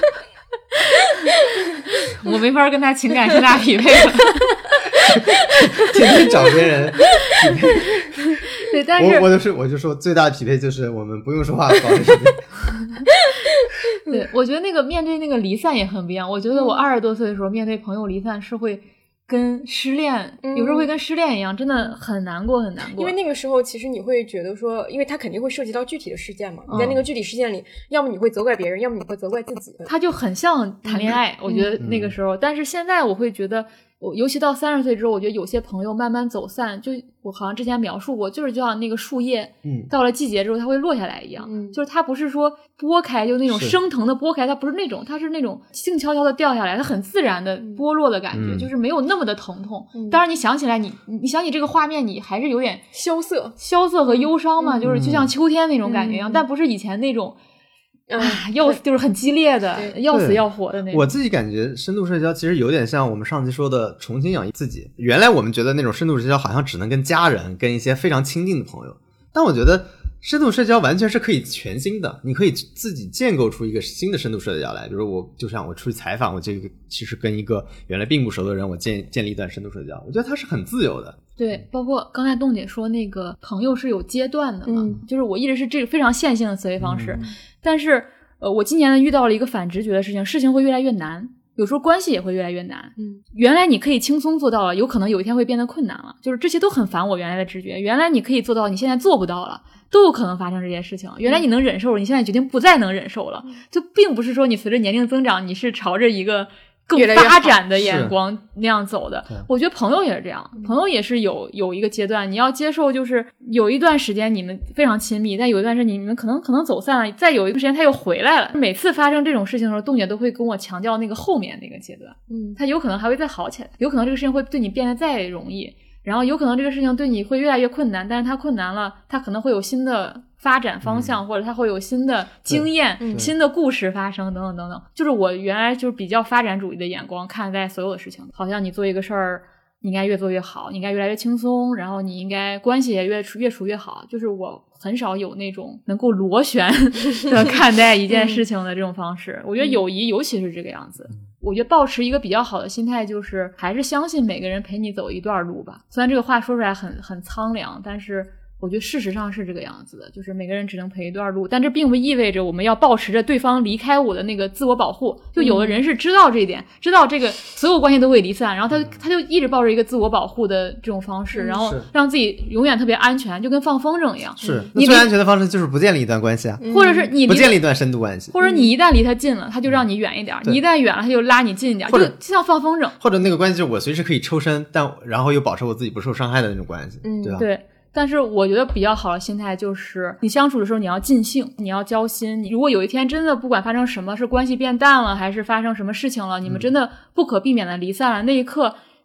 B: 我没法跟他情感是大匹配了
C: 天天找别人匹配
B: 对，但是
C: 我我就是我就说最大的匹配就是我们不用说话保持时间
B: 对，我觉得那个面对那个离散也很不一样。我觉得我二十多岁的时候面对朋友离散是会跟失恋、嗯、有时候会跟失恋一样，真的很难过很难过。
A: 因为那个时候其实你会觉得说，因为它肯定会涉及到具体的事件嘛、嗯、你在那个具体事件里要么你会责怪别人，要么你会责怪自己，
B: 它就很像谈恋爱、嗯、我觉得那个时候、嗯、但是现在我会觉得我尤其到三十岁之后，我觉得有些朋友慢慢走散，就我好像之前描述过，就是就像那个树叶，嗯，到了季节之后它会落下来一样，嗯，就是它不是说拨开，就那种升腾的拨开，它不是那种，它是那种静悄悄的掉下来，它很自然的剥落的感觉，嗯、就是没有那么的疼痛。嗯、当然你想起来，你你想起这个画面，你还是有点
A: 萧瑟、
B: 萧瑟和忧伤嘛，嗯、就是就像秋天那种感觉一样，嗯、但不是以前那种。啊，要就是很激烈的，要死要活的那种。
C: 我自己感觉深度社交其实有点像我们上期说的重新养育自己。原来我们觉得那种深度社交好像只能跟家人、跟一些非常亲近的朋友，但我觉得深度社交完全是可以全新的，你可以自己建构出一个新的深度社交来。比如我就像我出去采访，我这个其实跟一个原来并不熟的人，我建建立一段深度社交，我觉得它是很自由的。
B: 对，包括刚才洞姐说那个朋友是有阶段的嘛，嗯、就是我一直是这个非常线性的思维方式，嗯、但是呃，我今年呢遇到了一个反直觉的事情，事情会越来越难，有时候关系也会越来越难。嗯，原来你可以轻松做到了，有可能有一天会变得困难了，就是这些都很反我原来的直觉。原来你可以做到，你现在做不到了，都有可能发生这些事情。原来你能忍受了，你现在决定不再能忍受了，就并不是说你随着年龄增长，你是朝着一个更发展的眼光那样走的。我觉得朋友也是这样，朋友也是有有一个阶段你要接受，就是有一段时间你们非常亲密，但有一段时间你们可能可能走散了，再有一段时间他又回来了。每次发生这种事情的时候，洞姐都会跟我强调那个后面那个阶段，嗯，他有可能还会再好起来，有可能这个事情会对你变得再容易，然后有可能这个事情对你会越来越困难，但是它困难了，它可能会有新的发展方向，嗯、或者它会有新的经验、嗯、新的故事发生，等等等等。就是我原来就是比较发展主义的眼光看待所有的事情，好像你做一个事儿，你应该越做越好，你应该越来越轻松，然后你应该关系也越处越处越好。就是我很少有那种能够螺旋的看待一件事情的这种方式。我觉得友谊尤其是这个样子。我觉得抱持一个比较好的心态，就是还是相信每个人陪你走一段路吧。虽然这个话说出来很很苍凉，但是我觉得事实上是这个样子的，就是每个人只能陪一段路，但这并不意味着我们要抱持着对方离开我的那个自我保护。就有的人是知道这一点，嗯、知道这个所有关系都会离散，然后他他就一直抱着一个自我保护的这种方式，嗯、然后让自己永远特别安全，就跟放风筝一样。
C: 是，那最安全的方式就是不建立一段关系啊，
B: 或者是你
C: 不建立一段深度关系，
B: 或者你一旦离他近了，他就让你远一点；嗯、你一旦远了，他就拉你近一点，就就像放风筝。
C: 或者那个关系就是我随时可以抽身，但然后又保持我自己不受伤害的那种关系，嗯、对吧？
B: 对。但是我觉得比较好的心态就是你相处的时候你要尽兴，你要交心。你如果有一天真的不管发生什么，是关系变淡了还是发生什么事情了，你们真的不可避免的离散了，那一刻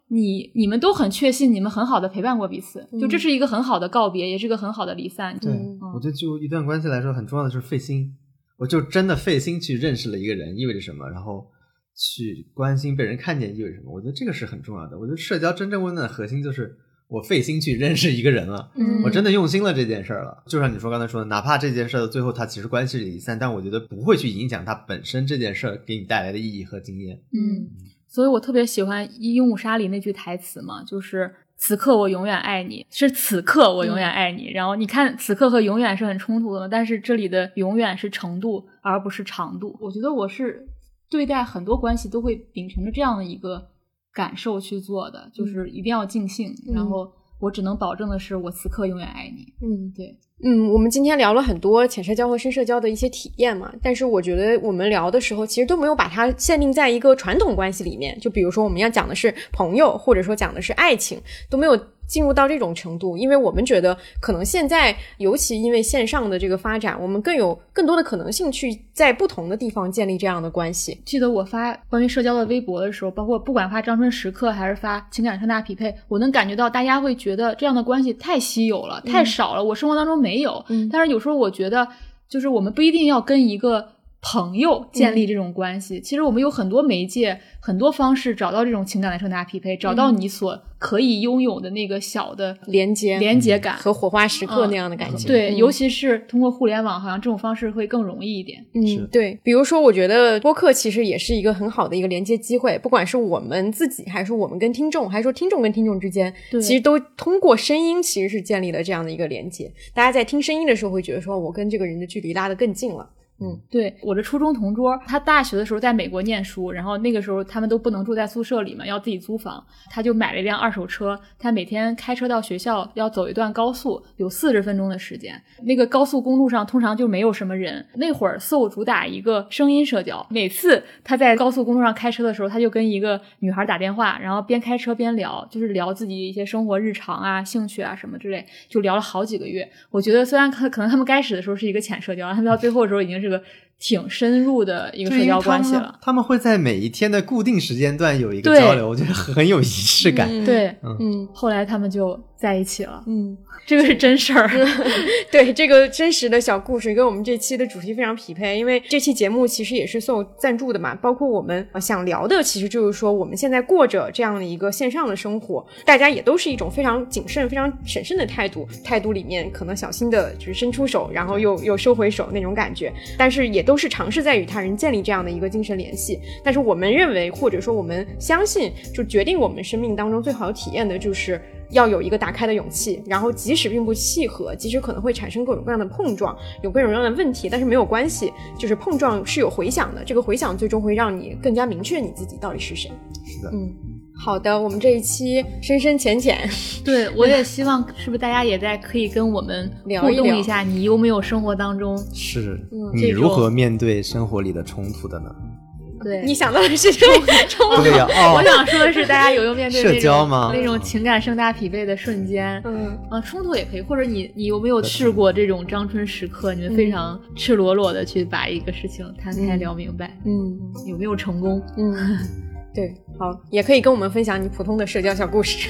B: 你你们都很确信你们很好的陪伴过彼此，
A: 嗯、
B: 就这是一个很好的告别，也是一个很好的离散。
C: 对、
B: 嗯、
C: 我觉得就一段关系来说很重要的就是费心，我就真的费心去认识了一个人意味着什么，然后去关心被人看见意味着什么，我觉得这个是很重要的。我觉得社交真正温暖的核心就是我费心去认识一个人了、
B: 嗯、
C: 我真的用心了这件事儿了。就像你说刚才说的，哪怕这件事儿的最后它其实关系离散，但我觉得不会去影响它本身这件事儿给你带来的意义和经验。
B: 嗯，所以我特别喜欢《鹦鹉杀》里那句台词嘛，就是此刻我永远爱你，是此刻我永远爱你、嗯、然后你看此刻和永远是很冲突的，但是这里的永远是程度而不是长度。我觉得我是对待很多关系都会秉承着这样的一个感受去做的，就是一定要尽兴、嗯、然后我只能保证的是我此刻永远爱你。
A: 嗯，
B: 对。
A: 嗯，我们今天聊了很多浅社交和深社交的一些体验嘛，但是我觉得我们聊的时候其实都没有把它限定在一个传统关系里面，就比如说我们要讲的是朋友，或者说讲的是爱情，都没有进入到这种程度，因为我们觉得可能现在尤其因为线上的这个发展，我们更有更多的可能性去在不同的地方建立这样的关系。
B: 记得我发关于社交的微博的时候，包括不管发张春时刻还是发情感盛大匹配，我能感觉到大家会觉得这样的关系太稀有了、嗯、太少了，我生活当中没有、嗯、但是有时候我觉得就是我们不一定要跟一个朋友建立这种关系、嗯、其实我们有很多媒介很多方式找到这种情感的盛大匹配，找到你所可以拥有的那个小的
A: 连接
B: 连接感
A: 和火花时刻那样的感觉、
B: 嗯、对、
A: 嗯、
B: 尤其是通过互联网好像这种方式会更容易一点。
A: 嗯，对，比如说我觉得播客其实也是一个很好的一个连接机会，不管是我们自己还是我们跟听众，还是说听众跟听众之间，其实都通过声音其实是建立了这样的一个连接，大家在听声音的时候会觉得说我跟这个人的距离拉得更近了。嗯，
B: 对，我的初中同桌，他大学的时候在美国念书，然后那个时候他们都不能住在宿舍里嘛，要自己租房，他就买了一辆二手车，他每天开车到学校要走一段高速，有四十分钟的时间。那个高速公路上通常就没有什么人，那会儿 Soul 主打一个声音社交，每次他在高速公路上开车的时候，他就跟一个女孩打电话，然后边开车边聊，就是聊自己一些生活日常啊、兴趣啊什么之类，就聊了好几个月。我觉得虽然可能他们开始的时候是一个浅社交，他们到最后的时候已经是个挺深入的一个社交关系了。
C: 他们会在每一天的固定时间段有一个交流，我觉得很有仪式感。
B: 嗯、对，
A: 嗯，嗯
B: 后来他们就在一起了。
A: 嗯，
B: 这个是真事儿。
A: 对，这个真实的小故事跟我们这期的主题非常匹配，因为这期节目其实也是Soul赞助的嘛，包括我们想聊的其实就是说我们现在过着这样的一个线上的生活，大家也都是一种非常谨慎非常审慎的态度，态度里面可能小心的就是伸出手，然后又又收回手那种感觉，但是也都是尝试在与他人建立这样的一个精神联系。但是我们认为或者说我们相信，就决定我们生命当中最好的体验的就是要有一个打开的勇气，然后即使并不契合，即使可能会产生各种各样的碰撞，有各种各样的问题，但是没有关系，就是碰撞是有回响的，这个回响最终会让你更加明确你自己到底是谁。
C: 是的，
A: 嗯，好的，我们这一期深深浅浅，
B: 对，我也希望是不是大家也在可以跟我们互动一下，你有没有生活当中
C: 是、
B: 嗯、
C: 你如何面对生活里的冲突的呢？
B: 对，
A: 你想到的是冲突
C: 对呀、哦，
B: 我想说的是，大家有没有面对那种
C: 社交吗？
B: 那种情感盛大匹配的瞬间？
A: 嗯，
B: 啊，冲突也可以，或者你你有没有试过这种张春时刻？你们非常赤裸裸的去把一个事情摊开聊明白，
A: 嗯，
B: 有没有成功？
A: 嗯，对，好，也可以跟我们分享你普通的社交小故事，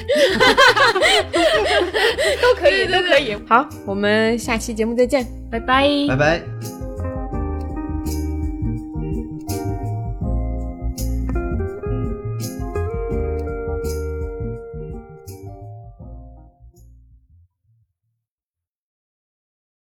A: 都可以，都可以。好，我们下期节目再见，
B: 拜拜，
C: 拜拜。